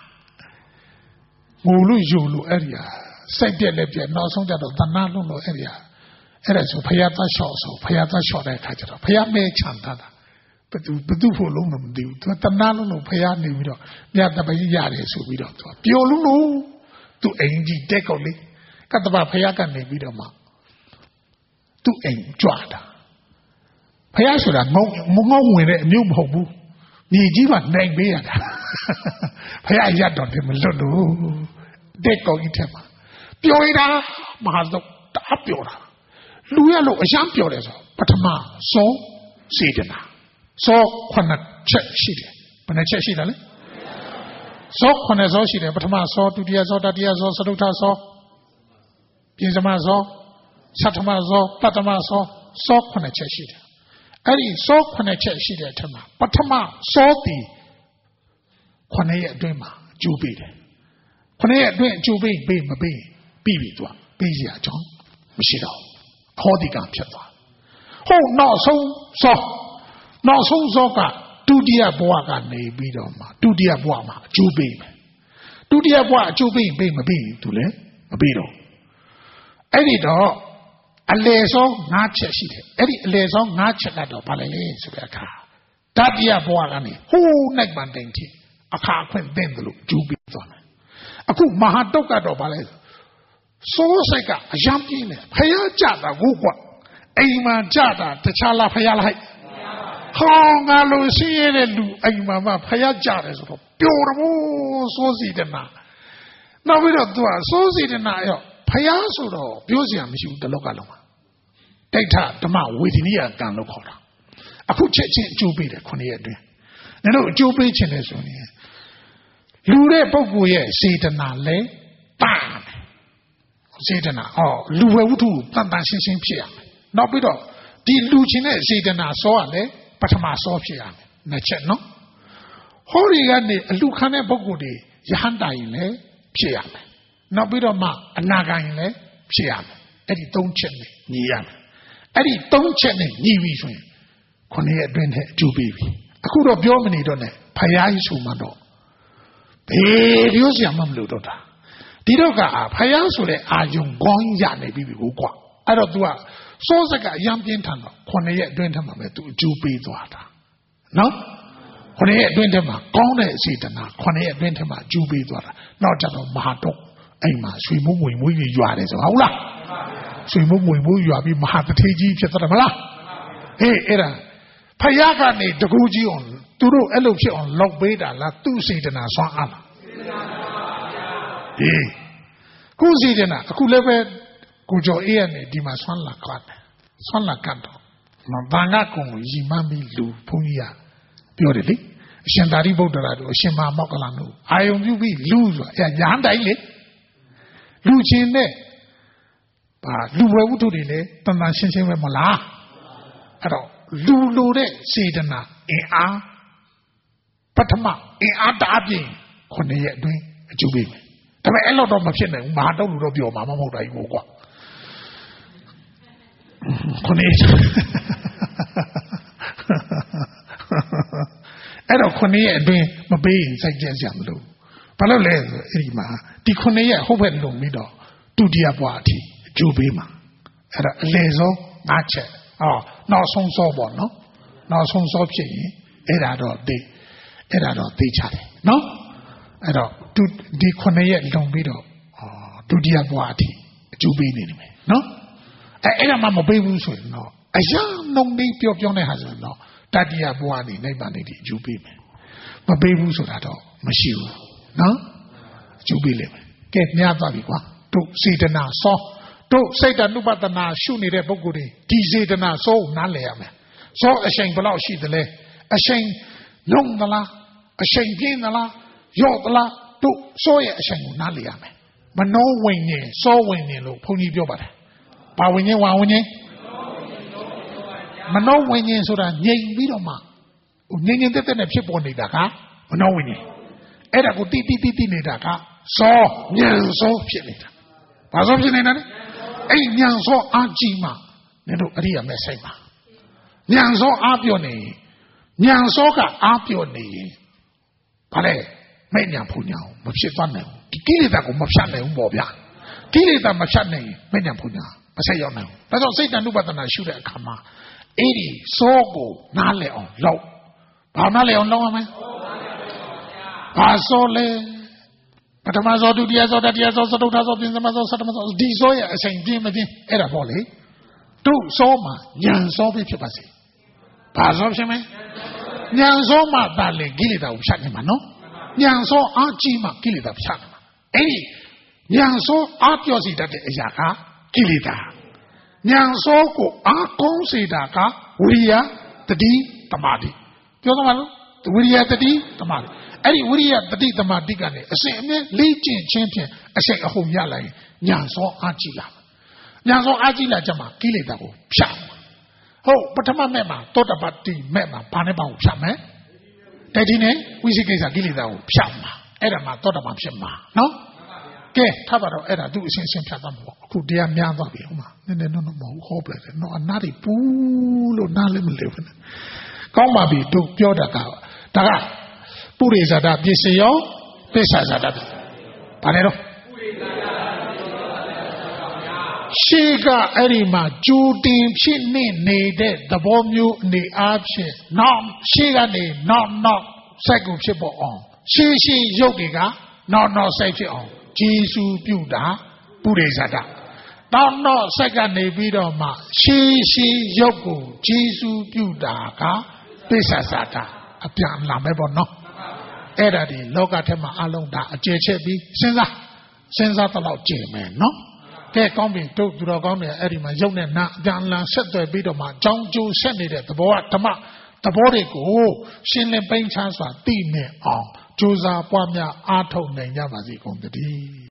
ငိုလို့ယူလို့အဲ့ဒီဟာစိတ်ပြက်လက်ပြက်နောက်ဆုံးကြတော့တဏှာလုံးလို့အဲ့ဒီဟာအဲ့ဒါဆိုဖယားသားလျှော့ဆိုဖယားသားလျှော့တဲ့အခါကျတော့ဖယားမဲချမ်းသာတာဘသူဘသူဖို့လုံးတော့မသိဘူးသူတဏှာလုံးလို့ဖယားနေပြီးတော့မြတ်တပည့်ရတယ်ဆိုပြီးတော့သူပျော်လုံးလို့သူအိမ်ကြီးတက်ကောက်လေးကတ္တဗဖယားကနေပြီးတော့မှသူအိမ်ကြွတာဖယားဆိုတာငုံငုံဝင်တဲ့အမျိုးမဟုတ်ဘူးမြေကြီးကနိုင်ပေးရတာဖယားရတော့တယ်မလွတ်လို့တက်ကောက်ကြီးထက်မှာပျော်ရတာမဟာတော့တအားပျော်တာလူရလို့အရန်ပျော်တယ်ဆိုပထမစောစေတနာစောခုနှစ်ချက်ရှိတယ်ဘယ်နှချက်ရှိတယ်လဲစောခုနှစ်စောရှိတယ်ပထမစောဒုတိယစောတတိယစောသတုထစောပြင်စမစောသတ္တမစောပတ္တမစောစောခုနှစ်ချက်ရှိတယ်အဲ့ဒီစောခုနှစ်ချက်ရှိတဲ့အထက်မှာပထမစောတီခုနှစ်ရဲ့အတွင်းမှာကျိုးပေးတယ်ခုနှစ်ရဲ့အတွင်းအကျိုးပေးပေးမပေးပြီးပြီသူကပေးရအောင်မရှိတော့ဟောဒီကဖြစ်သွားဟုတ်နောက်ဆုံးစောနောက်ဆုံးစောကဒုတိယဘဝကနေပြီးတော့မှဒုတိယဘဝမှာအကျိုးပေးမယ်ဒုတိယဘဝအကျိုးပေးပေးမပေးသူလည်းမပေးတော့အဲ့ဒီတော့အလေဆုံး၅ချက်ရှိတယ်အဲ့ဒီအလေဆုံး၅ချက်ကတော့ဘာလဲလဲဆိုတဲ့အခါတတိယဘဝကနေဟိုးနိုင်မှန်တိုင်ထိအခါအခွင့်သိမ့်တယ်လို့အကျိုးပေးသွားတယ်အခုမဟာတုတ်ကတော့ဘာလဲစိုးစိတ်ကအယံပြင်းတယ်ဖယားကြတာကိုကွအိမ်မှာကြတာတခြားလားဖယားလိုက်ဟောငါလိုရှိရတဲ့လူအိမ်မှာမှဖယားကြတယ်ဆိုတော့ပျော်တယ်စိုးစီတနာနောက်ပြီးတော့သူကစိုးစီတနာရောဖယားဆိုတော့ပြောစရာမရှိဘူးတလောကလုံးမှာဒိဋ္ဌဓမ္မဝေဒနိယကံလို့ခေါ်တာအခုချက်ချင်းအကျိုးပေးတယ်ခုနှစ်ရက်အတွင်းဒါတို့အကျိုးပေးခြင်းလဲဆိုရင်လူတဲ့ပုဂ္ဂိုလ်ရဲ့စေတနာလဲတာစေတနာဟောလူဝဲဝတ္ထုတန်တန်ရှင်းရှင်းဖြစ်ရမယ်နောက်ပြီးတော့ဒီလူချင်းတဲ့စေတနာစောကလည်းပထမစောဖြစ်ရမယ်နှစ်ချက်နော်ဟောဒီကနေအလူခံတဲ့ပုဂ္ဂိုလ်တွေယဟန္တာရင်လည်းဖြစ်ရမယ်နောက်ပြီးတော့မှအနာဂါရင်လည်းဖြစ်ရမယ်အဲ့ဒီသုံးချက်နဲ့ညီရမယ်အဲ့ဒီသုံးချက်နဲ့ညီပြီဆိုရင်ခုနှစ်ရက်အတွင်းနဲ့အကျိုးပေးပြီအခုတော့ပြောမနေတော့နဲ့ဖယားကြီးဆိုမှတော့ဘယ်ပြောစရာမှမလိုတော့တာဒီတော့ကဖယားဆိုတဲ့အာယုံခေါင်းရနေပြီကိုကွာအဲ့တော့ तू ကစိုးစကအယံပြင်းထန်တော့ခုနှစ်ရက်အတွင်းထက်မှာပဲ तू အကျိုးပေးသွားတာနော်ခုနှစ်ရက်အတွင်းထက်မှာကောင်းတဲ့စေတနာခုနှစ်ရက်အတွင်းထက်မှာအကျိုးပေးသွားတာနောက်ကြတော့မဟာတော့အဲ့မှာရွှေမိုးမွေမိုးကြီးရွာတယ်ဆိုဟုတ်လားရွှေမိုးမွေမိုးရွာပြီးမဟာတထေကြီးဖြစ်သွားတယ်မလားဟေးအဲ့ဒါဖယားကနေတကူကြီးအောင်သူတို့အဲ့လိုဖြစ်အောင်လောက်ပေးတာလားသူ့စေတနာဆွမ်းအားလားဟေးခုစီတယ်နာအခုလည်းပဲကိုကျော်အေးရနေဒီမှာဆွမ်းလာကတ်ဆွမ်းလာကတ်တော့မဘာငါကုံကိုရီမန်းပြီးလူဘုန်းကြီးကပြောတယ်လေအရှင်သာရိပုတ္တရာတို့အရှင်မမောက္ကလန်တို့အာယုံပြုပြီးလူဆိုအဲညာတိုင်းလေလူချင်းနဲ့ဘာလူဝဲဝတ္ထုတွေလည်းတန်တန်ရှင်းရှင်းပဲမလားအဲ့တော့လူလိုတဲ့စေတနာအင်အားပထမအင်အားတအားပြင်ခုနှစ်ရက်အတွင်းအကျိုးပေးမယ်ဒါပေမဲ့အဲ့လိုတော့မဖြစ်နိုင်ဘူးမဟာတော့လူတော့ပြောမှာမဟုတ်တာကြီးကိုကွာခုနှစ်အဲ့တော့ခုနှစ်ရက်အတွင်းမပေးရင်စိုက်ကြစရာမလိုဘာလို့လဲဆိုအဲ့ဒီမှာဒီခုနှစ်ရက်ဟုတ်ဖက်လုံပြီးတော့ဒုတိယဘဝအထိအကျိုးပေးမှာအဲ့ဒါအလယ်ဆုံးငါးချက်အော်နောက်ဆုံးစောပေါ့နော်နောက်ဆုံးစောဖြစ်ရင်အဲ့ဒါတော့သိအဲ့ဒါတော့သိချတယ်နော်အဲ့တော့ဒီခုနှစ်ရက်လုံပြီးတော့ဒုတိယဘဝအထိအကျိုးပေးနေတယ်နော်အဲ့အဲ့ဒါမှမပေးဘူးဆိုရင်တော့အရာနှုံပြီးပြောပြောတဲ့ဟာဆိုရင်တော့တတိယဘဝနေနိဗ္ဗာန်နေဒီအကျိုးပေးမယ်မပေးဘူးဆိုတာတော့မရှိဘူးနော်အကျိုးပေးလိမ့်မယ်ကဲမြတ်သွားပြီကွာတို့စေတနာစောတို့စိတ်တ ानु ပတနာရှုနေတဲ့ပုဂ္ဂိုလ်တွေဒီစေတနာစောကိုနားလည်ရမယ်စောအရှိန်ဘယ်လောက်ရှိသလဲအရှိန်လုံးသလားအရှိန်ပြင်းသလားရော့သလားတို့စောရဲ့အချိန်ကိုနားလည်ရမယ်မနောဝိညာဉ်စောဝိညာဉ်လို့ဘုန်းကြီးပြောပါတယ်ဘာဝိညာဉ်ဝါဝိညာဉ်မနောဝိညာဉ်ဆိုတာငြိမ်ပြီးတော့မှငြိမ်ငြိမ်သက်သက်နဲ့ဖြစ်ပေါ်နေတာကမနောဝိညာဉ်အဲ့ဒါကိုတိတိတိတိနေတာကစောဉာဏ်စောဖြစ်နေတာဘာစောဖြစ်နေတာလဲအဲ့ဉာဏ်စောအားကြီးမှနင်တို့အရိယာမဲ့ဆိုင်ပါဉာဏ်စောအားပြောနေဉာဏ်စောကအားပြောနေဘာလဲမဲ့ဉာဏ်ဖူညာမဖြစ်သွားနိုင်ဘူးကိလေသာကိုမဖြတ်နိုင်ဘူးပေါ့ဗျာကိလေသာမဖြတ်နိုင်မဲ့ဉာဏ်ဖူညာမဆက်ရောက်နိုင်ဘူးဒါကြောင့်စိတ်တ ानु ပဒနာရှုတဲ့အခါမှာအဲ့ဒီစောကိုနားလည်အောင်လောက်ဘာနားလည်အောင်လောက်ရမလဲဘာစောလဲပထမစောဒုတိယစောတတိယစောသတုထစောပဉ္စမစောသတ္တမစောဒီစောရဲ့အချိန်ပြင်းမပြင်းအဲ့ဒါပေါ့လေတို့စောမှာဉာဏ်စောပဲဖြစ်ပါစေဘာစောဖြစ်မလဲဉာဏ်စောမှသာလေကိလေသာကိုဖြတ်နိုင်မှာနော်ဉာဏ်စောအားကြီးမှကိလေသာဖြတ်နိုင်မှာအဲ့ဒီဉာဏ်စောအားပြောစီတတ်တဲ့အရာကကိလေသာဉာဏ်စောကိုအားကောင်းစေတာကဝိရိယတတိတမာတိပြောသမှာလို့ဝိရိယတတိတမာတိအဲ့ဒီဝိရိယတတိတမာတိကနေအစဉ်အမြဲလေ့ကျင့်ခြင်းဖြင့်အစိတ်အဟုန်ရလာရင်ဉာဏ်စောအားကြီးလာဉာဏ်စောအားကြီးလာကြမှာကိလေသာကိုဖြတ်ဟုတ်ပထမမဲ့မှာသောတပတိမဲ့မှာဘာနဲ့ပါကိုဖြတ်မယ်တတိနဲ့ဝိသိကိစ္စကိလေသာကိုဖြတ်မှာအဲ့ဒါမှသောတပန်ဖြစ်မှာနော်ကဲထားပါတော့အဲ့ဒါသူ့အစဉ်အစဉ်ဖြတ်သွားမှာပေါ့အခုတရားများသွားပြီဟုတ်မှာနည်းနည်းတော့မဟုတ်ဟောပလိုက်တယ်နော်အနာတွေပူးလို့နားလည်းမလဲဘူးကောင်းပါပြီသူပြောတာကဒါကပုရိသတာပစ္စယောပစ္ဆဇာတာဘာလဲတော့ရှေးကအဲ့ဒီမှာကြိုတင်ဖြစ်နေနေတဲ့သဘောမျိုးအနေအားဖြင့်နောက်ရှေးကနေနောက်နောက်စိုက်ကိုဖြစ်ပေါ်အောင်ရှေးရှေးရုပ်တွေကနောက်နောက်စိုက်ဖြစ်အောင်ဂျေစုပြုတာပုရိသတာနောက်နောက်စိုက်ကနေပြီးတော့မှရှေးရှေးရုပ်ကိုဂျေစုပြုတာကပစ္ဆဇာတာအပြန်လာမယ်ပေါ့နော်အဲ့ဒါဒီလောကထဲမှာအလုံးဒါအကျယ်ချက်ပြီးစဉ်းစားစဉ်းစားတော့ကျင်မယ်နော်ကဲကောင်းပြီတို့သူတော်ကောင်းတွေအဲ့ဒီမှာရုပ်နဲ့နာအပြန်လန်ဆက်သွယ်ပြီးတော့မှကြောင်းကျိုးဆက်နေတဲ့သဘောကဓမ္မသဘောတွေကိုရှင်းလင်းပိန်းချစွာသိနေအောင်ကြိုးစားပွားများအားထုတ်နိုင်ကြပါစေကုန်သတည်း